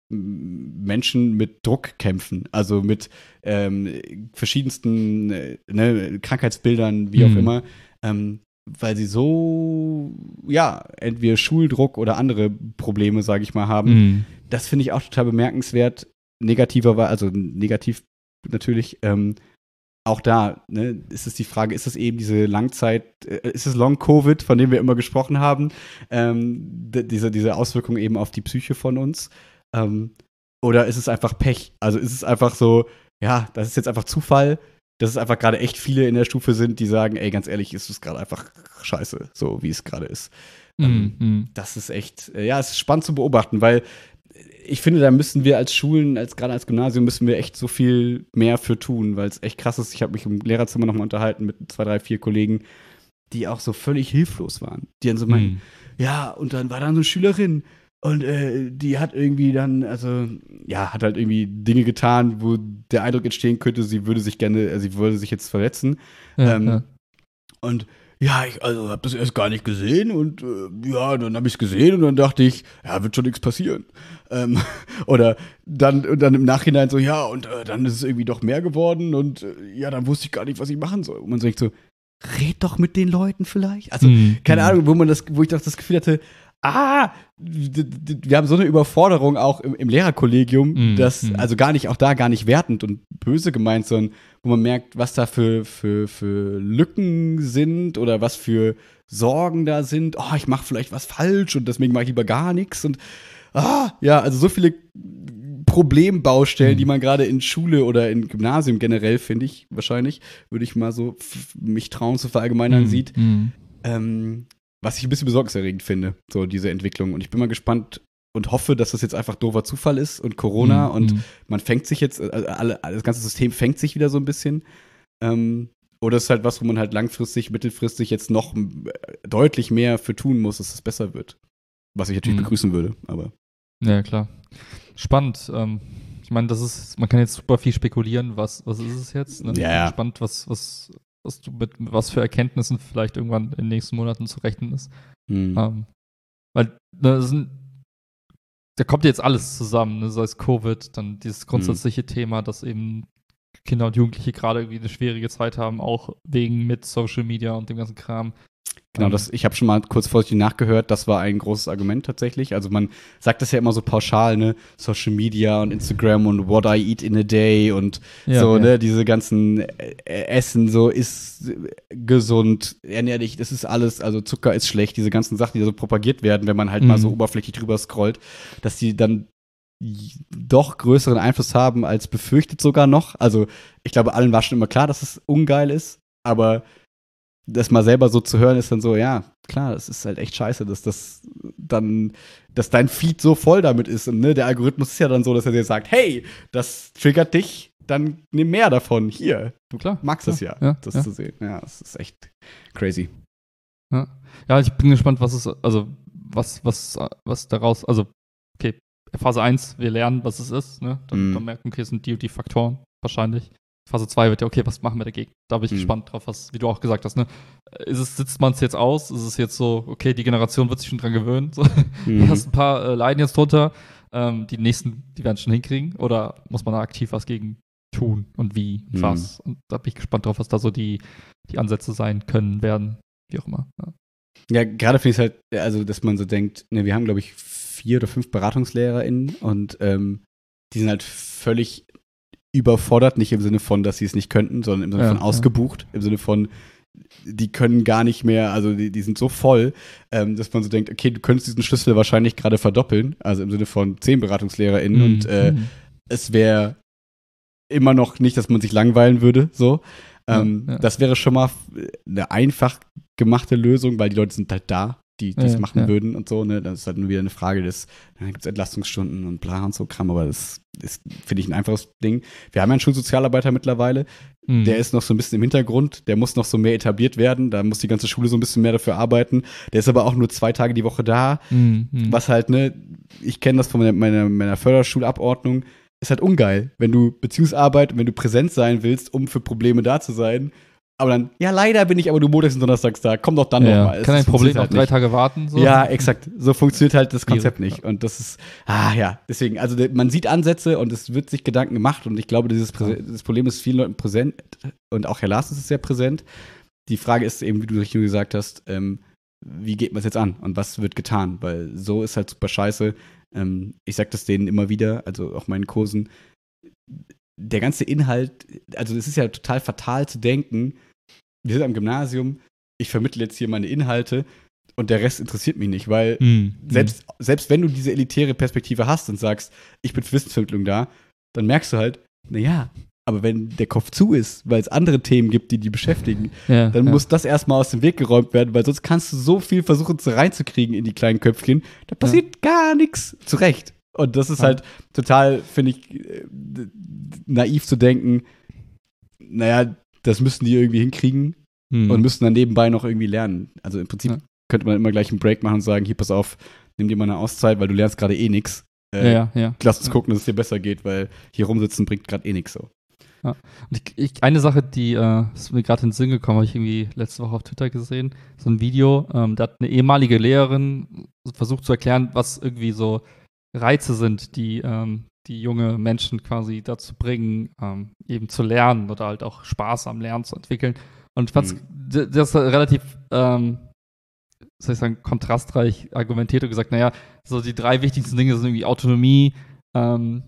m, Menschen mit Druck kämpfen, also mit ähm, verschiedensten äh, ne, Krankheitsbildern, wie auch Mhm. immer, ähm, weil sie so, ja, entweder Schuldruck oder andere Probleme, sage ich mal, haben. Mhm. Das finde ich auch total bemerkenswert. Negativer war, also negativ natürlich, ähm, auch da, ne, ist es die Frage, ist es eben diese Langzeit, äh, ist es Long-Covid, von dem wir immer gesprochen haben, ähm, d- diese, diese Auswirkungen eben auf die Psyche von uns, ähm, oder ist es einfach Pech? Also ist es einfach so, ja, das ist jetzt einfach Zufall, dass es einfach gerade echt viele in der Stufe sind, die sagen, ey, ganz ehrlich, ist es gerade einfach scheiße, so wie es gerade ist. Ähm, Mhm. das ist echt, äh, ja, es ist spannend zu beobachten, weil ich finde, da müssen wir als Schulen, als gerade als Gymnasium, müssen wir echt so viel mehr für tun, weil es echt krass ist. Ich habe mich im Lehrerzimmer nochmal unterhalten mit zwei, drei, vier Kollegen, die auch so völlig hilflos waren. Die dann so meinten, Mhm. ja, und dann war da so eine Schülerin und äh, die hat irgendwie dann, also, ja, hat halt irgendwie Dinge getan, wo der Eindruck entstehen könnte, sie würde sich gerne, äh, sie würde sich jetzt verletzen. Ja, ähm, ja. Und ja, ich also habe das erst gar nicht gesehen und äh, ja, dann habe ich es gesehen und dann dachte ich, ja, wird schon nichts passieren. Ähm, oder dann, und dann im Nachhinein so, ja, und äh, dann ist es irgendwie doch mehr geworden und äh, ja, dann wusste ich gar nicht, was ich machen soll. Und man sagt so, red doch mit den Leuten vielleicht. Also, Mhm. keine Ahnung, wo man das, wo ich doch das Gefühl hatte, ah, d- d- wir haben so eine Überforderung auch im, im Lehrerkollegium, Mhm. dass, Mhm. also gar nicht, auch da gar nicht wertend und böse gemeint, sondern wo man merkt, was da für, für, für Lücken sind oder was für Sorgen da sind. Oh, ich mache vielleicht was falsch und deswegen mache ich lieber gar nichts. Und ah, ja, also so viele Problembaustellen, Mhm. die man gerade in Schule oder in Gymnasium generell, finde ich, wahrscheinlich, würde ich mal so f- mich trauen zu verallgemeinern, Mhm. sieht. Mhm. Ähm, was ich ein bisschen besorgniserregend finde, so diese Entwicklung. Und ich bin mal gespannt und hoffe, dass das jetzt einfach doofer Zufall ist und Corona Mhm. und Mhm. man fängt sich jetzt, also alle, das ganze System fängt sich wieder so ein bisschen. Ähm, oder es ist halt was, wo man halt langfristig, mittelfristig jetzt noch äh, deutlich mehr für tun muss, dass es besser wird. Was ich natürlich Mhm. begrüßen würde, aber. Ja, klar. Spannend. Ähm, ich meine, das ist, man kann jetzt super viel spekulieren, was, was ist es jetzt? Ne? Ja, ja. Spannend, was, was, was du mit, mit was für Erkenntnissen vielleicht irgendwann in den nächsten Monaten zu rechnen ist. Hm. Ähm, weil ne, das sind, da kommt jetzt alles zusammen, ne? Sei es Covid, dann dieses grundsätzliche Mhm. Thema, dass eben Kinder und Jugendliche gerade irgendwie eine schwierige Zeit haben, auch wegen mit Social Media und dem ganzen Kram. Genau, Ähm, das, ich habe schon mal kurz vorsichtig nachgehört, das war ein großes Argument tatsächlich. Also man sagt das ja immer so pauschal, ne, Social Media und Instagram und what I eat in a day und Ja, so, ja. ne, diese ganzen äh, Essen, so ist gesund, ernähr dich, das ist alles, also Zucker ist schlecht, diese ganzen Sachen, die da so propagiert werden, wenn man halt Mhm. mal so oberflächlich drüber scrollt, dass die dann doch größeren Einfluss haben als befürchtet sogar noch. Also ich glaube, allen war schon immer klar, dass es ungeil ist, aber das mal selber so zu hören, ist dann so, ja, klar, es ist halt echt scheiße, dass das dann, dass dein Feed so voll damit ist. Und ne, der Algorithmus ist ja dann so, dass er dir sagt, hey, das triggert dich, dann nimm mehr davon. Hier, du Klar, magst klar, das ja, ja, das ja. zu sehen. Ja, das ist echt crazy. Ja. ja, ich bin gespannt, was es, also was, was, was daraus, also, okay, Phase eins, wir lernen, was es ist, ne? Dann, Mhm. dann merken, okay, es sind die und die Faktoren, wahrscheinlich. Phase zwei wird ja, okay, was machen wir dagegen? Da bin ich Mhm. gespannt drauf, was, wie du auch gesagt hast, ne? Ist es, sitzt man es jetzt aus? Ist es jetzt so, okay, die Generation wird sich schon dran gewöhnen? So. Die Mhm. ersten paar äh, leiden jetzt drunter, ähm, die nächsten, die werden es schon hinkriegen? Oder muss man da aktiv was gegen tun und wie und Mhm. was? Und da bin ich gespannt drauf, was da so die, die Ansätze sein können, werden, wie auch immer. Ja. Ja, gerade finde ich es halt, also, dass man so denkt, ne, wir haben, glaube ich, vier oder fünf BeratungslehrerInnen und ähm, die sind halt völlig überfordert, nicht im Sinne von, dass sie es nicht könnten, sondern im Sinne Ja, von ja. ausgebucht, im Sinne von, die können gar nicht mehr, also die, die sind so voll, ähm, dass man so denkt, okay, du könntest diesen Schlüssel wahrscheinlich gerade verdoppeln, also im Sinne von zehn BeratungslehrerInnen Mhm. und äh, Mhm. es wäre immer noch nicht, dass man sich langweilen würde, so. Ähm, Ja, ja. Das wäre schon mal eine einfach gemachte Lösung, weil die Leute sind halt da, die Ja, es ja, machen ja. würden und so, ne? Das ist halt nur wieder eine Frage des, dann gibt es Entlastungsstunden und bla und so Kram, aber das ist, finde ich, ein einfaches Ding. Wir haben ja einen Schulsozialarbeiter mittlerweile, Mhm. der ist noch so ein bisschen im Hintergrund, der muss noch so mehr etabliert werden, da muss die ganze Schule so ein bisschen mehr dafür arbeiten. Der ist aber auch nur zwei Tage die Woche da, Mhm. Mhm. was halt, ne, ich kenne das von meiner, meiner, meiner Förderschulabordnung, ist halt ungeil, wenn du Beziehungsarbeit und wenn du präsent sein willst, um für Probleme da zu sein. Aber dann, ja, leider bin ich aber nur montags und donnerstags da, komm doch dann ja, nochmal. kann ein Problem auf drei Tage warten? So? Ja, exakt. So funktioniert halt das Konzept Schwierig, nicht. Und das ist, ah ja, deswegen, also de- man sieht Ansätze und es wird sich Gedanken gemacht und ich glaube, dieses Präse- das Problem ist vielen Leuten präsent und auch Herr Lars ist es sehr präsent. Die Frage ist eben, wie du richtig gesagt hast, ähm, wie geht man es jetzt an und was wird getan? Weil so ist halt super scheiße. Ähm, ich sag das denen immer wieder, also auch meinen Kursen, der ganze Inhalt, also es ist ja total fatal zu denken, wir sind am Gymnasium, ich vermittle jetzt hier meine Inhalte und der Rest interessiert mich nicht, weil Mhm. selbst, selbst wenn du diese elitäre Perspektive hast und sagst, ich bin für Wissensvermittlung da, dann merkst du halt, naja, aber wenn der Kopf zu ist, weil es andere Themen gibt, die die beschäftigen, Ja, dann ja. muss das erstmal aus dem Weg geräumt werden, weil sonst kannst du so viel versuchen zu reinzukriegen in die kleinen Köpfchen, da passiert gar nichts. Zu Recht. Und das ist Ja. halt total, finde ich, äh, d- naiv zu denken, naja, das müssen die irgendwie hinkriegen Mhm. und müssen dann nebenbei noch irgendwie lernen. Also im Prinzip Ja. könnte man immer gleich einen Break machen und sagen, hier, pass auf, nimm dir mal eine Auszeit, weil du lernst gerade eh nichts. ja, Äh, ja, ja. Lass uns Ja. gucken, dass es dir besser geht, weil hier rumsitzen bringt gerade eh nichts so. Ja. Und ich, ich, eine Sache, die äh, ist mir gerade in den Sinn gekommen, habe ich irgendwie letzte Woche auf Twitter gesehen, so ein Video, ähm, da hat eine ehemalige Lehrerin versucht zu erklären, was irgendwie so Reize sind, die ähm, die junge Menschen quasi dazu bringen, ähm, eben zu lernen oder halt auch Spaß am Lernen zu entwickeln. Und ich fand mhm. das relativ, ähm, soll ich sagen, kontrastreich argumentiert und gesagt, naja, so die drei wichtigsten Dinge sind irgendwie Autonomie, ähm,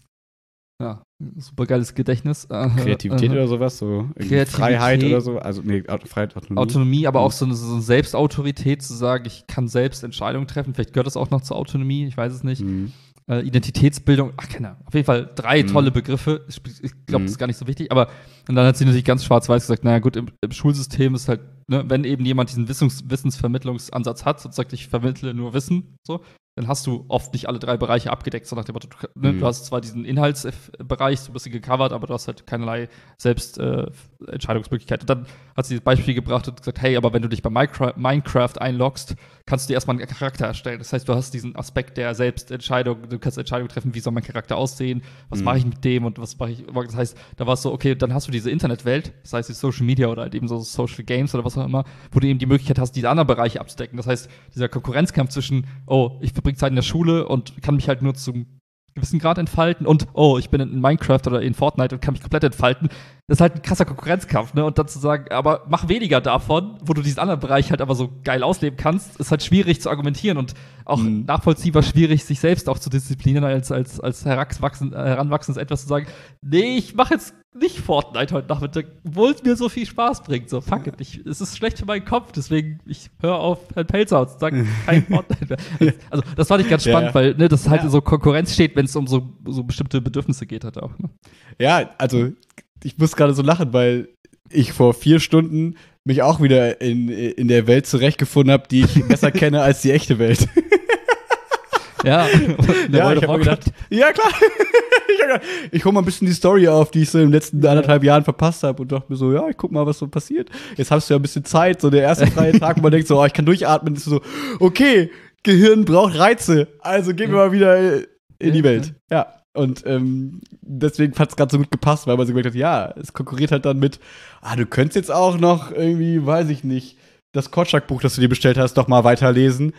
ja, super geiles Gedächtnis. Kreativität äh, oder sowas, so Freiheit oder so, also nee, Freiheit, Autonomie. Autonomie, aber mhm. auch so eine, so eine Selbstautorität zu sagen, ich kann selbst Entscheidungen treffen, vielleicht gehört das auch noch zur Autonomie, ich weiß es nicht. Mhm. Äh, Identitätsbildung, ach keine Ahnung, auf jeden Fall drei mhm. tolle Begriffe, ich, ich glaube, mhm. das ist gar nicht so wichtig, aber und dann hat sie natürlich ganz schwarz-weiß gesagt, naja gut, im, im Schulsystem ist halt, ne, wenn eben jemand diesen Wissens, Wissensvermittlungsansatz hat und sagt, ich vermittle nur Wissen, so, dann hast du oft nicht alle drei Bereiche abgedeckt, so nach dem Motto, du, ne, mhm. du hast zwar diesen Inhaltsbereich so ein bisschen gecovert, aber du hast halt keinerlei Selbstentscheidungsmöglichkeit. Äh, und dann hat sie das Beispiel gebracht und gesagt, hey, aber wenn du dich bei Minecraft einloggst, kannst du dir erstmal einen Charakter erstellen. Das heißt, du hast diesen Aspekt der Selbstentscheidung, du kannst Entscheidungen treffen, wie soll mein Charakter aussehen, was mhm. mache ich mit dem und was mache ich. Das heißt, da war es so, okay, dann hast du diese Internetwelt, das heißt die Social Media oder halt eben so Social Games oder was auch immer, wo du eben die Möglichkeit hast, diese anderen Bereiche abzudecken. Das heißt, dieser Konkurrenzkampf zwischen, oh, ich verbringe Zeit in der Schule und kann mich halt nur zum gewissen Grad entfalten und, oh, ich bin in Minecraft oder in Fortnite und kann mich komplett entfalten. Das ist halt ein krasser Konkurrenzkampf, ne? Und dann zu sagen, aber mach weniger davon, wo du diesen anderen Bereich halt aber so geil ausleben kannst, ist halt schwierig zu argumentieren und auch mhm. nachvollziehbar schwierig, sich selbst auch zu disziplinieren, als, als, als heranwachsend, heranwachsendes etwas zu sagen, nee, ich mache jetzt nicht Fortnite heute Nachmittag, obwohl es mir so viel Spaß bringt. So, fuck it, ich, es ist schlecht für meinen Kopf, deswegen ich höre auf Herrn Pelzer und sage kein Fortnite mehr. Also, also das fand ich ganz spannend, ja, ja. weil ne, das halt ja. so Konkurrenz steht, wenn es um so, so bestimmte Bedürfnisse geht halt auch. Ne? Ja, also ich muss gerade so lachen, weil ich vor vier Stunden mich auch wieder in, in der Welt zurechtgefunden habe, die ich besser kenne als die echte Welt. Ja, ja ich habe gedacht, ja klar. ich ich hole mal ein bisschen die Story auf, die ich so in den letzten anderthalb Jahren verpasst habe und dachte mir so, ja, ich guck mal, was so passiert. Jetzt hast du ja ein bisschen Zeit, so der erste freie Tag, wo man denkt so, oh, ich kann durchatmen, ist so, okay, Gehirn braucht Reize, also gehen wir mal wieder in die Welt. Ja, und ähm, deswegen hat es gerade so gut gepasst, weil man so gemerkt hat, ja, es konkurriert halt dann mit, ah, du könntest jetzt auch noch irgendwie, weiß ich nicht, das Korczak-Buch, das du dir bestellt hast, doch mal weiterlesen.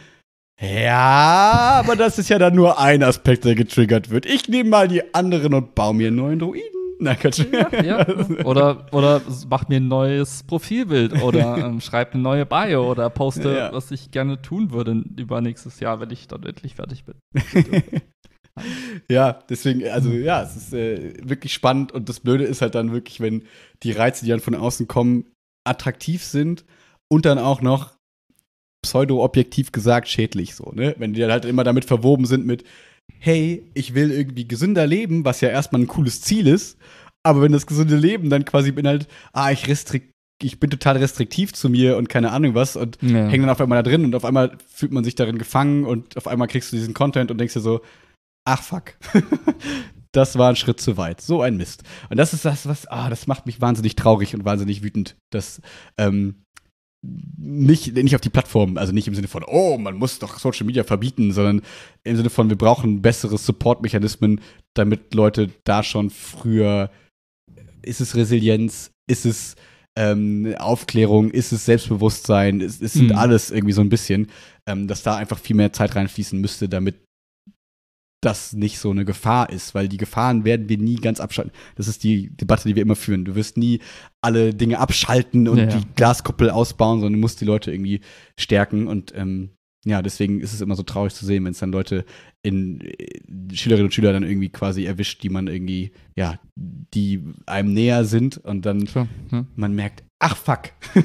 Ja, aber das ist ja dann nur ein Aspekt, der getriggert wird. Ich nehme mal die anderen und baue mir einen neuen Druiden. Na, ja, ja. Oder, oder mach mir ein neues Profilbild oder ähm, schreib eine neue Bio oder poste, ja. was ich gerne tun würde über nächstes Jahr, wenn ich dann endlich fertig bin. Ja, deswegen, also ja, es ist äh, wirklich spannend und das Blöde ist halt dann wirklich, wenn die Reize, die dann von außen kommen, attraktiv sind und dann auch noch pseudo-objektiv gesagt schädlich so, ne? Wenn die dann halt immer damit verwoben sind mit, hey, ich will irgendwie gesünder leben, was ja erstmal ein cooles Ziel ist, aber wenn das gesunde Leben dann quasi beinhaltet, ah, ich restrikt, ich bin total restriktiv zu mir und keine Ahnung was und ja. hänge dann auf einmal da drin und auf einmal fühlt man sich darin gefangen und auf einmal kriegst du diesen Content und denkst dir so, ach fuck, das war ein Schritt zu weit, so ein Mist. Und das ist das, was, ah, das macht mich wahnsinnig traurig und wahnsinnig wütend, dass, ähm, Nicht, nicht auf die Plattform, also nicht im Sinne von, oh, man muss doch Social Media verbieten, sondern im Sinne von, wir brauchen bessere Support-Mechanismen, damit Leute da schon früher, ist es Resilienz, ist es ähm, Aufklärung, ist es Selbstbewusstsein, es, es sind mhm. alles irgendwie so ein bisschen, ähm, dass da einfach viel mehr Zeit reinfließen müsste, damit das nicht so eine Gefahr ist, weil die Gefahren werden wir nie ganz abschalten. Das ist die Debatte, die wir immer führen. Du wirst nie alle Dinge abschalten und ja, ja. die Glaskuppel ausbauen, sondern du musst die Leute irgendwie stärken und ähm, ja, deswegen ist es immer so traurig zu sehen, wenn es dann Leute in äh, Schülerinnen und Schüler dann irgendwie quasi erwischt, die man irgendwie, ja, die einem näher sind und dann Klar, ja. man merkt, ach fuck,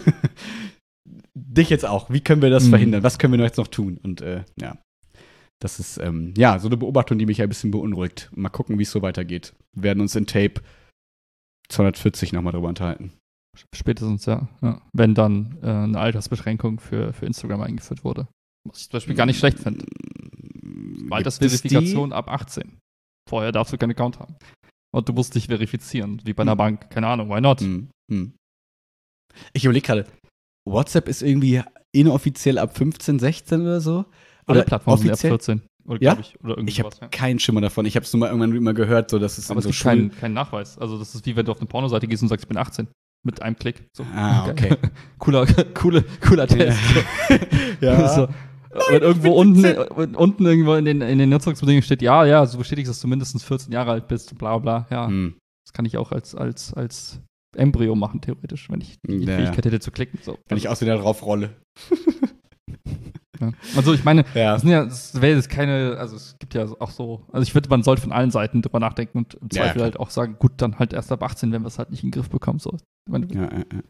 dich jetzt auch, wie können wir das mhm. verhindern? Was können wir jetzt noch tun? Und äh, ja. Das ist, ähm, ja, so eine Beobachtung, die mich ein bisschen beunruhigt. Mal gucken, wie es so weitergeht. Wir werden uns in Tape zweihundertvierzig nochmal drüber unterhalten. Spätestens, ja. ja. Wenn dann äh, eine Altersbeschränkung für, für Instagram eingeführt wurde. Was ich zum Beispiel gar nicht schlecht finde. Altersverifikation ab achtzehn. Vorher darfst du keinen Account haben. Und du musst dich verifizieren, wie bei einer hm. Bank. Keine Ahnung, why not? Hm. Hm. Ich überlege gerade, WhatsApp ist irgendwie inoffiziell ab fünfzehn, sechzehn oder so? Alle Oder Plattformen sind ab vierzehn. Oder, Ja? ich, oder irgendwie Ich habe sowas, ja. keinen Schimmer davon. Ich habe es nur mal irgendwann immer gehört, so dass es Aber in es so gibt Schulen... keinen keinen Nachweis. Also das ist wie wenn du auf eine Pornoseite gehst und sagst, ich bin achtzehn. Mit einem Klick. So. Ah, okay. cooler, cooler, cooler Test. Ja. So. Wenn irgendwo unten, unten irgendwo in den, in den Nutzungsbedingungen steht, ja, ja, so bestätigst, dass du mindestens vierzehn Jahre alt bist, bla bla, ja. Hm. Das kann ich auch als, als, als Embryo machen, theoretisch, wenn ich die Ja. Fähigkeit hätte zu klicken. So. Wenn ich aus wieder drauf rolle. Ja. Also ich meine, Ja. das sind ja, das wäre jetzt keine, also es gibt ja auch so, also ich finde, man sollte von allen Seiten drüber nachdenken und im Ja, Zweifel klar. halt auch sagen, gut, dann halt erst ab achtzehn, wenn wir es halt nicht in den Griff bekommen. So. Ich meine, Ja, ja, ja,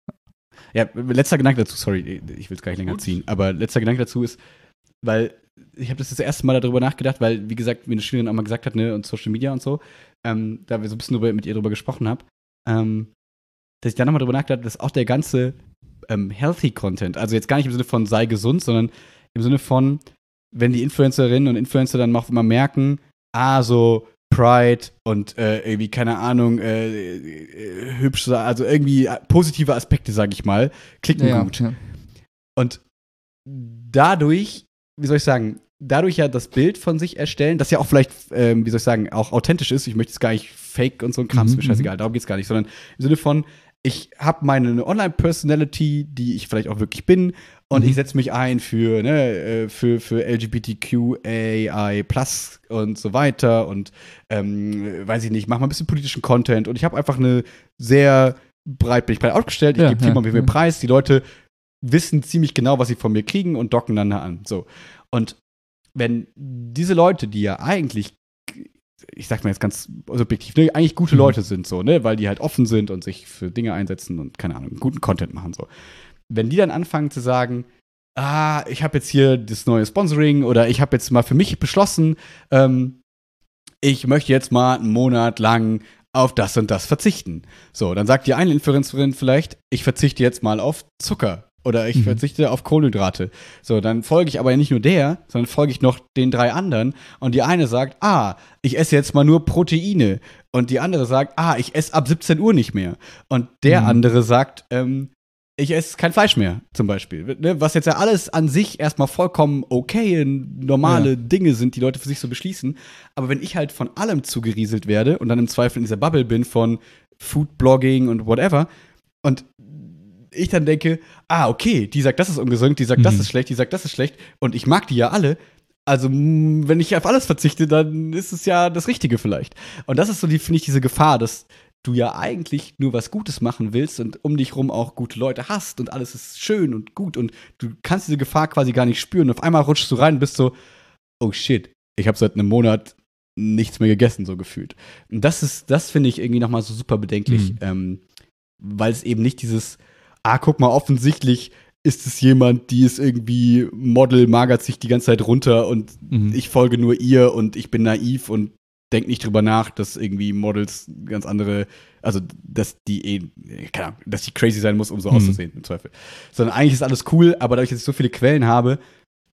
ja. Ja, letzter Gedanke dazu, sorry, ich will es gar nicht länger Gut. ziehen, aber letzter Gedanke dazu ist, weil ich habe das das erste Mal darüber nachgedacht, weil, wie gesagt, mir eine Schülerin auch mal gesagt hat, ne, und Social Media und so, ähm, da wir so ein bisschen drüber, mit ihr drüber gesprochen haben, ähm, dass ich dann nochmal drüber nachgedacht habe, dass auch der ganze ähm, healthy Content, also jetzt gar nicht im Sinne von sei gesund, sondern im Sinne von, wenn die Influencerinnen und Influencer dann auch immer merken, ah, so Pride und äh, irgendwie, keine Ahnung, äh, äh, hübsch, also irgendwie positive Aspekte, sag ich mal, klicken ja, gut. ja. Und dadurch, wie soll ich sagen, dadurch ja das Bild von sich erstellen, das ja auch vielleicht, ähm, wie soll ich sagen, auch authentisch ist. Ich möchte es gar nicht fake und so ein Kram, ist Mhm, mir scheißegal, darum geht's gar nicht, sondern im Sinne von, ich habe meine Online-Personality, die ich vielleicht auch wirklich bin, und Mhm. ich setze mich ein für, ne, äh, für, für L G B T Q A I plus und so weiter und ähm, weiß ich nicht, mache mal ein bisschen politischen Content und ich habe einfach eine sehr breit, bin ich breit aufgestellt, ich Ja, gebe ja, Thema wie mir ja. Preis, die Leute wissen ziemlich genau, was sie von mir kriegen und docken dann an. So. Und wenn diese Leute, die ja eigentlich, ich sag mal jetzt ganz subjektiv, ne, eigentlich gute Mhm. Leute sind, so, ne, weil die halt offen sind und sich für Dinge einsetzen und, keine Ahnung, guten Content machen, so. Wenn die dann anfangen zu sagen, ah, ich habe jetzt hier das neue Sponsoring oder ich habe jetzt mal für mich beschlossen, ähm, ich möchte jetzt mal einen Monat lang auf das und das verzichten. So, dann sagt die eine Influencerin vielleicht, ich verzichte jetzt mal auf Zucker oder ich Mhm. verzichte auf Kohlenhydrate. So, dann folge ich aber nicht nur der, sondern folge ich noch den drei anderen und die eine sagt, ah, ich esse jetzt mal nur Proteine und die andere sagt, ah, ich esse ab siebzehn Uhr nicht mehr und der Mhm. andere sagt, ähm, ich esse kein Fleisch mehr, zum Beispiel. Ne? Was jetzt ja alles an sich erstmal vollkommen okay, normale Ja. Dinge sind, die Leute für sich so beschließen. Aber wenn ich halt von allem zugerieselt werde und dann im Zweifel in dieser Bubble bin von Foodblogging und whatever und ich dann denke, ah, okay, die sagt, das ist ungesund, die sagt, das Mhm. ist schlecht, die sagt, das ist schlecht und ich mag die ja alle. Also, mh, wenn ich auf alles verzichte, dann ist es ja das Richtige vielleicht. Und das ist so, die, finde ich, diese Gefahr, dass du ja eigentlich nur was Gutes machen willst und um dich rum auch gute Leute hast und alles ist schön und gut und du kannst diese Gefahr quasi gar nicht spüren. Und auf einmal rutschst du rein und bist so, oh shit, ich habe seit einem Monat nichts mehr gegessen, so gefühlt. Und das ist, das finde ich irgendwie nochmal so super bedenklich, Mhm. ähm, weil es eben nicht dieses, ah, guck mal, offensichtlich ist es jemand, die ist irgendwie Model, magert sich die ganze Zeit runter und Mhm. ich folge nur ihr und ich bin naiv und denk nicht drüber nach, dass irgendwie Models ganz andere, also dass die eh, keine Ahnung, dass die crazy sein muss, um so Mhm. auszusehen, im Zweifel. Sondern eigentlich ist alles cool, aber dadurch, dass ich so viele Quellen habe,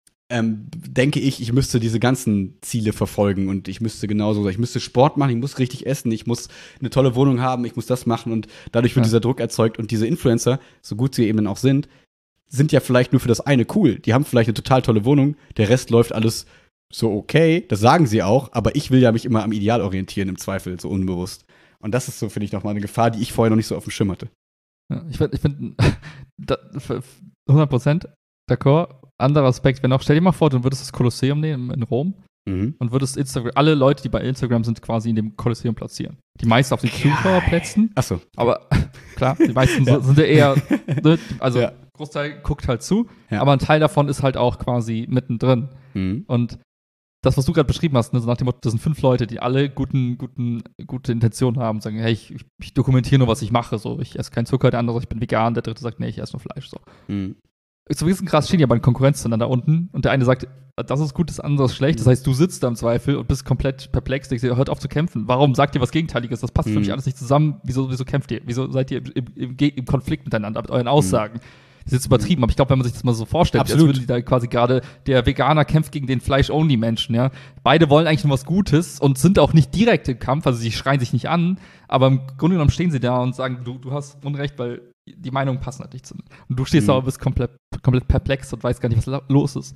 ähm, denke ich, ich müsste diese ganzen Ziele verfolgen und ich müsste genauso sein. Ich müsste Sport machen, ich muss richtig essen, ich muss eine tolle Wohnung haben, ich muss das machen und dadurch wird Ja. dieser Druck erzeugt und diese Influencer, so gut sie eben dann auch sind, sind ja vielleicht nur für das eine cool. Die haben vielleicht eine total tolle Wohnung, der Rest läuft alles so okay, das sagen sie auch, aber ich will ja mich immer am Ideal orientieren, im Zweifel, so unbewusst. Und das ist so, finde ich, nochmal eine Gefahr, die ich vorher noch nicht so auf dem Schirm hatte. Ja, ich finde, ich find, da- f- f- hundert Prozent d'accord. Anderer Aspekt wäre noch, stell dir mal vor, du würdest das Kolosseum nehmen in Rom Mhm. und würdest Instagram, alle Leute, die bei Instagram sind, quasi in dem Kolosseum platzieren. Die meisten auf den Zuschauerplätzen, Achso. aber klar, die meisten Ja. so- sind ja eher, ne, also Ja. Großteil guckt halt zu, Ja. aber ein Teil davon ist halt auch quasi mittendrin. Mhm. Und das, was du gerade beschrieben hast, ne, so nach dem Motto, das sind fünf Leute, die alle guten, guten, gute Intentionen haben, sagen, hey, ich, ich, ich dokumentiere nur, was ich mache, so, ich esse keinen Zucker, der andere sagt, ich bin vegan, der dritte sagt, nee, ich esse nur Fleisch, so. Mhm. Zu gewissen Grad stehen ja bei Konkurrenz zueinander unten und der eine sagt, das ist gut, das andere ist schlecht. Das heißt, du sitzt da im Zweifel und bist komplett perplex. Denkst dir, hört auf zu kämpfen. Warum sagt ihr was Gegenteiliges? Das passt für Mhm. mich alles nicht zusammen. Wieso, wieso kämpft ihr? Wieso seid ihr im, im, im, im Konflikt miteinander mit euren Aussagen? Das ist jetzt übertrieben, aber ich glaube, wenn man sich das mal so vorstellt, als Absolut. würden die da quasi gerade, der Veganer kämpft gegen den Fleisch-Only-Menschen, ja. Beide wollen eigentlich nur was Gutes und sind auch nicht direkt im Kampf, also sie schreien sich nicht an, aber im Grunde genommen stehen sie da und sagen, du, du hast Unrecht, weil die Meinungen passen halt nicht zu mir. Und du stehst Mhm. da und bist komplett, komplett perplex und weißt gar nicht, was la- los ist.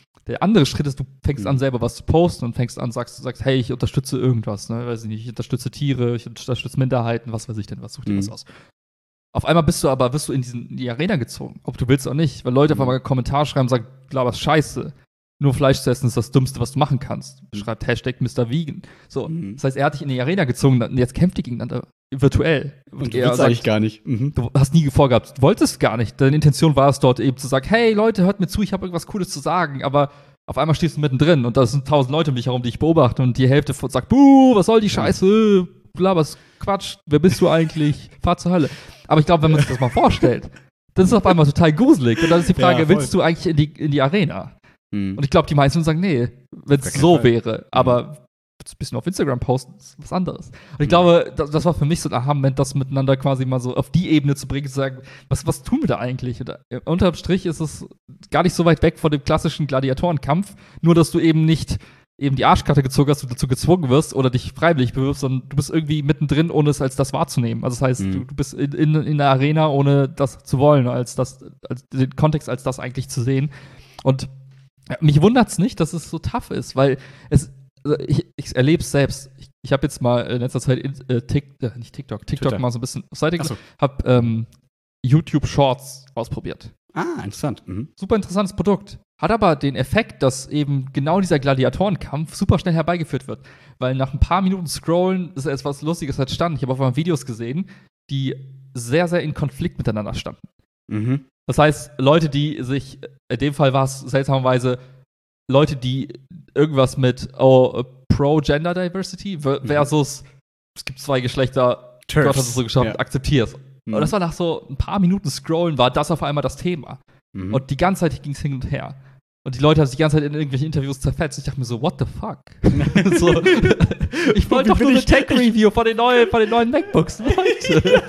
Der andere Schritt ist, du fängst Mhm. an, selber was zu posten und fängst an, sagst, sagst, hey, ich unterstütze irgendwas, ne? Weiß ich nicht, ich unterstütze Tiere, ich unterstütze Minderheiten, was weiß ich denn, was such dir Mhm. was aus. Auf einmal bist du aber, wirst du in, diesen, in die Arena gezogen, ob du willst oder nicht, weil Leute Mhm. auf einmal einen Kommentar schreiben und sagen, glaub, was scheiße. Nur Fleisch zu essen ist das Dümmste, was du machen kannst. Schreibt Hashtag Mister Vegan. So, Mhm. das heißt, er hat dich in die Arena gezogen und jetzt kämpft ihr gegeneinander virtuell. Und du er willst sagt, eigentlich gar nicht. Mhm. du hast nie vorgehabt, du wolltest gar nicht. Deine Intention war es dort eben zu sagen, hey Leute, hört mir zu, ich habe irgendwas Cooles zu sagen, aber auf einmal stehst du mittendrin und da sind tausend Leute um dich herum, die ich beobachte und die Hälfte von- sagt, buh, was soll die Scheiße, bla, was Quatsch, wer bist du eigentlich, fahr zur Hölle. Aber ich glaube, wenn man sich das mal vorstellt, dann ist es auf einmal total gruselig und dann ist die Frage, Ja, voll. willst du eigentlich in die, in die Arena? Mhm. Und ich glaube, die meisten sagen, nee, wenn Auf es gar so keinen Fall. wäre, aber ein bisschen auf Instagram posten, ist was anderes. Und ich Mhm. glaube, das, das war für mich so ein Aha-Moment, das miteinander quasi mal so auf die Ebene zu bringen, zu sagen, was, was tun wir da eigentlich? Und, äh, unterm Strich ist es gar nicht so weit weg von dem klassischen Gladiatorenkampf, nur dass du eben nicht eben die Arschkarte gezogen hast, du dazu gezwungen wirst oder dich freiwillig bewirbst, sondern du bist irgendwie mittendrin, ohne es als das wahrzunehmen. Also das heißt, Mhm. du, du bist in, in, in der Arena, ohne das zu wollen, als das, als den Kontext als das eigentlich zu sehen. Und ja, mich wundert's nicht, dass es so tough ist, weil es, also ich, ich erlebe es selbst. Ich, ich habe jetzt mal in letzter Zeit in, äh, Tik, äh, nicht TikTok, TikTok Twitter. mal so ein bisschen auf Seite Ach so. gesetzt, hab ähm, YouTube Shorts ausprobiert. Ah, interessant. Mhm. Super interessantes Produkt. Hat aber den Effekt, dass eben genau dieser Gladiatorenkampf super schnell herbeigeführt wird. Weil nach ein paar Minuten Scrollen ist etwas Lustiges entstanden. Ich habe auf einmal Videos gesehen, die sehr, sehr in Konflikt miteinander standen. Mhm. Das heißt, Leute, die sich, in dem Fall war es seltsamerweise, Leute, die irgendwas mit oh, Pro-Gender Diversity ver- versus es gibt zwei Geschlechter, Turfs. Gott hat es so geschafft, Ja. akzeptierst. Mhm. Und das war nach so ein paar Minuten Scrollen, war das auf einmal das Thema. Mhm. Und die ganze Zeit ging es hin und her. Und die Leute haben sich die ganze Zeit in irgendwelchen Interviews zerfetzt. Ich dachte mir so, what the fuck? so, ich wollte Wie doch bin nur eine ich- Tech-Review von den neuen, von den neuen MacBooks, Leute.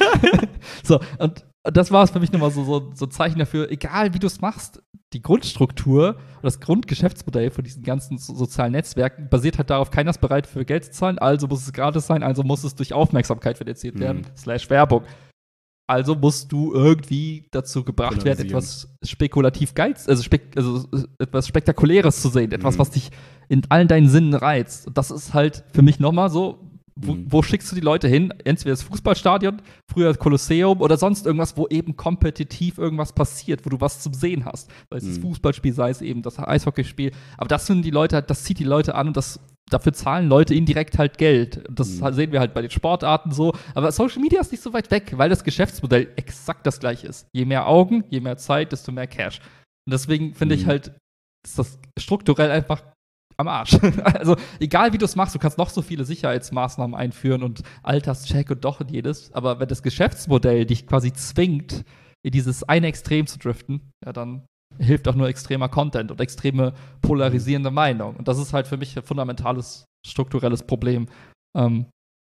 so, und das war es für mich nochmal so, so, so ein Zeichen dafür, egal wie du es machst, die Grundstruktur oder das Grundgeschäftsmodell von diesen ganzen so sozialen Netzwerken basiert halt darauf, keiner ist bereit für Geld zu zahlen, also muss es gratis sein, also muss es durch Aufmerksamkeit finanziert werden, Mhm. slash Werbung. Also musst du irgendwie dazu gebracht werden, Polarisieren. etwas spekulativ geiz, also, spek also äh, etwas Spektakuläres zu sehen, etwas, Mhm. was dich in allen deinen Sinnen reizt. Und das ist halt für mich nochmal so, wo, Mhm. wo schickst du die Leute hin? Entweder das Fußballstadion, früher das Kolosseum oder sonst irgendwas, wo eben kompetitiv irgendwas passiert, wo du was zum Sehen hast. Sei es das Mhm. Fußballspiel, sei es eben das Eishockeyspiel. Aber das sind die Leute, das zieht die Leute an und das dafür zahlen Leute indirekt halt Geld. Das Mhm. sehen wir halt bei den Sportarten so. Aber Social Media ist nicht so weit weg, weil das Geschäftsmodell exakt das gleiche ist. Je mehr Augen, je mehr Zeit, desto mehr Cash. Und deswegen finde ich Mhm. halt, ist das strukturell einfach am Arsch. Also, egal wie du es machst, du kannst noch so viele Sicherheitsmaßnahmen einführen und Alterscheck und doch und jedes. Aber wenn das Geschäftsmodell dich quasi zwingt, in dieses eine Extrem zu driften, ja, dann hilft auch nur extremer Content und extreme polarisierende Meinung. Und das ist halt für mich ein fundamentales strukturelles Problem, ähm,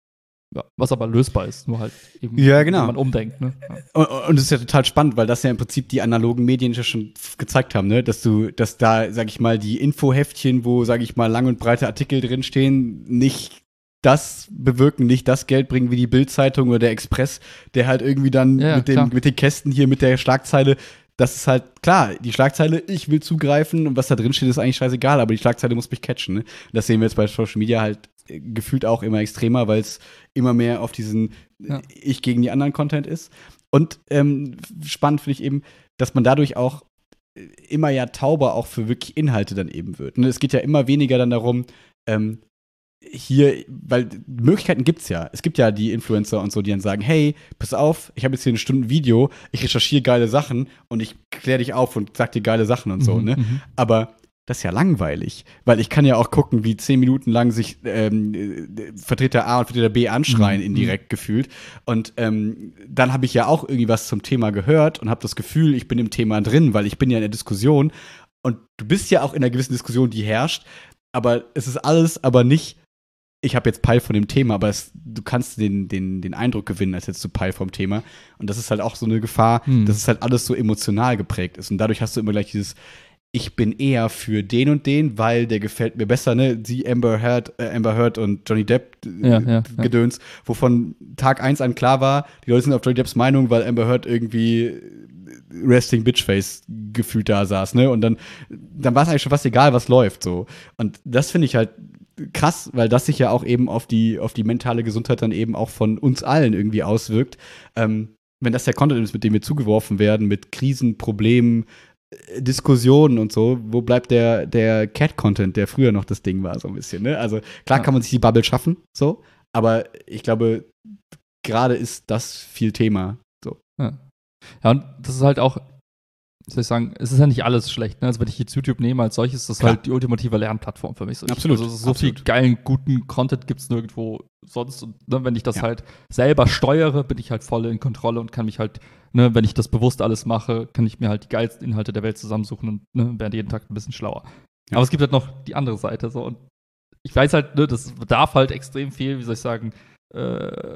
ja, was aber lösbar ist, nur halt eben, Ja, genau. wenn man umdenkt. Ne? Ja. Und, und das ist ja total spannend, weil das ja im Prinzip die analogen Medien ja schon f- gezeigt haben, ne? Dass du, dass da, sag ich mal, die Infoheftchen, wo, sag ich mal, lang und breite Artikel drinstehen, nicht das bewirken, nicht das Geld bringen wie die Bild-Zeitung oder der Express, der halt irgendwie dann Ja, mit, den, klar. mit den Kästen hier, mit der Schlagzeile, das ist halt, klar, die Schlagzeile, ich will zugreifen und was da drin steht, ist eigentlich scheißegal, aber die Schlagzeile muss mich catchen, ne? Und das sehen wir jetzt bei Social Media halt äh, gefühlt auch immer extremer, weil es immer mehr auf diesen Ja. Ich gegen die anderen Content ist. Und ähm, spannend finde ich eben, dass man dadurch auch äh, immer ja tauber auch für wirklich Inhalte dann eben wird. Und es geht ja immer weniger dann darum, ähm, hier, weil Möglichkeiten gibt's ja. Es gibt ja die Influencer und so, die dann sagen, hey, pass auf, ich habe jetzt hier eine Stunde Video, ich recherchiere geile Sachen und ich kläre dich auf und sag dir geile Sachen und so, Mhm, ne? mhm. Aber das ist ja langweilig, weil ich kann ja auch gucken, wie zehn Minuten lang sich ähm, äh, Vertreter A und Vertreter B anschreien, Mhm. indirekt gefühlt. Und ähm, dann habe ich ja auch irgendwie was zum Thema gehört und habe das Gefühl, ich bin im Thema drin, weil ich bin ja in der Diskussion. Und du bist ja auch in einer gewissen Diskussion, die herrscht. Aber es ist alles aber nicht, ich habe jetzt Peil von dem Thema, aber es, du kannst den, den, den Eindruck gewinnen, als hättest du Peil vom Thema. Und das ist halt auch so eine Gefahr, Hm. dass es halt alles so emotional geprägt ist. Und dadurch hast du immer gleich dieses, ich bin eher für den und den, weil der gefällt mir besser, ne? Sie, Amber Heard, äh, Amber Heard und Johnny Depp äh, Ja, ja, ja. Gedöns, wovon Tag eins an klar war, die Leute sind auf Johnny Depps Meinung, weil Amber Heard irgendwie Resting Bitchface gefühlt da saß, ne? Und dann, dann war es eigentlich schon fast egal, was läuft, so. Und das finde ich halt krass, weil das sich ja auch eben auf die, auf die mentale Gesundheit dann eben auch von uns allen irgendwie auswirkt. Ähm, wenn das der Content ist, mit dem wir zugeworfen werden, mit Krisen, Problemen, Diskussionen und so, wo bleibt der, der Cat-Content, der früher noch das Ding war, so ein bisschen, ne? Also klar Ja. kann man sich die Bubble schaffen, so, aber ich glaube, gerade ist das viel Thema, so. Ja. Ja, und das ist halt auch, wie soll ich sagen, es ist ja nicht alles schlecht. Ne? Also wenn ich jetzt YouTube nehme als solches, ist das Klar. halt die ultimative Lernplattform für mich. So, Absolut, Ich, also so absolut. viel geilen, guten Content gibt es nirgendwo sonst. Und ne, wenn ich das Ja. halt selber steuere, bin ich halt voll in Kontrolle und kann mich halt, ne, wenn ich das bewusst alles mache, kann ich mir halt die geilsten Inhalte der Welt zusammensuchen und ne, werde jeden Tag ein bisschen schlauer. Ja. Aber es gibt halt noch die andere Seite. So. Und ich weiß halt, ne, das bedarf halt extrem viel, wie soll ich sagen, äh,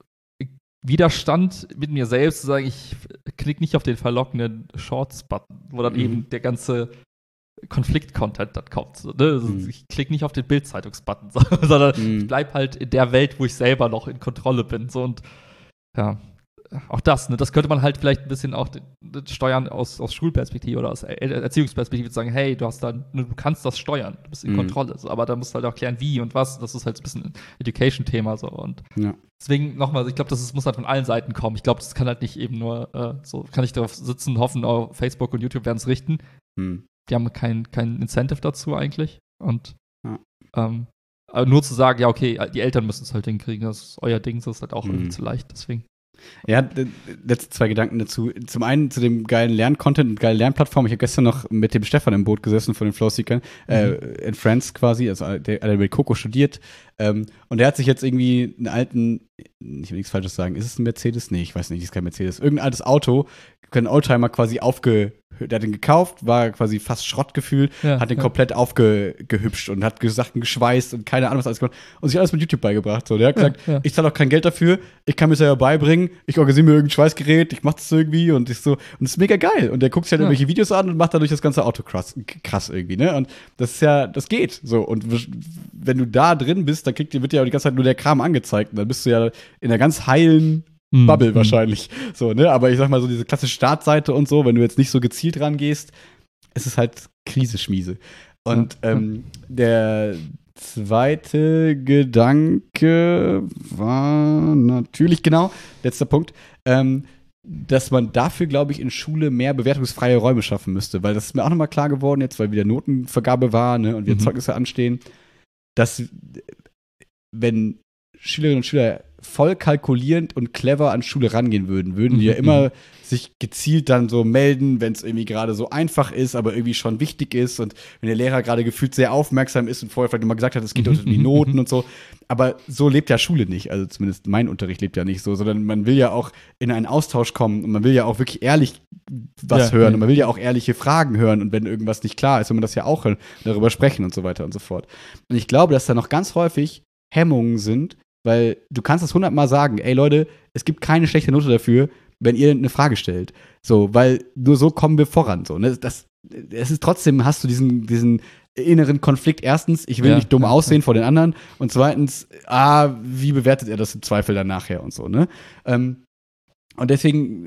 Widerstand mit mir selbst zu sagen, ich klicke nicht auf den verlockenden Shorts-Button, wo dann Mhm. eben der ganze Konflikt-Content dann kommt. So, ne? Also Mhm. Ich klicke nicht auf den Bild-Zeitungs-Button, so, sondern Mhm. ich bleibe halt in der Welt, wo ich selber noch in Kontrolle bin. So, und ja, auch das, ne, das könnte man halt vielleicht ein bisschen auch de- de- steuern aus, aus Schulperspektive oder aus Er- Erziehungsperspektive zu sagen, hey, du hast da, ne, du kannst das steuern, du bist in Mhm. Kontrolle. So, aber da musst du halt auch klären, wie und was. Das ist halt ein bisschen ein Education-Thema. So, und Ja. deswegen nochmal, ich glaube, das ist, muss halt von allen Seiten kommen. Ich glaube, das kann halt nicht eben nur äh, so, kann ich darauf sitzen, hoffen, oh, Facebook und YouTube werden es richten. Mhm. Die haben kein, kein Incentive dazu eigentlich. Und Ja. ähm, aber nur zu sagen, ja, okay, die Eltern müssen es halt hinkriegen, das ist euer Ding, das ist halt auch Mhm. irgendwie zu leicht, deswegen. Ja, d- letzte zwei Gedanken dazu. Zum einen zu dem geilen Lerncontent und geilen Lernplattform. Ich habe gestern noch mit dem Stefan im Boot gesessen von den Flowseekern, äh, in Friends quasi, also der, der mit Coco studiert. Ähm, und der hat sich jetzt irgendwie einen alten, ich will nichts Falsches sagen, ist es ein Mercedes? Nee, ich weiß nicht, ist kein Mercedes. Irgendein altes Auto, einen Oldtimer quasi aufge, der hat den gekauft, war quasi fast Schrott gefühlt, Ja, hat den ja. komplett aufgehübscht und hat Sachen geschweißt und keine Ahnung, was alles gemacht und sich alles mit YouTube beigebracht. So, der hat Ja, gesagt, ja. ich zahle auch kein Geld dafür, ich kann mir selber beibringen, ich organisiere mir irgendein Schweißgerät, ich mach das irgendwie und ich so, und das ist mega geil. Und der guckt sich halt Ja. irgendwelche Videos an und macht dadurch das ganze Auto krass, krass irgendwie, ne? Und das ist ja, das geht. So, und w- wenn du da drin bist, dann kriegt dir, wird dir ja die ganze Zeit nur der Kram angezeigt. Und dann bist du ja in einer ganz heilen Mhm. Bubble Mhm. wahrscheinlich. So, ne? Aber ich sag mal so, diese klassische Startseite und so, wenn du jetzt nicht so gezielt rangehst, ist es halt Krise Schmiese. Und Ja. ähm, der zweite Gedanke war natürlich, genau, letzter Punkt, ähm, dass man dafür, glaube ich, in Schule mehr bewertungsfreie Räume schaffen müsste. Weil das ist mir auch nochmal klar geworden, jetzt, weil wieder Notenvergabe war, ne, und wieder Mhm. Zeugnisse anstehen, dass wenn Schülerinnen und Schüler voll kalkulierend und clever an Schule rangehen würden, würden die ja Mhm, immer sich gezielt dann so melden, wenn es irgendwie gerade so einfach ist, aber irgendwie schon wichtig ist und wenn der Lehrer gerade gefühlt sehr aufmerksam ist und vorher vielleicht mal gesagt hat, es geht Mhm, um die mhm, Noten mhm. und so. Aber so lebt ja Schule nicht, also zumindest mein Unterricht lebt ja nicht so, sondern man will ja auch in einen Austausch kommen und man will ja auch wirklich ehrlich was Ja, hören ja. und man will ja auch ehrliche Fragen hören und wenn irgendwas nicht klar ist, will man das ja auch hören, darüber sprechen und so weiter und so fort. Und ich glaube, dass da noch ganz häufig Hemmungen sind, weil du kannst es hundertmal sagen, ey Leute, es gibt keine schlechte Note dafür, wenn ihr eine Frage stellt. So, weil nur so kommen wir voran. So, ne? Das, es ist trotzdem, hast du diesen, diesen inneren Konflikt. Erstens, ich will Ja, nicht dumm ja, aussehen ja. vor den anderen. Und zweitens, ah, wie bewertet er das im Zweifel dann nachher und so, ne? Ähm, und deswegen,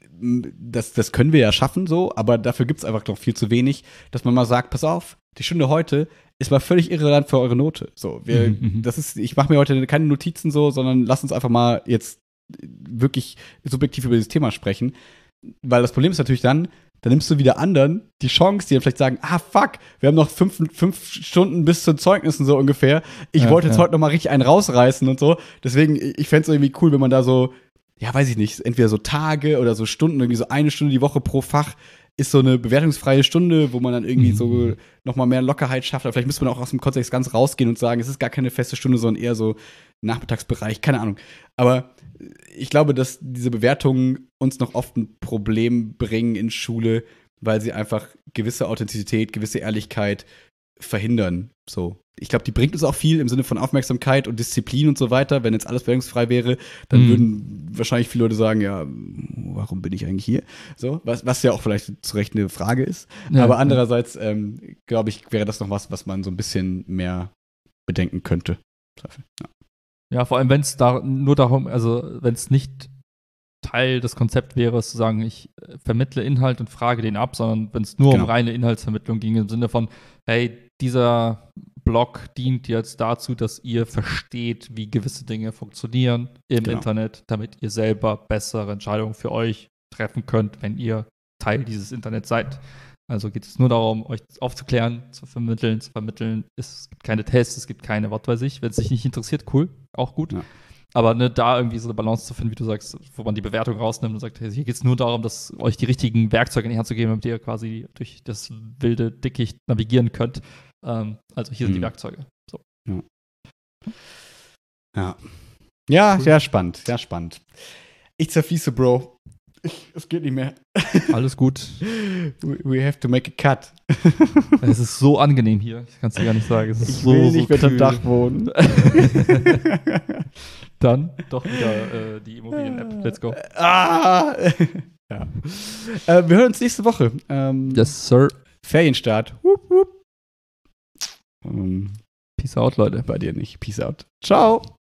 das, das können wir ja schaffen so, aber dafür gibt es einfach noch viel zu wenig, dass man mal sagt, pass auf, die Stunde heute ist mal völlig irrelevant für eure Note. So, wir, Mhm, mhm. das ist, ich mache mir heute keine Notizen so, sondern lasst uns einfach mal jetzt wirklich subjektiv über dieses Thema sprechen. Weil das Problem ist natürlich dann, dann nimmst du wieder anderen die Chance, die dann vielleicht sagen, ah fuck, wir haben noch fünf, fünf Stunden bis zu Zeugnissen so ungefähr. Ich Ja, wollte jetzt ja. heute noch mal richtig einen rausreißen und so. Deswegen, ich fände es irgendwie cool, wenn man da so, ja, weiß ich nicht, entweder so Tage oder so Stunden, irgendwie so eine Stunde die Woche pro Fach ist so eine bewertungsfreie Stunde, wo man dann irgendwie Mhm. so noch mal mehr Lockerheit schafft. Aber vielleicht müsste man auch aus dem Kontext ganz rausgehen und sagen, es ist gar keine feste Stunde, sondern eher so Nachmittagsbereich, keine Ahnung. Aber ich glaube, dass diese Bewertungen uns noch oft ein Problem bringen in Schule, weil sie einfach gewisse Authentizität, gewisse Ehrlichkeit verhindern. So. Ich glaube, die bringt uns auch viel im Sinne von Aufmerksamkeit und Disziplin und so weiter. Wenn jetzt alles bewertungsfrei wäre, dann Mhm. würden wahrscheinlich viele Leute sagen, ja, warum bin ich eigentlich hier? So, was, was ja auch vielleicht zu Recht eine Frage ist. Ja, Aber ja. andererseits, ähm, glaube ich, wäre das noch was, was man so ein bisschen mehr bedenken könnte. Ja. Ja, vor allem, wenn es da nur darum, also wenn es nicht Teil des Konzepts wäre es zu sagen, ich äh, vermittle Inhalt und frage den ab, sondern wenn es nur Genau. um reine Inhaltsvermittlung ging, im Sinne von, hey, dieser Blog dient jetzt dazu, dass ihr versteht, wie gewisse Dinge funktionieren im Genau. Internet, damit ihr selber bessere Entscheidungen für euch treffen könnt, wenn ihr Teil dieses Internets seid. Also geht es nur darum, euch aufzuklären, zu vermitteln, zu vermitteln. Es gibt keine Tests, es gibt keine, was weiß ich. Wenn es dich nicht interessiert, cool, auch gut. Ja. Aber ne, da irgendwie so eine Balance zu finden, wie du sagst, wo man die Bewertung rausnimmt und sagt, hey, hier geht es nur darum, dass euch die richtigen Werkzeuge in die Hand zu geben, damit ihr quasi durch das wilde Dickicht navigieren könnt. Ähm, also hier sind Mhm. die Werkzeuge. So. Ja. Ja. Ja, Cool. sehr spannend, sehr spannend. Ich zerfiese, Bro. Ich, es geht nicht mehr. Alles gut. We, we have to make a cut. Es ist so angenehm hier. Ich kann es dir gar nicht sagen. Es ist Ich so, will so nicht unter dem kühl. Dach wohnen. Dann doch wieder äh, die Immobilien-App. Let's go. Ah! Ja. Äh, wir hören uns nächste Woche. Ähm, Yes, sir. Ferienstart. Wupp, wupp. Ähm, Peace out, Leute. bei dir nicht. Peace out. Ciao.